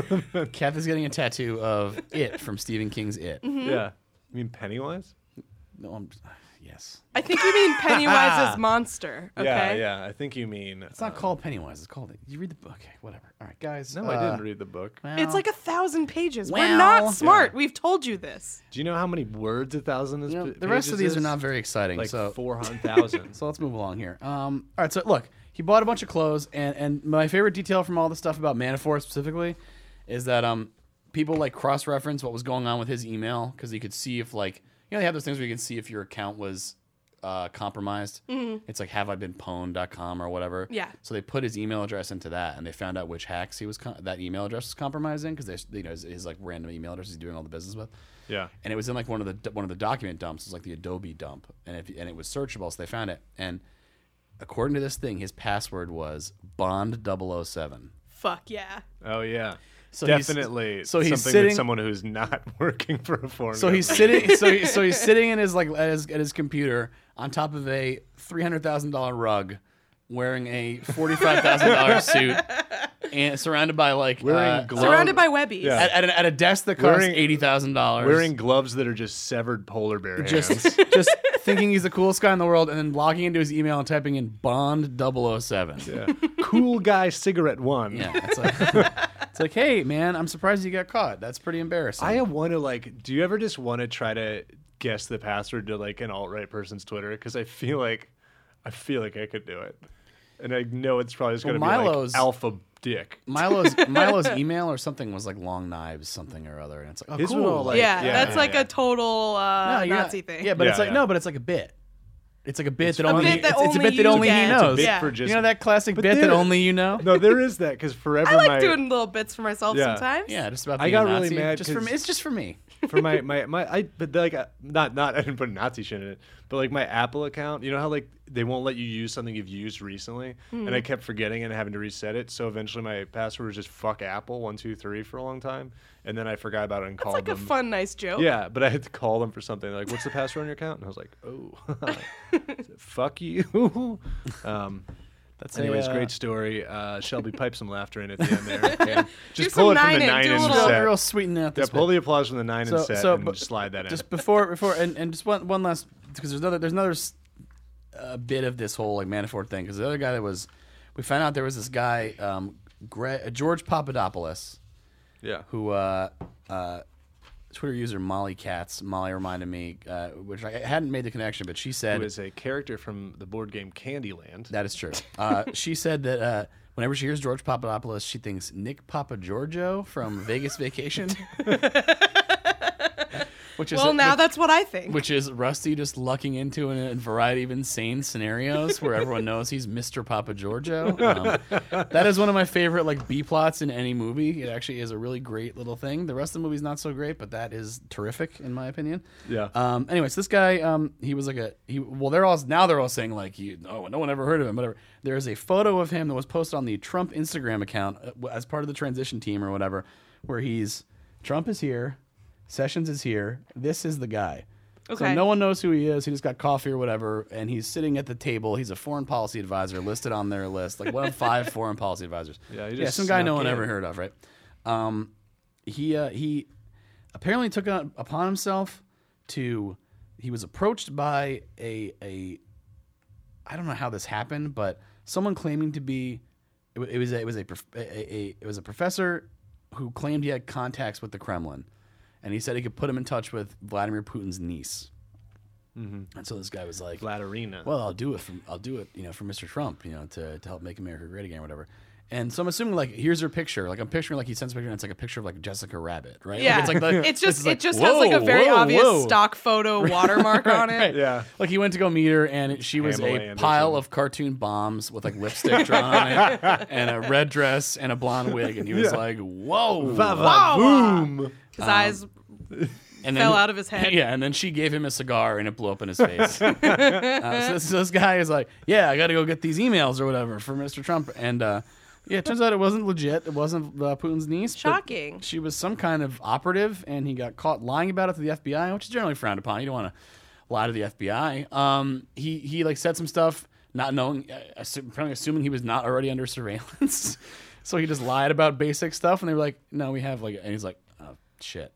Kath is getting a tattoo of It from Stephen King's It. Mm-hmm. Yeah, you mean Pennywise? No, I'm, yes. I think you mean Pennywise's monster. Okay. Yeah, yeah. I think you mean. It's not called Pennywise. It's called it. You read the book. Okay, whatever. All right, guys. No, uh, I didn't read the book. well, It's like a thousand pages. We're Well, not smart. yeah. We've told you this. Do you know how many words a thousand is? you know, p- the rest of pages these is? are not very exciting. like so four hundred thousand. So let's move along here. Um, all right, so look, he bought a bunch of clothes, and, and my favorite detail from all the stuff about Manafort specifically is that um, people like cross-reference what was going on with his email because he could see if like you know they have those things where you can see if your account was uh, compromised. Mm-hmm. It's like have I been pwned dot com or whatever. Yeah. So they put his email address into that, and they found out which hacks he was com- that email address was compromising because they you know his, his like random email address he's doing all the business with. Yeah. And it was in like one of the one of the document dumps. It was like the Adobe dump, and if and it was searchable, so they found it. And according to this thing, his password was Bond double oh seven. Fuck yeah. Oh yeah. So he's- Definitely. so he's something sitting- that someone who's not working for a foreign. So he's government. sitting. So he, so he's sitting in his like at his, at his computer on top of a three hundred thousand dollar rug, wearing a forty five thousand dollar suit, and surrounded by like Wearing uh, gloves. Surrounded by Webbies. Yeah. at, at, a, at a desk that costs Wearing- eighty thousand dollars. wearing gloves that are just severed polar bear hands. just just thinking he's the coolest guy in the world, and then logging into his email and typing in Bond double oh seven. Yeah. Cool guy cigarette one. Yeah, it's like it's like, hey man, I'm surprised you got caught. That's pretty embarrassing. I want to like. Do you ever just want to try to guess the password to like an alt right person's Twitter? Because I feel like, I feel like I could do it, and I know it's probably just Well, gonna be Milo's- like Alpha Dick. Milo's Milo's email or something was like long knives something or other, and it's like, oh, His cool. were all, like- yeah, yeah, that's yeah, like yeah. a total uh, No, you're Nazi not- thing. Yeah, but it's Yeah, like yeah. no, but it's like a bit. It's like a bit that a only bit that it's, it's a only bit that you only he get. knows. Bit Yeah. for just You know that classic But bit that there- only you know. No, there is that because forever I like my doing little bits for myself Yeah. sometimes. Yeah, just about. I Being got a really Nazi. mad Just for 'cause- me. It's just for me. for my my my I but like uh, not not I didn't put Nazi shit in it, but like my Apple account, you know how like they won't let you use something you've used recently, and I kept forgetting and having to reset it. So eventually my password was just fuck Apple one two three for a long time, and then I forgot about it and It's called like a them. fun, nice joke. Yeah, but I had to call them for something. They're like, what's the password on your account? And I was like, oh, fuck you. um, That's anyways, a, uh, great story. Uh, Shelby, pipe some laughter in at the end there. Yeah. Just some pull it from nine the in, nine do a inch little- set. real sweeten out Yeah, this pull bit. the applause from the nine So- inch set so, and but- slide that in. Just before before and, and just one one last because there's another there's another s- uh, bit of this whole like Manafort thing because the other guy that was we found out there was this guy um, Gre- uh, George Papadopoulos yeah. who uh, uh, Twitter user Molly Katz Molly reminded me uh, which I hadn't made the connection but she said Who is a character from the board game Candyland. that is true. Uh, she said that uh, whenever she hears George Papadopoulos, she thinks Nick Papagiorgio from Vegas Vacation. which is Well, a- now which, that's what I think. which is Rusty just lucking into a variety of insane scenarios where everyone knows he's Mister Papa Giorgio. Um, that is one of my favorite like B plots in any movie. It actually is a really great little thing. The rest of the movie's not so great, but that is terrific in my opinion. Yeah. Um. Anyways, this guy, um, he was like a he. Well, they're all now they're all saying like he. Oh, no one ever heard of him. Whatever. There is a photo of him that was posted on the Trump Instagram account uh, as part of the transition team or whatever, where he's Trump is here, Sessions is here. This is the guy. So Okay. no one knows who he is. He just got coffee or whatever, and he's sitting at the table. He's a foreign policy advisor listed on their list, like one of five foreign policy advisors. Yeah, he yeah, just some guy no snuck one in. ever heard of, right? Um, he uh, he apparently took it upon himself to. He was approached by a a. I don't know how this happened, but someone claiming to be. It, wa- it was a, it was a, prof- a, a it was a professor who claimed he had contacts with the Kremlin, and he said he could put him in touch with Vladimir Putin's niece. And so this guy was like, Vladarina. "Well, I'll do it for I'll do it, you know, for Mister Trump, you know, to, to help make America great again, or whatever." And so I'm assuming like here's her picture, like I'm picturing like he sends a picture and it's like a picture of like Jessica Rabbit, right? Yeah, like, it's like the, it's just like, it just has like a whoa, very whoa, obvious whoa. stock photo watermark on it. Right. Yeah. Like he went to go meet her, and it- she was Pamela a Anderson. pile of cartoon bombs with like lipstick drawn on it, and a red dress and a blonde wig, and he was Yeah. like, "Whoa!" Va- va- Wow. boom. His eyes and fell out of his head. Yeah, and then she gave him a cigar, and it blew up in his face. uh, so, this, so this guy is like, "Yeah, I got to go get these emails or whatever for Mister Trump," and uh, yeah, it turns out it wasn't legit. It wasn't uh, Putin's niece. but Shocking. She was some kind of operative, and he got caught lying about it to the F B I, which is generally frowned upon. You don't want to lie to the F B I. Um, he he like said some stuff, not knowing, uh, assu- probably assuming he was not already under surveillance. So he just lied about basic stuff, and they were like, "No, we have like," and he's like, "Oh shit,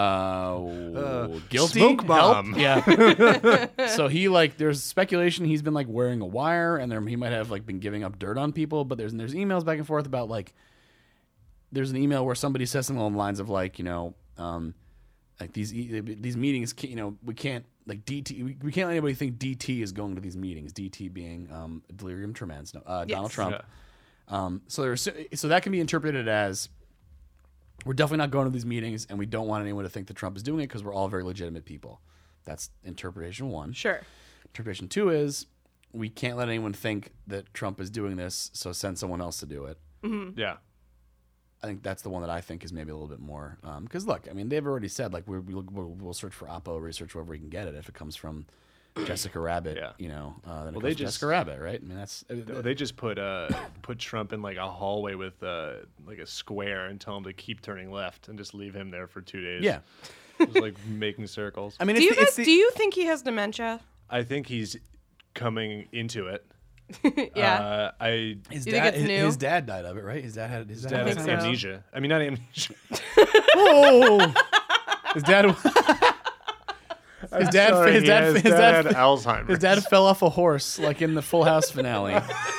uh, guilty, smoke Help?" bomb. Yeah. So he like, there's speculation he's been like wearing a wire, and there he might have like been giving up dirt on people. But there's there's emails back and forth about like, there's an email where somebody says something along the lines of like, you know, um, like these e- these meetings, ca- you know, we can't like D T, we, we can't let anybody think D T is going to these meetings. D T being um, delirium tremens, no, uh, Donald Yes. Trump. Yeah. Um, so there's so that can be interpreted as we're definitely not going to these meetings, and we don't want anyone to think that Trump is doing it because we're all very legitimate people. That's interpretation one. Sure. Interpretation two is we can't let anyone think that Trump is doing this, so send someone else to do it. Yeah. I think that's the one that I think is maybe a little bit more because look, I mean, they've already said like we're, we'll, we'll we'll search for Oppo research wherever we can get it. If it comes from Jessica Rabbit, Yeah. you know, uh, then it Well, comes they from just- Jessica Rabbit, right? I mean, that's uh, No, they just put uh put Trump in like a hallway with uh like a square and tell him to keep turning left and just leave him there for two days. yeah. Just like making circles. I mean, Do it's you the, it's guys the, do you think he has dementia? I think he's coming into it. Yeah. Uh, I his You think dad, it's his, new? his dad died of it, right? His dad had his dad, dad had has think so. amnesia. I mean, not amnesia. Oh, his dad. His dad, Sorry, his yeah, dad, his his dad dad, had Alzheimer's. his dad fell off a horse, like in the Full House finale.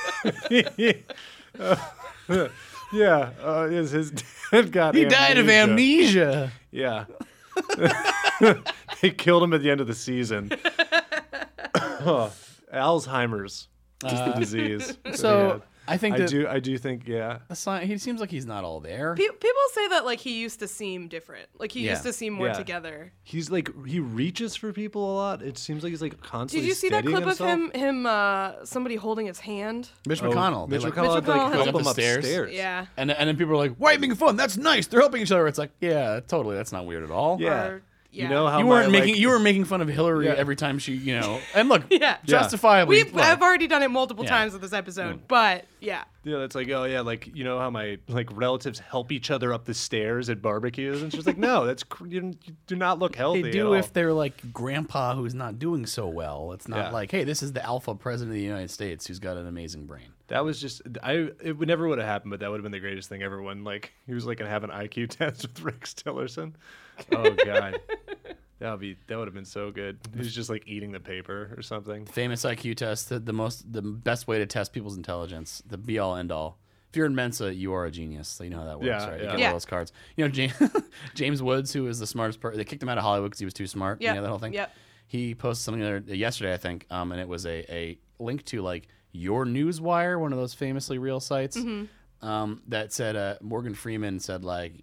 yeah, uh, is his dad got He died of amnesia. Yeah. They killed him at the end of the season. Oh, Alzheimer's is the disease. that he So had. I think I that do I do think yeah. the sign, he seems like he's not all there. Pe- people say that like he used to seem different. Like he Yeah. used to seem more Yeah. together. He's like he reaches for people a lot. It seems like he's like constantly Did you see that steadying clip himself. of him him uh somebody holding his hand? Mitch Oh, McConnell. they Mitch like- McConnell had to Mitch like McConnell help has- him Up the stairs. upstairs. Yeah. And and then people are like, "Why are you making fun? That's nice. They're helping each other." It's like, yeah, totally. That's not weird at all. Yeah. Or- yeah. You know how You weren't my, making like, you were making fun of Hillary Yeah. every time she, you know. And look, Yeah. justifiably. We've look, I've already done it multiple Yeah. times with this episode, but yeah. Yeah, that's like, oh yeah, like you know how my like relatives help each other up the stairs at barbecues, and she's like, no, that's cr- you, you do not look healthy. they at do all. if they're like grandpa who's not doing so well. It's not Yeah. like, hey, this is the alpha president of the United States who's got an amazing brain. That was just I. It would never would have happened, but that would have been the greatest thing ever. When like he was like gonna have an I Q test with Rex Tillerson. Oh god, that would be that would have been so good. He was just like eating the paper or something. Famous I Q test, the, the most, the best way to test people's intelligence, the be all end all. If you're in Mensa, you are a genius. So you know how that works, Yeah, right? You yeah. get Yeah. all those cards. You know, James, James Woods, who is the smartest person, they kicked him out of Hollywood because he was too smart. Yep. You know that whole thing. Yep. He posted something there yesterday, I think, um, and it was a, a link to like Your Newswire, one of those famously real sites, Mm-hmm. um, that said uh, Morgan Freeman said like,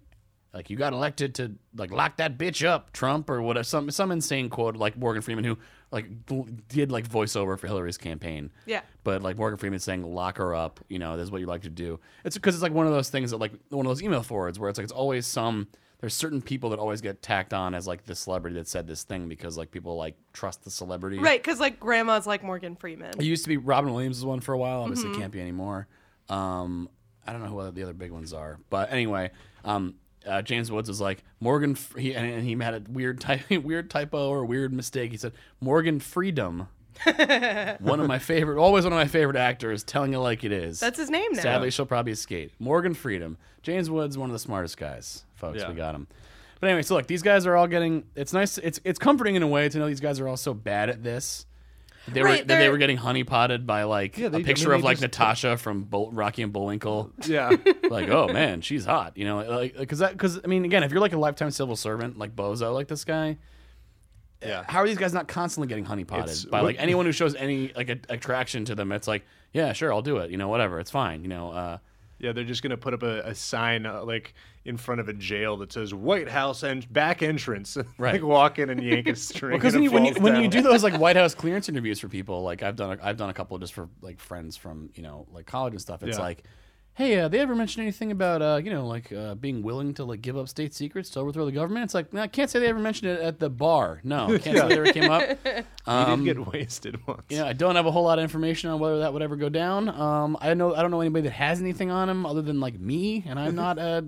like you got elected to like lock that bitch up, Trump, or whatever. Some some insane quote like Morgan Freeman, who like did like voiceover for Hillary's campaign. Yeah. But like Morgan Freeman saying, "Lock her up," you know, that's what you like to do. It's because it's like one of those things that like one of those email forwards where it's like it's always some. There's certain people that always get tacked on as like the celebrity that said this thing because like people like trust the celebrity. Right, because like grandma's like Morgan Freeman. It used to be Robin Williams was one for a while. Obviously, mm-hmm. can't be anymore. Um, I don't know who the other big ones are, but anyway, um, uh, James Woods was like Morgan. He and, and he had a weird type, weird typo or weird mistake. He said Morgan Freedom. One of my favorite, always one of my favorite actors, telling it like it is. That's his name now. Sadly, she'll probably escape. Morgan Freedom. James Woods, one of the smartest guys, folks. Yeah. We got him. But anyway, so look, these guys are all getting. It's nice. It's it's comforting in a way to know these guys are all so bad at this. They right, were they were getting honeypotted by like yeah, they, a picture I mean, of like just, Natasha from Bull, Rocky and Bullwinkle. Yeah. Like, oh man, she's hot. You know, like because that because I mean, again, if you're like a lifetime civil servant like Bozo, like this guy. Yeah. How are these guys not constantly getting honeypotted It's- by what- like anyone who shows any like a, attraction to them? It's like, yeah, sure, I'll do it. You know, whatever, it's fine. You know, uh, Yeah, they're just gonna put up a, a sign uh, like in front of a jail that says "White House and back entrance." Right. Like walk in and yank a string. because and when it you when you, falls when you down. do those like White House clearance interviews for people, like I've done a, I've done a couple just for like friends from you know like college and stuff. It's Yeah. like, hey, uh, they ever mention anything about uh, you know like uh, being willing to like give up state secrets to overthrow the government? It's like, no, I can't say they ever mentioned it at the bar. No, can't say they ever came up. Um, you did get wasted once. You know, I don't have a whole lot of information on whether that would ever go down. Um, I know I don't know anybody that has anything on him other than like me, and I'm not a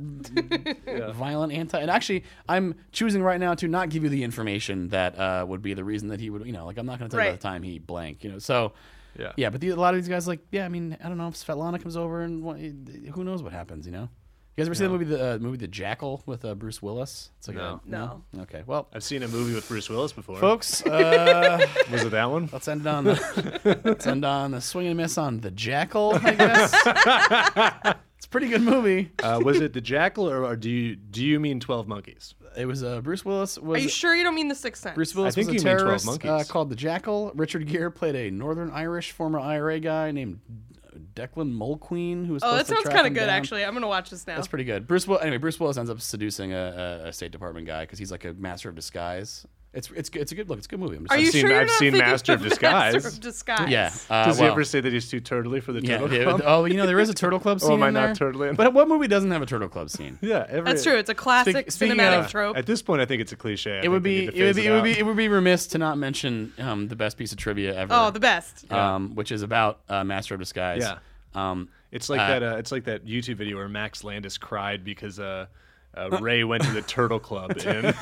violent anti. And actually, I'm choosing right now to not give you the information that uh, would be the reason that he would. You know, like I'm not going to tell you Right. by the time he blank. You know, so Yeah. yeah. But the, a lot of these guys, like, yeah, I mean, I don't know if Svetlana comes over and what, who knows what happens. You know, you guys ever see the movie the uh, movie The Jackal with uh, Bruce Willis? It's like No. a, No. Okay, well, I've seen a movie with Bruce Willis before. folks. Uh, Was it that one? Let's end on the let's end on the swing and miss on The Jackal, I guess. It's a pretty good movie. Uh, was it The Jackal, or, or do you do you mean twelve Monkeys? It was uh, Bruce Willis. Was Are you sure you don't mean The Sixth Sense? Bruce Willis I think was a you mean twelve terrorist Monkeys. uh, called The Jackal. Richard Gere played a Northern Irish former I R A guy named Declan Mulqueen, who was Oh, supposed that to sounds track kind him of good, down. actually. I'm gonna watch this now. That's pretty good. Bruce Will anyway. Bruce Willis ends up seducing a, a, a State Department guy because he's like a master of disguise. It's it's good- it's a good look. It's a good movie. I'm just Are saying. you seen- sure you're I've not seen thinking Master of Disguise. Master of Disguise. Yeah. Uh, Does well, he ever say that he's too turtly for the Yeah. Turtle yeah, Club? oh, you know there is a Turtle Club Oh, scene am I in not there. totally in- But what movie doesn't have a Turtle Club scene? Yeah, every, That's true. It's a classic Speak- speaking cinematic of- trope. At this point, I think it's a cliche. I It would think be they need it would to be phase it would be out. it would be remiss to not mention um, the best piece of trivia ever. Oh, the best. um, which is about uh, Master of Disguise. Yeah. Um, It's like uh, that. Uh, it's like that YouTube video where Max Landis cried because uh, uh, Ray went to the Turtle Club. In.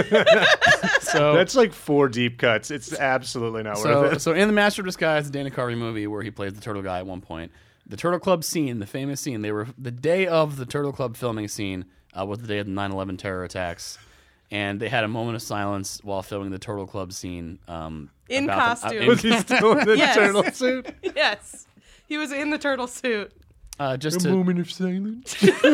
so That's like four deep cuts. It's absolutely not so worth it. so in the Master of Disguise, the Dana Carvey movie where he plays the turtle guy at one point, the Turtle Club scene, the famous scene, they were the day of the Turtle Club filming scene uh, was the day of the nine eleven terror attacks, and they had a moment of silence while filming the Turtle Club scene. Um, In about the- uh, costume. in- Was he still in the Yes. turtle suit? Yes. He was in the turtle suit. uh, just A to, moment of silence.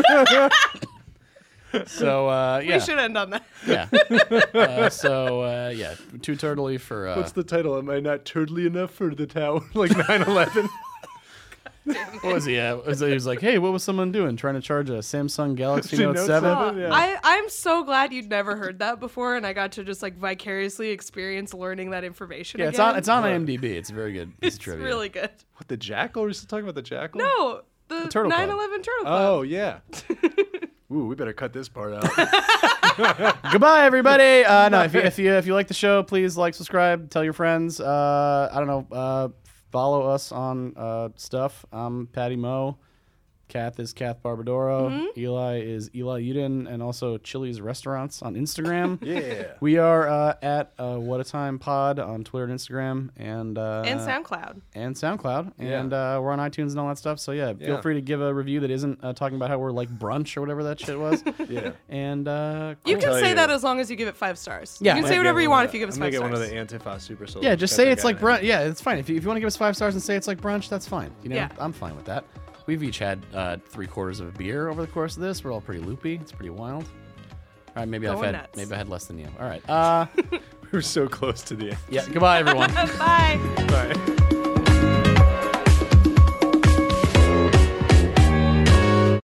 so uh, yeah, We should end on that. yeah. Uh, so uh, yeah, too turtly for. Uh, What's the title? Am I not turtly enough for the tower? Like nine eleven? What was he at? Was he was like, hey, what was someone doing? Trying to charge a Samsung Galaxy The Note Note seven? seven? Yeah. I, I'm so glad you'd never heard that before, and I got to just like vicariously experience learning that information. Yeah, it's again. on it's on IMDb. It's a very good piece It's of trivia. really good. What, the Jackal? Are we still talking about the Jackal? No, the, Turtle Club. nine eleven Turtle Club. Oh, yeah. Ooh, we better cut this part out. Goodbye, everybody. Uh, no, if you, if you if you like the show, please like, subscribe, tell your friends. Uh, I don't know. Uh, follow us on uh, stuff. I'm Patty Moe. Kath is Kath Barbadoro. Mm-hmm. Eli is Eli Uden, and also Chili's Restaurants on Instagram. Yeah. We are uh, at uh, What a Time Pod on Twitter and Instagram, and uh, And SoundCloud. and SoundCloud, Yeah. and uh, we're on iTunes and all that stuff. So yeah, feel Yeah. free to give a review that isn't uh, talking about how we're like brunch or whatever that shit was. Yeah. And uh, You cool. can tell say you. that as long as you give it five stars. Yeah. You can I'm say gonna whatever get you one want of if you give us I'm five gonna get stars. one of the Antifa Super Soul. yeah, just say it's like brunch. Yeah, it's fine. If you, if you want to give us five stars and say it's like brunch, that's fine. You know, Yeah. I'm fine with that. We've each had uh, three quarters of a beer over the course of this. We're all pretty loopy. It's pretty wild. All right, maybe I've Going had nuts. maybe I had less than you. All right. Uh, We're so close to the end. yeah. Goodbye, everyone. Bye. Bye.